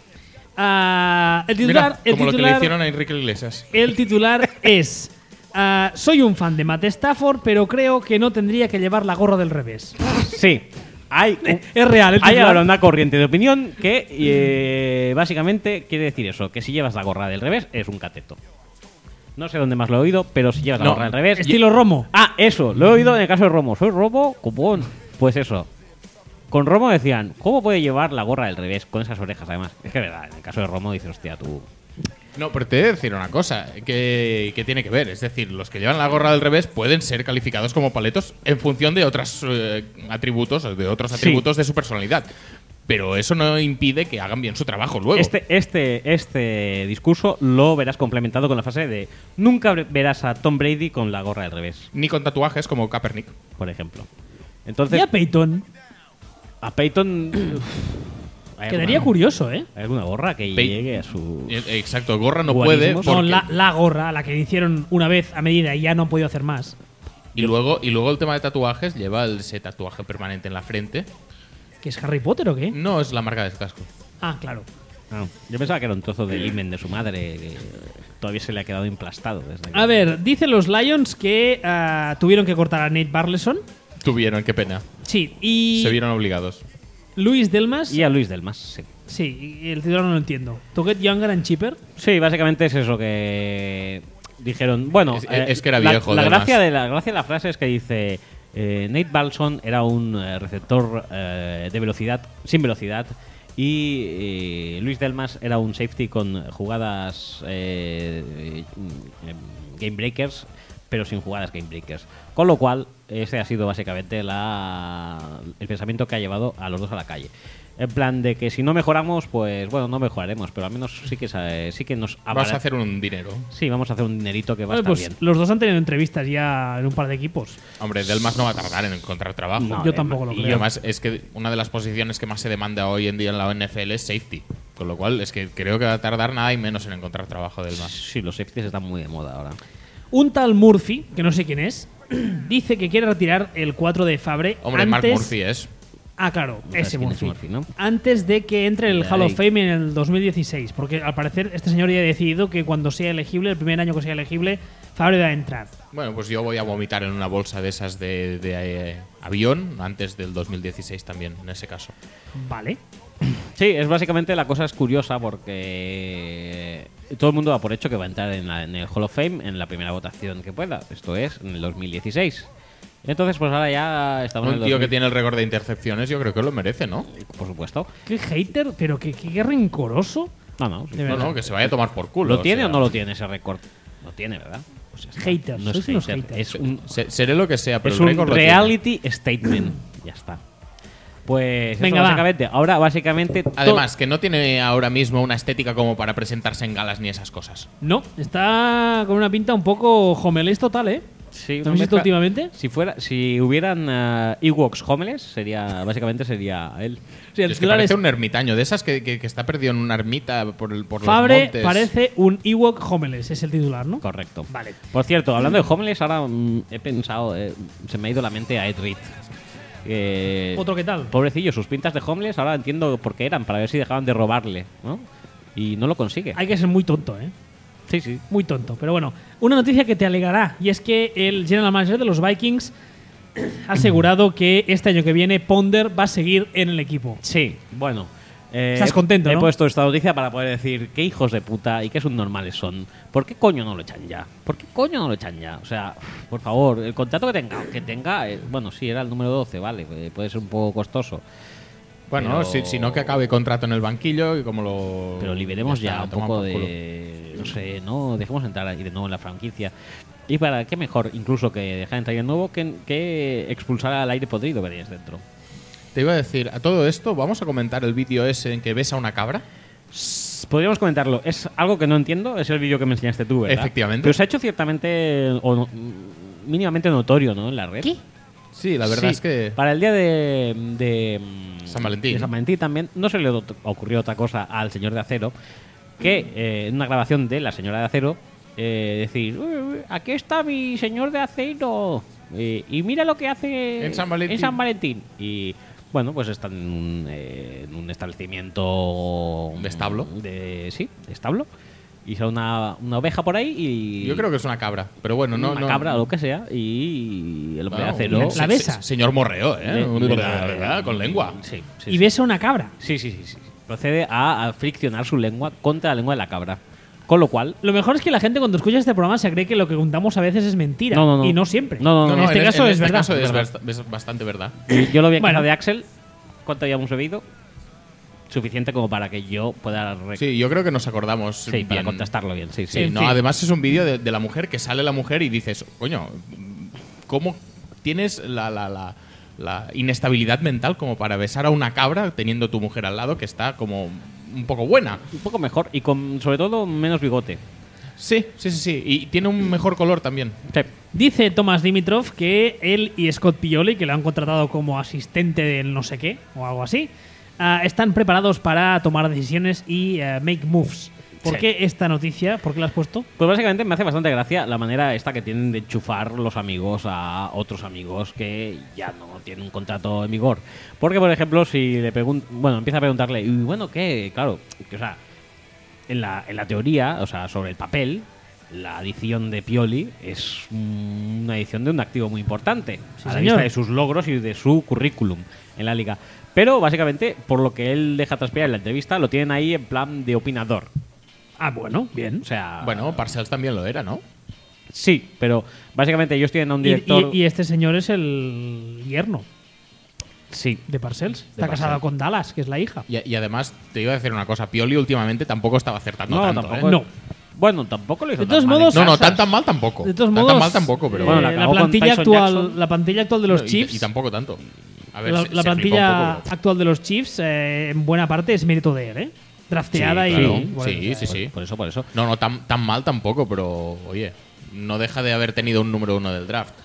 Speaker 1: el titular,
Speaker 3: Mira, como lo que le hicieron a Enrique Iglesias.
Speaker 1: el titular es soy un fan de Matt Stafford, pero creo que no tendría que llevar la gorra del revés.
Speaker 2: Sí. Hay,
Speaker 1: Es real, el
Speaker 2: hay
Speaker 1: titular.
Speaker 2: ahora una corriente de opinión que básicamente quiere decir eso, que si llevas la gorra del revés es un cateto. No sé dónde más lo he oído, pero si llevas la
Speaker 3: No,
Speaker 2: gorra del revés...
Speaker 1: Estilo Romo.
Speaker 2: Ah, eso, lo he oído en el caso de Romo. ¿Soy Romo? Cupón. Pues eso. Con Romo decían, ¿cómo puede llevar la gorra del revés? Con esas orejas, además. Es que es verdad, en el caso de Romo dices, hostia, tú...
Speaker 3: No, pero te he de decir una cosa que tiene que ver. Es decir, los que llevan la gorra del revés pueden ser calificados como paletos en función de otros atributos, de otros
Speaker 2: Sí.
Speaker 3: atributos de su personalidad. Pero eso no impide que hagan bien su trabajo luego.
Speaker 2: Este discurso lo verás complementado con la frase de nunca verás a Tom Brady con la gorra del revés,
Speaker 3: Ni con tatuajes como Kaepernick.
Speaker 2: por ejemplo.
Speaker 1: Y
Speaker 2: Entonces,
Speaker 1: a Peyton.
Speaker 2: a Peyton... ¿hay
Speaker 1: Quedaría
Speaker 2: alguna-
Speaker 1: curioso, ¿eh?
Speaker 2: ¿Hay alguna gorra que
Speaker 3: Pey-
Speaker 2: llegue a su...
Speaker 3: Exacto, gorra no
Speaker 2: Guarismos.
Speaker 3: puede.
Speaker 1: No,
Speaker 3: Porque,
Speaker 1: la gorra, la que hicieron una vez a medida y ya no han podido hacer más.
Speaker 3: y luego el tema de tatuajes lleva ese tatuaje permanente en la frente.
Speaker 1: ¿Que es Harry Potter o qué?
Speaker 3: No es la marca del casco.
Speaker 1: Ah, claro.
Speaker 2: Ah, yo pensaba que era un trozo de himen de su madre que todavía se le ha quedado implastado. Desde que-
Speaker 1: A ver, dicen los Lions que tuvieron que cortar a Nate Burleson.
Speaker 3: Tuvieron, qué pena.
Speaker 1: Sí, y
Speaker 3: Se vieron obligados.
Speaker 1: Luis Delmas.
Speaker 2: Y a Luis Delmas, sí.
Speaker 1: Sí, y el titular no lo entiendo. ¿To get younger and cheaper?
Speaker 2: Sí, básicamente es eso que dijeron. Bueno,
Speaker 3: Es que era
Speaker 2: la-
Speaker 3: viejo,
Speaker 2: La,
Speaker 3: Delmas.
Speaker 2: gracia de la frase es que dice Nate Burleson era un receptor de velocidad, sin velocidad, y Luis Delmas era un safety con jugadas game breakers, pero sin jugadas game breakers. Con lo cual, ese ha sido básicamente el pensamiento que ha llevado a los dos a la calle. En plan de que si no mejoramos, pues bueno, no mejoraremos, pero al menos sí que nos
Speaker 3: Vas a hacer un dinero.
Speaker 2: Sí, vamos a hacer un dinerito que va a
Speaker 1: Vale,
Speaker 2: estar
Speaker 1: pues
Speaker 2: bien.
Speaker 1: los dos han tenido entrevistas ya en un par de equipos.
Speaker 3: Hombre, Delmas no va a tardar en encontrar trabajo.
Speaker 2: No,
Speaker 1: Yo tampoco lo
Speaker 3: Y
Speaker 1: creo.
Speaker 3: además es que una de las posiciones que más se demanda hoy en día en la NFL es safety. Con lo cual es que creo que va a tardar nada y menos en encontrar trabajo Delmas.
Speaker 2: Sí, los safeties están muy de moda ahora.
Speaker 1: Un tal Murphy, que no sé quién es, dice que quiere retirar el 4 de Fabre
Speaker 3: Hombre,
Speaker 1: antes...
Speaker 3: Mark Murphy es.
Speaker 1: Ah, claro,
Speaker 2: No sabes
Speaker 1: ese
Speaker 2: quién es
Speaker 1: Murphy.
Speaker 2: Murphy, ¿no?
Speaker 1: Antes de que entre en el
Speaker 2: De
Speaker 1: Hall of
Speaker 2: ahí.
Speaker 1: Fame en el 2016. Porque al parecer este señor ya ha decidido que cuando sea elegible, el primer año que sea elegible, Fabre va a entrar.
Speaker 3: Bueno, pues yo voy a vomitar en una bolsa de esas de avión antes del 2016 también, en ese caso.
Speaker 1: Vale.
Speaker 2: Sí, es básicamente la cosa es curiosa porque todo el mundo da por hecho que va a entrar en el Hall of Fame en la primera votación que pueda. Esto es en el 2016. Entonces, pues ahora ya estamos en
Speaker 3: Un
Speaker 2: el
Speaker 3: tío que
Speaker 2: 2000.
Speaker 3: tiene el récord de intercepciones, yo creo que lo merece, ¿no?
Speaker 2: Por supuesto.
Speaker 1: Qué hater, pero qué rencoroso.
Speaker 2: No.
Speaker 1: De
Speaker 3: No,
Speaker 1: verdad.
Speaker 3: no, que se vaya a tomar por culo.
Speaker 2: ¿Lo tiene
Speaker 3: sea,
Speaker 2: o no lo tiene ese récord? Lo tiene, ¿verdad? Pues ya está.
Speaker 1: Haters,
Speaker 2: No
Speaker 1: sois
Speaker 2: es
Speaker 1: unos
Speaker 2: hater,
Speaker 1: haters.
Speaker 2: es un
Speaker 3: Seré lo que sea, pero
Speaker 2: es
Speaker 3: el
Speaker 2: un
Speaker 3: récord lo tiene.
Speaker 2: reality statement. Ya está. Pues
Speaker 1: Venga,
Speaker 2: esto
Speaker 1: va.
Speaker 2: básicamente, ahora básicamente
Speaker 3: Además, que no tiene ahora mismo una estética como para presentarse en galas ni esas cosas.
Speaker 1: No, está con una pinta un poco homeless total, ¿eh?
Speaker 2: sí,
Speaker 1: ¿Lo
Speaker 2: una
Speaker 1: has visto
Speaker 2: mezcla-
Speaker 1: últimamente?
Speaker 2: si hubieran Ewoks homeless, básicamente sería él.
Speaker 1: Sí, el
Speaker 3: Es que
Speaker 1: titular
Speaker 3: parece
Speaker 1: es
Speaker 3: un ermitaño, de esas que está perdido en una ermita por los
Speaker 1: Fabre
Speaker 3: montes.
Speaker 1: parece un Ewok homeless, es el titular, ¿no?
Speaker 2: Correcto.
Speaker 1: Vale.
Speaker 2: Por cierto, hablando de homeless, ahora he pensado, se me ha ido la mente a Ed Reed.
Speaker 1: ¿Otro qué tal?
Speaker 2: Pobrecillo, sus pintas de homeless ahora entiendo por qué eran, para ver si dejaban de robarle, ¿no? Y no lo consigue.
Speaker 1: Hay que ser muy tonto, ¿eh?
Speaker 2: Sí, sí.
Speaker 1: Muy tonto. Pero bueno, una noticia que te alegrará, y es que el general manager de los Vikings ha asegurado que este año que viene Ponder va a seguir en el equipo.
Speaker 2: Sí, bueno.
Speaker 1: Estás contento,
Speaker 2: He
Speaker 1: ¿no?
Speaker 2: puesto esta noticia para poder decir qué hijos de puta y qué subnormales son. ¿Por qué coño no lo echan ya? ¿Por qué coño no lo echan ya? O sea, por favor, el contrato que tenga, bueno, sí, era el número 12, vale, puede ser un poco costoso.
Speaker 3: Bueno,
Speaker 2: Pero-
Speaker 3: si no que acabe contrato en el banquillo y como lo...
Speaker 2: Pero liberemos ya
Speaker 3: está,
Speaker 2: un
Speaker 3: toma
Speaker 2: poco
Speaker 3: por culo.
Speaker 2: de. No sé, no dejemos entrar ahí de nuevo en la franquicia. Y para qué mejor, incluso que dejar entrar de nuevo, que expulsar al aire podrido que tienes dentro.
Speaker 3: Te iba a decir, a todo esto, ¿vamos a comentar el vídeo ese en que ves a una cabra?
Speaker 2: Podríamos comentarlo. Es algo que no entiendo. Es el vídeo que me enseñaste tú, ¿verdad?
Speaker 3: Efectivamente.
Speaker 2: Pero se ha hecho ciertamente mínimamente notorio, ¿no? En la red.
Speaker 1: ¿Qué?
Speaker 3: Sí, la verdad
Speaker 2: Sí,
Speaker 3: es que...
Speaker 2: para el día de
Speaker 3: San Valentín.
Speaker 2: de San Valentín también no se le ocurrió otra cosa al señor de Acero que en una grabación de la señora de Acero decir: "Uy, aquí está mi señor de Acero y mira lo que hace
Speaker 3: En San Valentín".
Speaker 2: en San Valentín". Y bueno, pues está en un establecimiento
Speaker 3: ¿De establo?
Speaker 2: Sí, de establo. Y sale una oveja por ahí y
Speaker 3: Yo creo que es una cabra, pero bueno, no...
Speaker 2: una
Speaker 3: no
Speaker 2: cabra o lo que sea y el hombre de
Speaker 3: Bueno,
Speaker 2: Acero
Speaker 1: la besa.
Speaker 3: Señor Morreo, ¿eh?
Speaker 2: Le-
Speaker 3: Con lengua.
Speaker 2: Sí, sí,
Speaker 1: Y
Speaker 2: sí.
Speaker 1: ves a una cabra.
Speaker 2: Sí. Procede a friccionar su lengua contra la lengua de la cabra. Con lo cual.
Speaker 1: Lo mejor es que la gente cuando escucha este programa se cree que lo que contamos a veces es mentira.
Speaker 2: No.
Speaker 1: Y no siempre.
Speaker 2: No,
Speaker 3: No,
Speaker 1: en
Speaker 3: no,
Speaker 1: este caso es verdad.
Speaker 3: caso
Speaker 2: Es
Speaker 3: es
Speaker 2: verdad.
Speaker 3: es bastante verdad.
Speaker 2: Yo lo vi en
Speaker 1: Bueno.
Speaker 2: casa de Axel. ¿Cuánto habíamos bebido? Suficiente como para que yo pueda.
Speaker 3: Sí, yo creo que nos acordamos
Speaker 2: Sí, para
Speaker 3: bien.
Speaker 2: contrastarlo bien. Sí, sí.
Speaker 3: Sí,
Speaker 1: En
Speaker 3: no,
Speaker 1: fin.
Speaker 3: además es un vídeo de la mujer que sale la mujer y dices, coño, ¿cómo tienes la inestabilidad mental como para besar a una cabra teniendo tu mujer al lado que está como un poco buena?
Speaker 2: Un poco mejor y con sobre todo menos bigote.
Speaker 3: Sí. Y tiene un mejor color también.
Speaker 2: Sí.
Speaker 1: Dice Tomás Dimitrov que él y Scott Pioli, que lo han contratado como asistente del no sé qué o algo así, están preparados para tomar decisiones y make moves. ¿Por
Speaker 2: Sí.
Speaker 1: qué esta noticia? ¿Por qué la has puesto?
Speaker 2: Pues básicamente me hace bastante gracia la manera esta que tienen de enchufar los amigos a otros amigos que ya no tienen un contrato en vigor. Porque, por ejemplo, si le empieza a preguntarle, y bueno, ¿qué? Claro, que, o sea, en la teoría, o sea, sobre el papel, la adición de Pioli es una adición de un activo muy importante
Speaker 1: Sí,
Speaker 2: a la
Speaker 1: señor.
Speaker 2: vista de sus logros y de su currículum en la liga. Pero, básicamente, por lo que él deja transpirar en la entrevista, lo tienen ahí en plan de opinador.
Speaker 1: Ah, bueno, bien.
Speaker 2: O sea,
Speaker 3: Bueno, Parcells también lo era, ¿no?
Speaker 2: sí, pero básicamente ellos tienen a un
Speaker 1: Y,
Speaker 2: director.
Speaker 1: y este señor es el yerno
Speaker 2: Sí,
Speaker 1: de Parcells. Está
Speaker 2: Parcells.
Speaker 1: casado con Dallas, que es la hija.
Speaker 3: Y además, te iba a decir una cosa, Pioli últimamente tampoco estaba acertando
Speaker 2: no,
Speaker 3: tanto,
Speaker 2: tampoco.
Speaker 3: ¿eh?
Speaker 1: No.
Speaker 2: Bueno, tampoco lo hizo
Speaker 1: De todos
Speaker 2: tan mal en
Speaker 1: modos-
Speaker 3: No,
Speaker 2: Kansas.
Speaker 3: tan mal tampoco.
Speaker 1: De todos
Speaker 3: Tan
Speaker 1: modos,
Speaker 3: mal tampoco, pero
Speaker 2: bueno,
Speaker 1: la,
Speaker 2: la acabó con
Speaker 1: plantilla
Speaker 2: Tyson
Speaker 1: actual,
Speaker 2: Jackson.
Speaker 1: la plantilla actual de los
Speaker 3: Y
Speaker 1: Chiefs,
Speaker 3: tampoco tanto. A ver,
Speaker 1: la
Speaker 3: se flipó
Speaker 1: plantilla
Speaker 3: un poco, pero-
Speaker 1: actual de los Chiefs, en buena parte es mérito de él, ¿eh? Drafteada
Speaker 3: Sí, claro.
Speaker 1: y bueno,
Speaker 3: Sí.
Speaker 2: Por eso.
Speaker 3: No, tan mal tampoco, pero oye, no deja de haber tenido un número 1 del draft.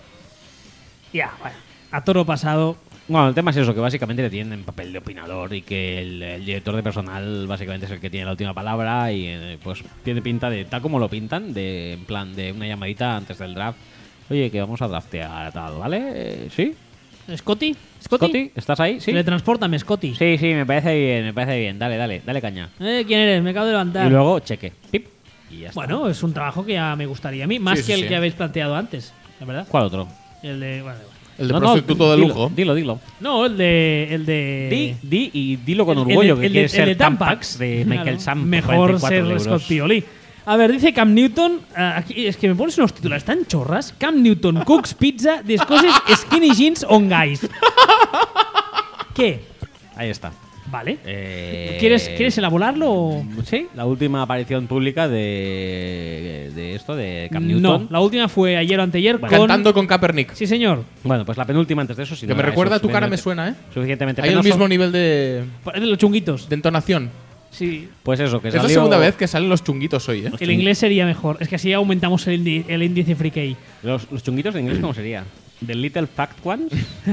Speaker 1: ya, bueno, a toro pasado.
Speaker 2: Bueno, el tema es eso, que básicamente le tienen en papel de opinador y que el director de personal básicamente es el que tiene la última palabra y pues tiene pinta de, tal como lo pintan, de en plan de una llamadita antes del draft. Oye, que vamos a draftear tal, ¿vale? ¿Sí?
Speaker 1: ¿Scotty?
Speaker 2: ¿Scotty? ¿Estás ahí? Sí.
Speaker 1: Teletranspórtame, Scotty.
Speaker 2: Sí, me parece bien. Dale caña.
Speaker 1: ¿Quién eres? Me acabo de levantar.
Speaker 2: Y luego cheque. Pip. Y ya está.
Speaker 1: Bueno, es un trabajo que ya me gustaría a mí, más
Speaker 3: Sí,
Speaker 1: que
Speaker 3: sí,
Speaker 1: el
Speaker 3: sí.
Speaker 1: que habéis planteado antes, la verdad.
Speaker 2: ¿Cuál otro?
Speaker 1: El de. Bueno,
Speaker 3: El de prostituto de lujo.
Speaker 2: Dilo.
Speaker 1: No, el de
Speaker 2: Y dilo con
Speaker 1: el
Speaker 2: orgullo,
Speaker 1: de-
Speaker 2: que
Speaker 1: el
Speaker 2: quieres
Speaker 1: de- el
Speaker 2: ser
Speaker 1: de Tampax.
Speaker 2: de Michael
Speaker 1: Claro.
Speaker 2: Sam. por
Speaker 1: Mejor
Speaker 2: 44
Speaker 1: ser
Speaker 2: euros.
Speaker 1: Scott Pioli. A ver, dice Cam Newton. Aquí es que me pones unos titulares tan chorras. Cam Newton cooks pizza, descoses skinny jeans on guys. ¿Qué?
Speaker 2: Ahí está.
Speaker 1: Vale.
Speaker 2: Eh,
Speaker 1: ¿Quieres elaborarlo? O?
Speaker 2: Sí, la última aparición pública de esto, de Cam
Speaker 1: No,
Speaker 2: Newton.
Speaker 1: la última fue ayer o anteayer
Speaker 3: Cantando con Kaepernick.
Speaker 1: Sí, señor.
Speaker 2: Bueno, pues la penúltima antes de eso. Si
Speaker 3: Que
Speaker 2: no
Speaker 3: me
Speaker 2: era
Speaker 3: recuerda
Speaker 2: eso,
Speaker 3: tu cara, me
Speaker 2: suficientemente-
Speaker 3: suena, ¿eh?
Speaker 2: Suficientemente
Speaker 3: Hay el
Speaker 2: penoso.
Speaker 3: mismo nivel de
Speaker 1: De los chunguitos.
Speaker 3: entonación.
Speaker 1: Sí.
Speaker 2: Pues eso, que
Speaker 3: Es la
Speaker 2: salió-
Speaker 3: segunda vez que salen los chunguitos hoy, ¿eh?
Speaker 1: El inglés sería mejor. Es que así aumentamos el índice free key.
Speaker 2: Los chunguitos en inglés, ¿cómo sería? ¿The Little Fact Ones?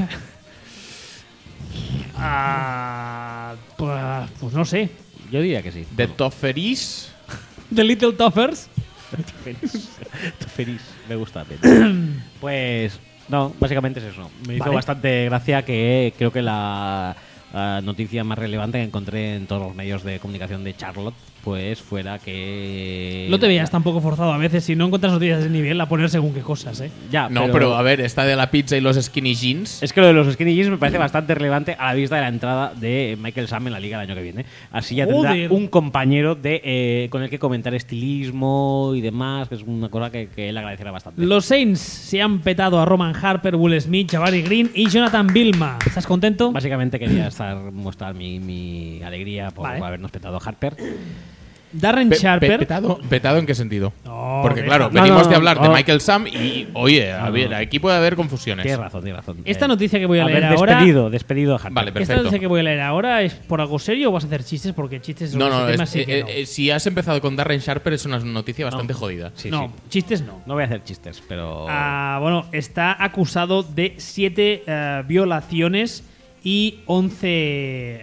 Speaker 1: Pues no sé.
Speaker 2: Yo diría que sí.
Speaker 3: De Toferis.
Speaker 1: The Little Toffers.
Speaker 2: Feliz, me gusta. Pedro. Pues no, básicamente es eso. Me hizo
Speaker 1: Vale.
Speaker 2: bastante gracia que creo que la noticia más relevante que encontré en todos los medios de comunicación de Charlotte pues fuera que...
Speaker 1: No te veas tampoco forzado a veces si no encuentras noticias de nivel a poner según qué cosas, ¿eh?
Speaker 2: Ya,
Speaker 3: No, pero a ver, esta de la pizza y los skinny jeans.
Speaker 2: Es que lo de los skinny jeans me parece bastante relevante a la vista de la entrada de Michael Sam en la liga el año que viene. Así ya tendrá
Speaker 1: Joder.
Speaker 2: un compañero con el que comentar estilismo y demás, que es una cosa que él agradecerá bastante.
Speaker 1: Los Saints se han petado a Roman Harper, Will Smith, Jabari Green y Jonathan Vilma. ¿Estás contento?
Speaker 2: Básicamente quería mostrar mi alegría por
Speaker 1: Vale.
Speaker 2: habernos petado a Harper.
Speaker 1: Darren Sharper.
Speaker 3: ¿Petado en qué sentido?
Speaker 1: No,
Speaker 3: Porque
Speaker 1: que
Speaker 3: claro,
Speaker 1: está-
Speaker 3: venimos
Speaker 2: no,
Speaker 3: de hablar de
Speaker 2: no.
Speaker 3: Michael Sam y, oye, a
Speaker 2: No,
Speaker 3: ver,
Speaker 2: no.
Speaker 3: aquí puede haber confusiones.
Speaker 2: Tienes razón.
Speaker 1: Esta noticia que voy a
Speaker 2: Haber
Speaker 1: leer ahora.
Speaker 2: despedido a Harper.
Speaker 3: Vale,
Speaker 1: Esta
Speaker 3: perfecto.
Speaker 1: noticia que voy a leer ahora es por algo serio o vas a hacer chistes porque chistes sobre
Speaker 3: No,
Speaker 1: ese
Speaker 3: no,
Speaker 1: tema sí que no.
Speaker 3: si has empezado con Darren Sharper es una noticia bastante jodida.
Speaker 2: Sí,
Speaker 1: no,
Speaker 2: sí.
Speaker 1: chistes no.
Speaker 2: No voy a hacer chistes, pero...
Speaker 1: Bueno, está acusado de 7 violaciones y 11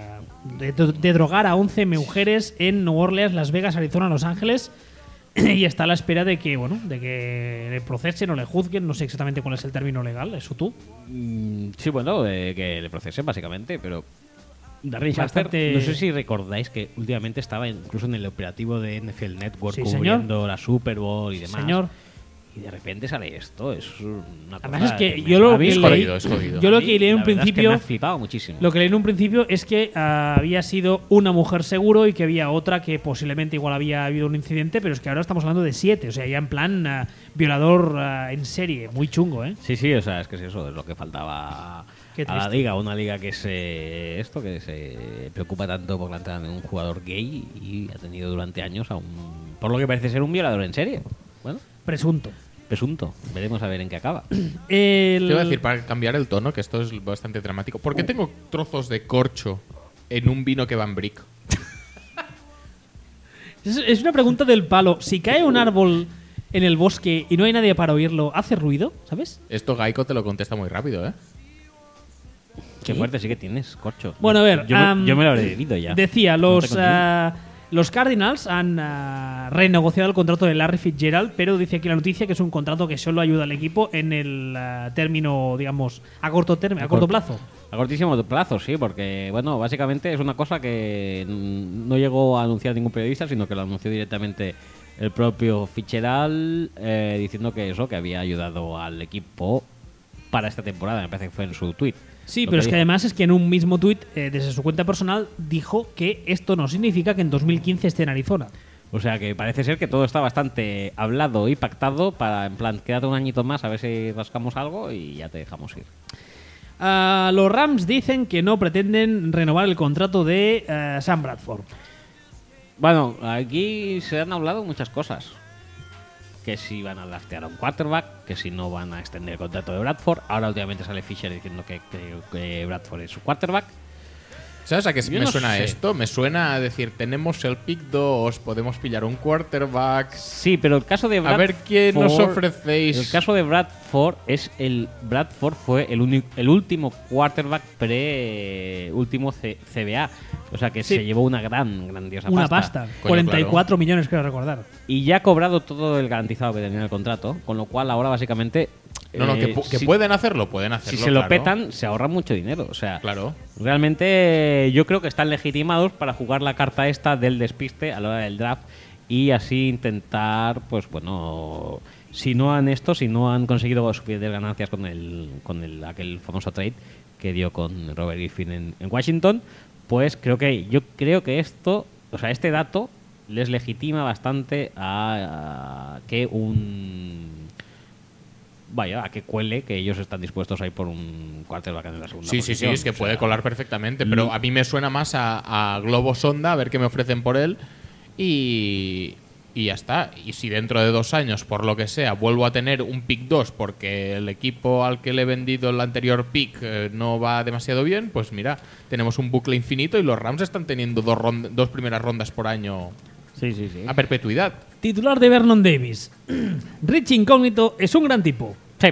Speaker 1: de drogar a 11 mujeres en Nueva Orleans, Las Vegas, Arizona, Los Ángeles y está a la espera de que, bueno, de que le procesen o le juzguen, no sé exactamente cuál es el término legal, eso tú.
Speaker 2: Sí, bueno, que le procesen básicamente, pero... Darren Sharper,
Speaker 1: Bastante-
Speaker 2: no sé si recordáis que últimamente estaba incluso en el operativo de NFL Network
Speaker 1: Sí, señor.
Speaker 2: cubriendo la Super Bowl y demás.
Speaker 1: Señor.
Speaker 2: Y de repente sale esto, es una cosa
Speaker 1: Además es que
Speaker 2: me-
Speaker 1: yo lo
Speaker 2: a mí
Speaker 1: que
Speaker 3: Es
Speaker 1: leí-
Speaker 3: jodido, es jodido.
Speaker 1: yo lo
Speaker 2: a mí,
Speaker 1: que leí en
Speaker 2: la
Speaker 1: un
Speaker 2: verdad es que
Speaker 1: principio
Speaker 2: me ha flipado muchísimo.
Speaker 1: Lo que leí en un principio es que había sido una mujer seguro y que había otra que posiblemente igual había habido un incidente, pero es que ahora estamos hablando de 7, o sea, ya en plan violador en serie, muy chungo, ¿eh?
Speaker 2: Sí, o sea, es que es eso, es lo que faltaba
Speaker 1: Qué
Speaker 2: a la
Speaker 1: triste.
Speaker 2: liga, una liga que se preocupa tanto por la entrada de un jugador gay y ha tenido durante años a por lo que parece ser un violador en serie. Bueno,
Speaker 1: Presunto.
Speaker 2: presunto, veremos a ver en qué acaba.
Speaker 3: Te iba a decir, para cambiar el tono, que esto es bastante dramático. ¿Por qué tengo trozos de corcho en un vino que va en brick?
Speaker 1: Es una pregunta del palo. Si cae un árbol en el bosque y no hay nadie para oírlo, ¿hace ruido? ¿Sabes?
Speaker 3: Esto Gaico te lo contesta muy rápido, ¿eh?
Speaker 2: Qué fuerte sí que tienes, corcho.
Speaker 1: Bueno, a ver.
Speaker 2: Yo me lo habré bebido ya.
Speaker 1: Decía,
Speaker 2: No
Speaker 1: los,
Speaker 2: tengo ni-
Speaker 1: los Cardinals han renegociado el contrato de Larry Fitzgerald, pero dice aquí la noticia que es un contrato que solo ayuda al equipo en el término, digamos, a corto plazo.
Speaker 2: A cortísimo plazo, sí, porque, bueno, básicamente es una cosa que no llegó a anunciar ningún periodista, sino que lo anunció directamente el propio Fitzgerald, diciendo que eso, que había ayudado al equipo para esta temporada, me parece que fue en su tweet.
Speaker 1: Sí,
Speaker 2: Lo
Speaker 1: pero es que
Speaker 2: dijo.
Speaker 1: además es que en un mismo tuit, desde su cuenta personal, dijo que esto no significa que en 2015 esté en Arizona.
Speaker 2: O sea que parece ser que todo está bastante hablado y pactado para, en plan, quédate un añito más a ver si rascamos algo y ya te dejamos ir.
Speaker 1: Los Rams dicen que no pretenden renovar el contrato de Sam Bradford.
Speaker 2: Bueno, aquí se han hablado muchas cosas. Que si van a draftear a un quarterback, que si no van a extender el contrato de Bradford. Ahora últimamente sale Fisher diciendo que Bradford es su quarterback.
Speaker 3: ¿Sabes a qué
Speaker 2: Yo
Speaker 3: me
Speaker 2: no
Speaker 3: suena
Speaker 2: sé.
Speaker 3: esto? Me suena a decir, tenemos el pick 2, podemos pillar un quarterback.
Speaker 2: Sí, pero el caso de
Speaker 3: A
Speaker 2: Bradford...
Speaker 3: ver qué nos ofrecéis.
Speaker 2: El caso de Bradford es Bradford fue el último quarterback último CBA. O sea que
Speaker 1: Sí.
Speaker 2: se llevó una grandiosa
Speaker 1: Una
Speaker 2: pasta.
Speaker 1: pasta.
Speaker 3: Coño,
Speaker 1: 44 millones, creo recordar.
Speaker 2: Y ya ha cobrado todo el garantizado que tenía en el contrato, con lo cual ahora básicamente...
Speaker 3: No, que
Speaker 2: si-
Speaker 3: pueden hacerlo, pueden hacerlo.
Speaker 2: Si se lo
Speaker 3: claro.
Speaker 2: petan, se ahorran mucho dinero. O sea,
Speaker 3: Claro.
Speaker 2: realmente yo creo que están legitimados para jugar la carta esta del despiste a la hora del draft y así intentar, pues bueno, si no han conseguido suficientes ganancias con aquel famoso trade que dio con Robert Griffin en Washington, pues yo creo que este dato les legitima bastante a que a que cuele que ellos están dispuestos a ir por un quarterback en la segunda posición.
Speaker 3: Sí, es que puede colar perfectamente, pero a mí me suena más a globo sonda, a ver qué me ofrecen por él y ya está. Y si dentro de 2 años, por lo que sea, vuelvo a tener un pick 2 porque el equipo al que le he vendido el anterior pick no va demasiado bien, pues mira, tenemos un bucle infinito y los Rams están teniendo 2 primeras rondas por año
Speaker 2: Sí.
Speaker 3: a perpetuidad.
Speaker 1: Titular de Vernon Davis. Rich Incógnito es un gran tipo.
Speaker 2: Sí.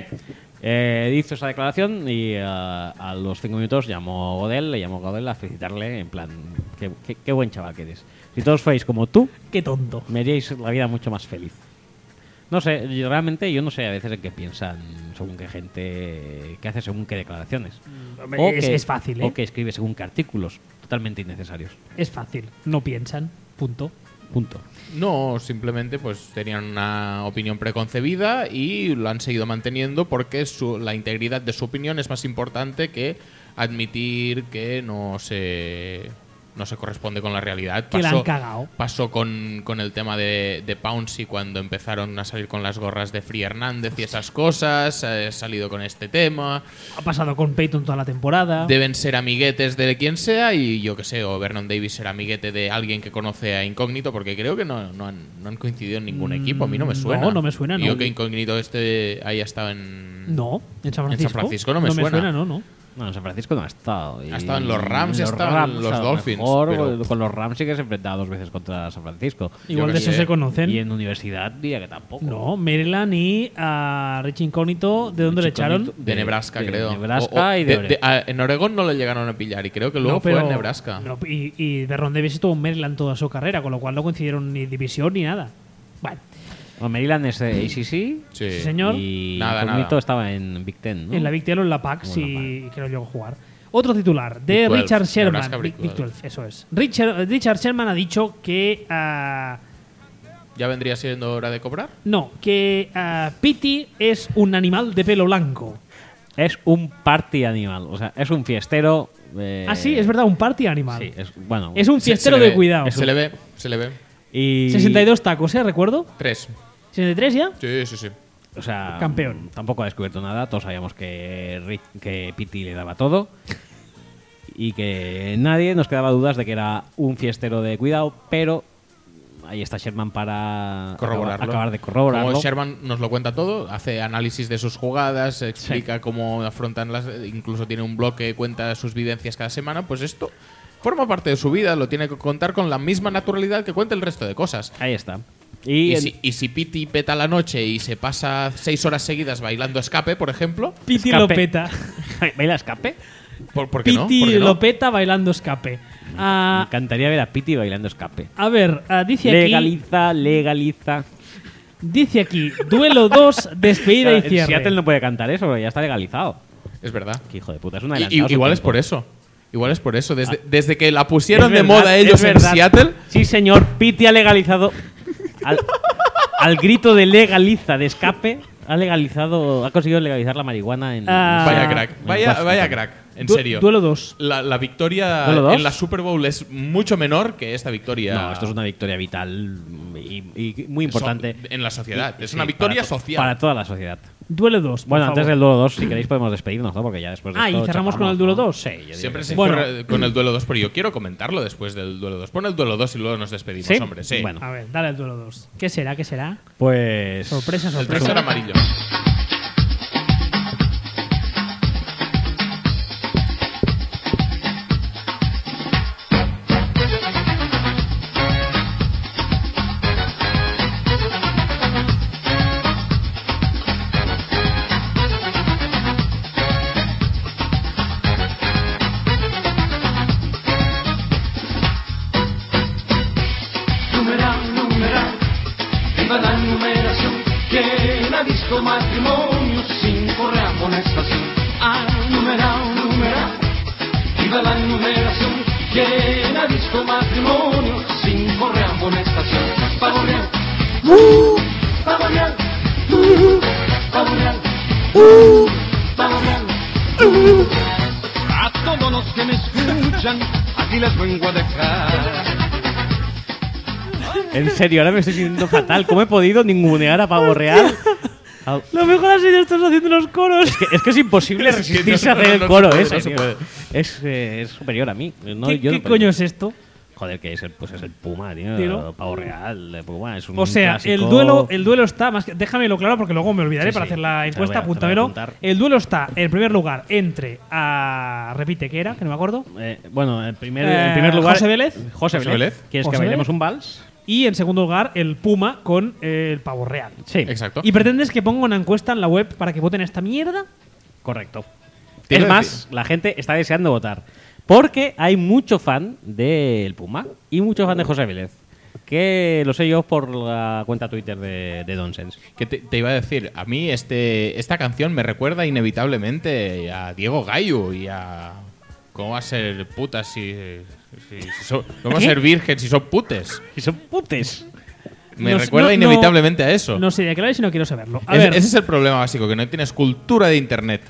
Speaker 2: Hizo esa declaración y a los 5 minutos le llamó Godel a felicitarle en plan, qué buen chaval que eres. Si todos fuerais como tú,
Speaker 1: Qué tonto.
Speaker 2: me haríais la vida mucho más feliz. No sé, realmente yo no sé a veces en qué piensan según qué gente que hace según qué declaraciones.
Speaker 1: Es fácil, ¿eh?
Speaker 2: O que escribe según qué artículos totalmente innecesarios.
Speaker 1: Es fácil. No piensan. Punto.
Speaker 3: No, simplemente pues tenían una opinión preconcebida y lo han seguido manteniendo porque la integridad de su opinión es más importante que admitir que no se corresponde con la realidad.
Speaker 1: Que la han cagado.
Speaker 3: Pasó con el tema de Pouncy cuando empezaron a salir con las gorras de Free Hernández y esas cosas. Ha salido con este tema.
Speaker 1: Ha pasado con Peyton toda la temporada.
Speaker 3: Deben ser amiguetes de quien sea y yo que sé, o Vernon Davis será amiguete de alguien que conoce a Incógnito, porque creo que no han coincidido en ningún equipo. A mí no me suena.
Speaker 1: No me suena, no.
Speaker 3: Yo que Incógnito haya estado en...
Speaker 1: No, en San Francisco.
Speaker 3: En San Francisco no me suena.
Speaker 1: No.
Speaker 2: No, en San Francisco no ha estado.
Speaker 3: Ha estado en los Rams, ha estado en los
Speaker 2: a lo
Speaker 3: Dolphins.
Speaker 2: mejor,
Speaker 3: pero-
Speaker 2: con los Rams sí que se ha enfrentado 2 veces contra San Francisco.
Speaker 1: Igual
Speaker 3: Yo
Speaker 1: de
Speaker 3: que
Speaker 1: eso
Speaker 3: sé.
Speaker 1: se conocen.
Speaker 2: Y en universidad diría que tampoco.
Speaker 1: No, Maryland y a Rich Incógnito, ¿de dónde le echaron?
Speaker 3: De Nebraska,
Speaker 2: de
Speaker 3: creo.
Speaker 2: Nebraska y de Oregon.
Speaker 3: En Oregón no le llegaron a pillar y creo que luego
Speaker 1: No, pero-
Speaker 3: fue en Nebraska.
Speaker 1: no, y Vernon Davis estuvo en Maryland toda su carrera, con lo cual no coincidieron ni división ni nada. Bueno,
Speaker 2: Bueno, Maryland es ACC.
Speaker 3: Sí.
Speaker 1: Sí, señor.
Speaker 2: Y
Speaker 3: Nada,
Speaker 2: Incógnito
Speaker 3: nada.
Speaker 2: estaba en Big Ten, ¿no?
Speaker 1: en la Big Ten o en la PAC,
Speaker 2: Bueno,
Speaker 1: sí, que no llegó a jugar. Otro titular, de
Speaker 3: Big 12,
Speaker 1: Richard Sherman.
Speaker 3: Nebraska
Speaker 1: Big
Speaker 3: Big 12.
Speaker 1: 12, eso es. Richard Sherman ha dicho que...
Speaker 3: ¿Ya vendría siendo hora de cobrar?
Speaker 1: Pity es un animal de pelo blanco.
Speaker 2: Es un party animal. O sea, es un fiestero.
Speaker 1: Sí, es verdad, un party animal.
Speaker 2: Sí, bueno.
Speaker 1: Es un fiestero
Speaker 3: le
Speaker 1: de
Speaker 3: ve,
Speaker 1: cuidado.
Speaker 3: Se le ve.
Speaker 2: Y,
Speaker 1: 62 tacos, ¿recuerdo?
Speaker 3: 3.
Speaker 1: ¿63 ya?
Speaker 3: Sí.
Speaker 2: O sea,
Speaker 1: Campeón.
Speaker 2: Tampoco ha descubierto nada. Todos sabíamos que Pity le daba todo. Y que nadie nos quedaba dudas de que era un fiestero de cuidado, pero ahí está Sherman para
Speaker 3: Corroborarlo.
Speaker 2: acabar de corroborarlo.
Speaker 3: Como Sherman nos lo cuenta todo, hace análisis de sus jugadas, explica cómo afrontan incluso tiene un blog que cuenta sus vivencias cada semana, pues esto forma parte de su vida, lo tiene que contar con la misma naturalidad que cuenta el resto de cosas.
Speaker 2: Ahí está.
Speaker 3: Y si Pity peta la noche y se pasa 6 horas seguidas bailando escape, por ejemplo,
Speaker 1: Pity
Speaker 2: Escape.
Speaker 1: lo peta.
Speaker 2: ¿Baila escape?
Speaker 3: ¿por qué no?
Speaker 1: Pity
Speaker 3: ¿Por qué no?
Speaker 1: lo peta bailando escape.
Speaker 2: Me encantaría ver a Pity bailando escape.
Speaker 1: A ver, dice aquí...
Speaker 2: Legaliza.
Speaker 1: Dice aquí, duelo 2, despedida y
Speaker 2: En
Speaker 1: cierre.
Speaker 2: Seattle no puede cantar eso, porque ya está legalizado.
Speaker 3: Es verdad.
Speaker 2: Qué hijo de puta, es un adelantado. su
Speaker 3: Igual es
Speaker 2: tiempo.
Speaker 3: por eso. Igual es por eso. Desde que la pusieron
Speaker 2: Es
Speaker 3: de
Speaker 2: verdad,
Speaker 3: moda
Speaker 2: es
Speaker 3: ellos en
Speaker 2: verdad.
Speaker 3: Seattle,
Speaker 2: Sí, señor, Pity ha legalizado. Al grito de legaliza de escape, ha conseguido legalizar la marihuana en.
Speaker 3: vaya crack.
Speaker 2: en
Speaker 3: Vaya
Speaker 2: Washington.
Speaker 3: crack. En serio.
Speaker 1: Duelo 2.
Speaker 3: La victoria
Speaker 2: ¿Duelo dos?
Speaker 3: en la Super Bowl es mucho menor que esta victoria.
Speaker 2: No, esto es una victoria vital y muy importante.
Speaker 3: En la sociedad. Es
Speaker 2: Sí,
Speaker 3: una victoria
Speaker 2: para
Speaker 3: social.
Speaker 2: Para toda la sociedad.
Speaker 1: Duelo 2.
Speaker 2: Bueno, antes del duelo 2, si queréis, podemos despedirnos, ¿no? Porque ya después de
Speaker 1: ¿y
Speaker 2: esto
Speaker 1: cerramos con
Speaker 2: chapamos,
Speaker 1: el duelo
Speaker 2: ¿no?
Speaker 1: 2?
Speaker 2: Sí, yo digo
Speaker 3: Siempre
Speaker 2: que
Speaker 3: se
Speaker 2: sí.
Speaker 1: Bueno.
Speaker 3: corre con el duelo 2, pero yo quiero comentarlo después del duelo 2. Pon el duelo 2 y luego nos despedimos,
Speaker 2: ¿Sí?
Speaker 3: hombre. Sí.
Speaker 2: Bueno.
Speaker 1: A ver, dale el duelo 2. ¿Qué será? ¿Qué será?
Speaker 2: Pues.
Speaker 1: Sorpresa,
Speaker 3: El
Speaker 1: sorpresa.
Speaker 3: tercer amarillo.
Speaker 5: Numeral, viva la numeración, quien ha visto matrimonios sin correr amonestación. Numeral, viva la numeración, quien ha visto matrimonios sin correr amonestación. Pavo real,
Speaker 6: A todos los que me escuchan, aquí les vengo a dejar.
Speaker 2: En serio, ahora me estoy sintiendo fatal. ¿Cómo he podido ningunear a Pavo Real?
Speaker 1: Lo mejor ha sido estás haciendo los coros.
Speaker 2: Es que es imposible
Speaker 3: Es que
Speaker 2: resistirse
Speaker 3: no,
Speaker 2: a hacer
Speaker 3: no,
Speaker 2: el
Speaker 3: no
Speaker 2: coro
Speaker 3: se puede,
Speaker 2: ese.
Speaker 3: no se
Speaker 2: tío.
Speaker 3: puede.
Speaker 2: Es superior a mí. No,
Speaker 1: ¿Qué,
Speaker 2: yo
Speaker 1: qué
Speaker 2: no-
Speaker 1: coño es esto?
Speaker 2: Joder, que es el Puma, tío.
Speaker 1: Tiro.
Speaker 2: Pavo Real, de Puma. Es un
Speaker 1: O sea,
Speaker 2: clásico.
Speaker 1: el duelo está más que, déjamelo claro porque luego me olvidaré
Speaker 2: Sí,
Speaker 1: para
Speaker 2: sí.
Speaker 1: hacer la
Speaker 2: Te
Speaker 1: encuesta,
Speaker 2: lo voy a
Speaker 1: apúntamelo.
Speaker 2: apuntar.
Speaker 1: El duelo está en primer lugar entre repite ¿qué era? Que no me acuerdo.
Speaker 2: Bueno, en primer lugar.
Speaker 1: José Vélez.
Speaker 2: José
Speaker 3: José
Speaker 2: Vélez.
Speaker 3: Vélez.
Speaker 2: ¿Quieres
Speaker 1: José
Speaker 2: que bailemos
Speaker 1: Vélez.
Speaker 2: un vals?
Speaker 1: Y en segundo lugar el Puma con el Pavo Real.
Speaker 2: Sí.
Speaker 3: Exacto.
Speaker 1: ¿Y pretendes que ponga una encuesta en la web para que voten esta mierda?
Speaker 2: Correcto.
Speaker 3: Te
Speaker 2: Es
Speaker 3: iba a
Speaker 2: más,
Speaker 3: decir-
Speaker 2: la gente está deseando votar. Porque hay mucho fan del Puma y mucho fan de José Vélez. Que lo sé yo por la cuenta Twitter de Nonsense.
Speaker 3: Que te iba a decir, a mí esta canción me recuerda inevitablemente a Diego Gallo y a... ¿Cómo va a ser putas si ¿Cómo va a ser virgen si son putes?
Speaker 2: Y son putes.
Speaker 3: Me
Speaker 1: No-
Speaker 3: recuerda
Speaker 1: no-
Speaker 3: inevitablemente a eso.
Speaker 1: No sé de qué habláis y no quiero saberlo. A ver,
Speaker 3: Ese es el problema básico, que no tienes cultura de internet.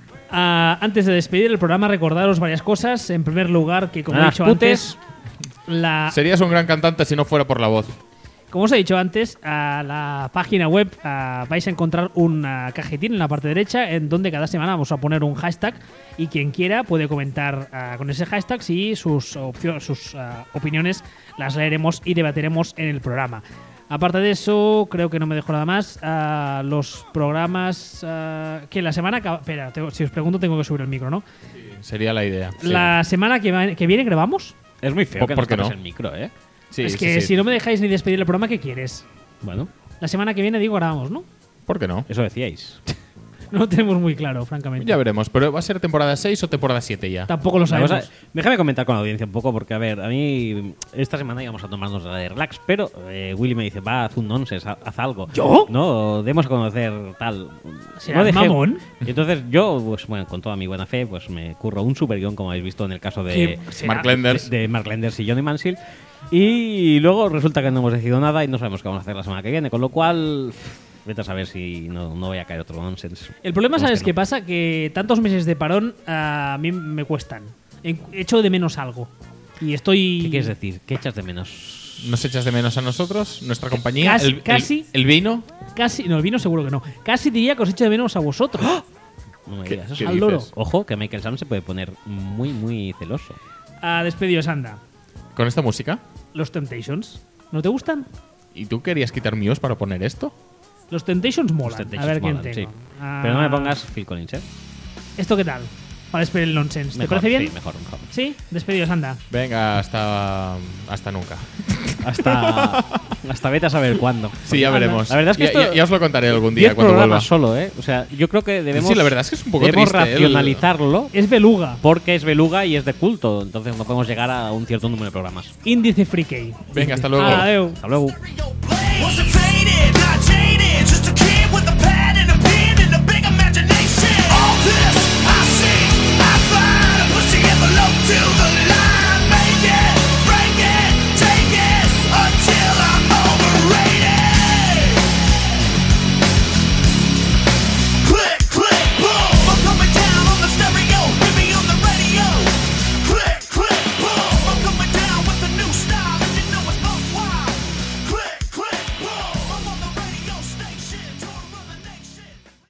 Speaker 1: antes de despedir el programa, recordaros varias cosas. En primer lugar, que como he
Speaker 2: Las
Speaker 1: dicho
Speaker 2: putes.
Speaker 1: antes,
Speaker 3: Serías un gran cantante si no fuera por la voz.
Speaker 1: como os he dicho antes, a la página web vais a encontrar un cajetín en la parte derecha en donde cada semana vamos a poner un hashtag y quien quiera puede comentar con ese hashtag si sus opiniones las leeremos y debatiremos en el programa. Aparte de eso, creo que no me dejo nada más. Los programas que la semana... Espera, si os pregunto tengo que subir el micro, ¿no?
Speaker 3: Sería la idea. Sí.
Speaker 1: La semana que viene grabamos.
Speaker 2: Es muy feo
Speaker 3: ¿Por-
Speaker 2: que
Speaker 3: por
Speaker 2: nos
Speaker 3: qué
Speaker 2: tapes
Speaker 3: no?
Speaker 2: el micro, ¿eh?
Speaker 3: Sí,
Speaker 1: es
Speaker 3: sí,
Speaker 1: que
Speaker 3: sí.
Speaker 1: si no me dejáis ni despedir el programa, ¿qué quieres?
Speaker 2: Bueno,
Speaker 1: La semana que viene digo grabamos, ¿no?
Speaker 3: ¿Por qué no?
Speaker 2: eso decíais.
Speaker 1: No lo tenemos muy claro, francamente.
Speaker 3: Ya veremos, pero ¿va a ser temporada 6 o temporada 7 ya?
Speaker 1: Tampoco lo
Speaker 2: La
Speaker 1: sabemos.
Speaker 2: cosa- déjame comentar con la audiencia un poco, porque a ver, a mí esta semana íbamos a tomarnos la de relax, pero Willy me dice, va, haz un nonsense, haz algo.
Speaker 1: ¿Yo?
Speaker 2: No, demos a conocer tal.
Speaker 1: ¿Serás mamón?
Speaker 2: Y entonces yo, pues bueno, con toda mi buena fe, pues me curro un super guión, como habéis visto en el caso de
Speaker 1: ¿Qué será?
Speaker 3: Mark Lenders.
Speaker 2: de Mark Lenders y Johnny Manziel. Y luego resulta que no hemos decidido nada y no sabemos qué vamos a hacer la semana que viene, con lo cual vete a saber si no voy a caer otro nonsense.
Speaker 1: El problema,
Speaker 2: Vamos
Speaker 1: ¿sabes
Speaker 2: que
Speaker 1: qué
Speaker 2: no.
Speaker 1: pasa? Que tantos meses de parón a mí me cuestan. Echo de menos algo. Y estoy...
Speaker 2: ¿Qué quieres decir? ¿Qué echas de menos?
Speaker 3: ¿Nos echas de menos a nosotros? ¿Nuestra compañía?
Speaker 1: Casi.
Speaker 3: ¿El vino?
Speaker 1: Casi... No, el vino seguro que no. Casi diría que os echo de menos a vosotros.
Speaker 2: No me
Speaker 3: ¿Qué-
Speaker 2: digas eso.
Speaker 3: qué
Speaker 1: Al loro.
Speaker 3: dices?
Speaker 2: Ojo, que Michael Sam se puede poner muy, muy celoso.
Speaker 1: Despedidos, anda.
Speaker 3: ¿Con esta música?
Speaker 1: Los Temptations. ¿No te gustan?
Speaker 3: ¿Y tú querías quitar Muse para poner esto?
Speaker 1: Los Temptations molan.
Speaker 2: Los Temptations
Speaker 1: a ver quién
Speaker 2: molan,
Speaker 1: tengo.
Speaker 2: sí.
Speaker 1: Ah,
Speaker 2: Pero no me pongas Phil Collins, ¿eh?
Speaker 1: ¿Esto qué tal? Para despedir el nonsense. ¿Te
Speaker 2: Mejor,
Speaker 1: parece bien?
Speaker 2: Sí, mejor.
Speaker 1: Sí, despedidos, anda.
Speaker 3: Venga, hasta nunca.
Speaker 2: Hasta vete a saber cuándo.
Speaker 3: Sí, ya veremos.
Speaker 2: La verdad es que esto-
Speaker 3: ya os lo contaré algún
Speaker 2: 10
Speaker 3: día cuando vuelva.
Speaker 2: programas solo, ¿eh? O sea, yo creo que debemos.
Speaker 3: Sí, la verdad es que es un poco
Speaker 2: debemos
Speaker 3: triste, ¿eh?
Speaker 2: racionalizarlo
Speaker 1: Es beluga.
Speaker 2: porque es beluga y es de culto. Entonces no podemos llegar a un cierto número de programas.
Speaker 1: Índice Free Key.
Speaker 3: Venga, hasta luego.
Speaker 1: Adeu.
Speaker 2: Hasta luego.
Speaker 5: Wasn't faded, not changed.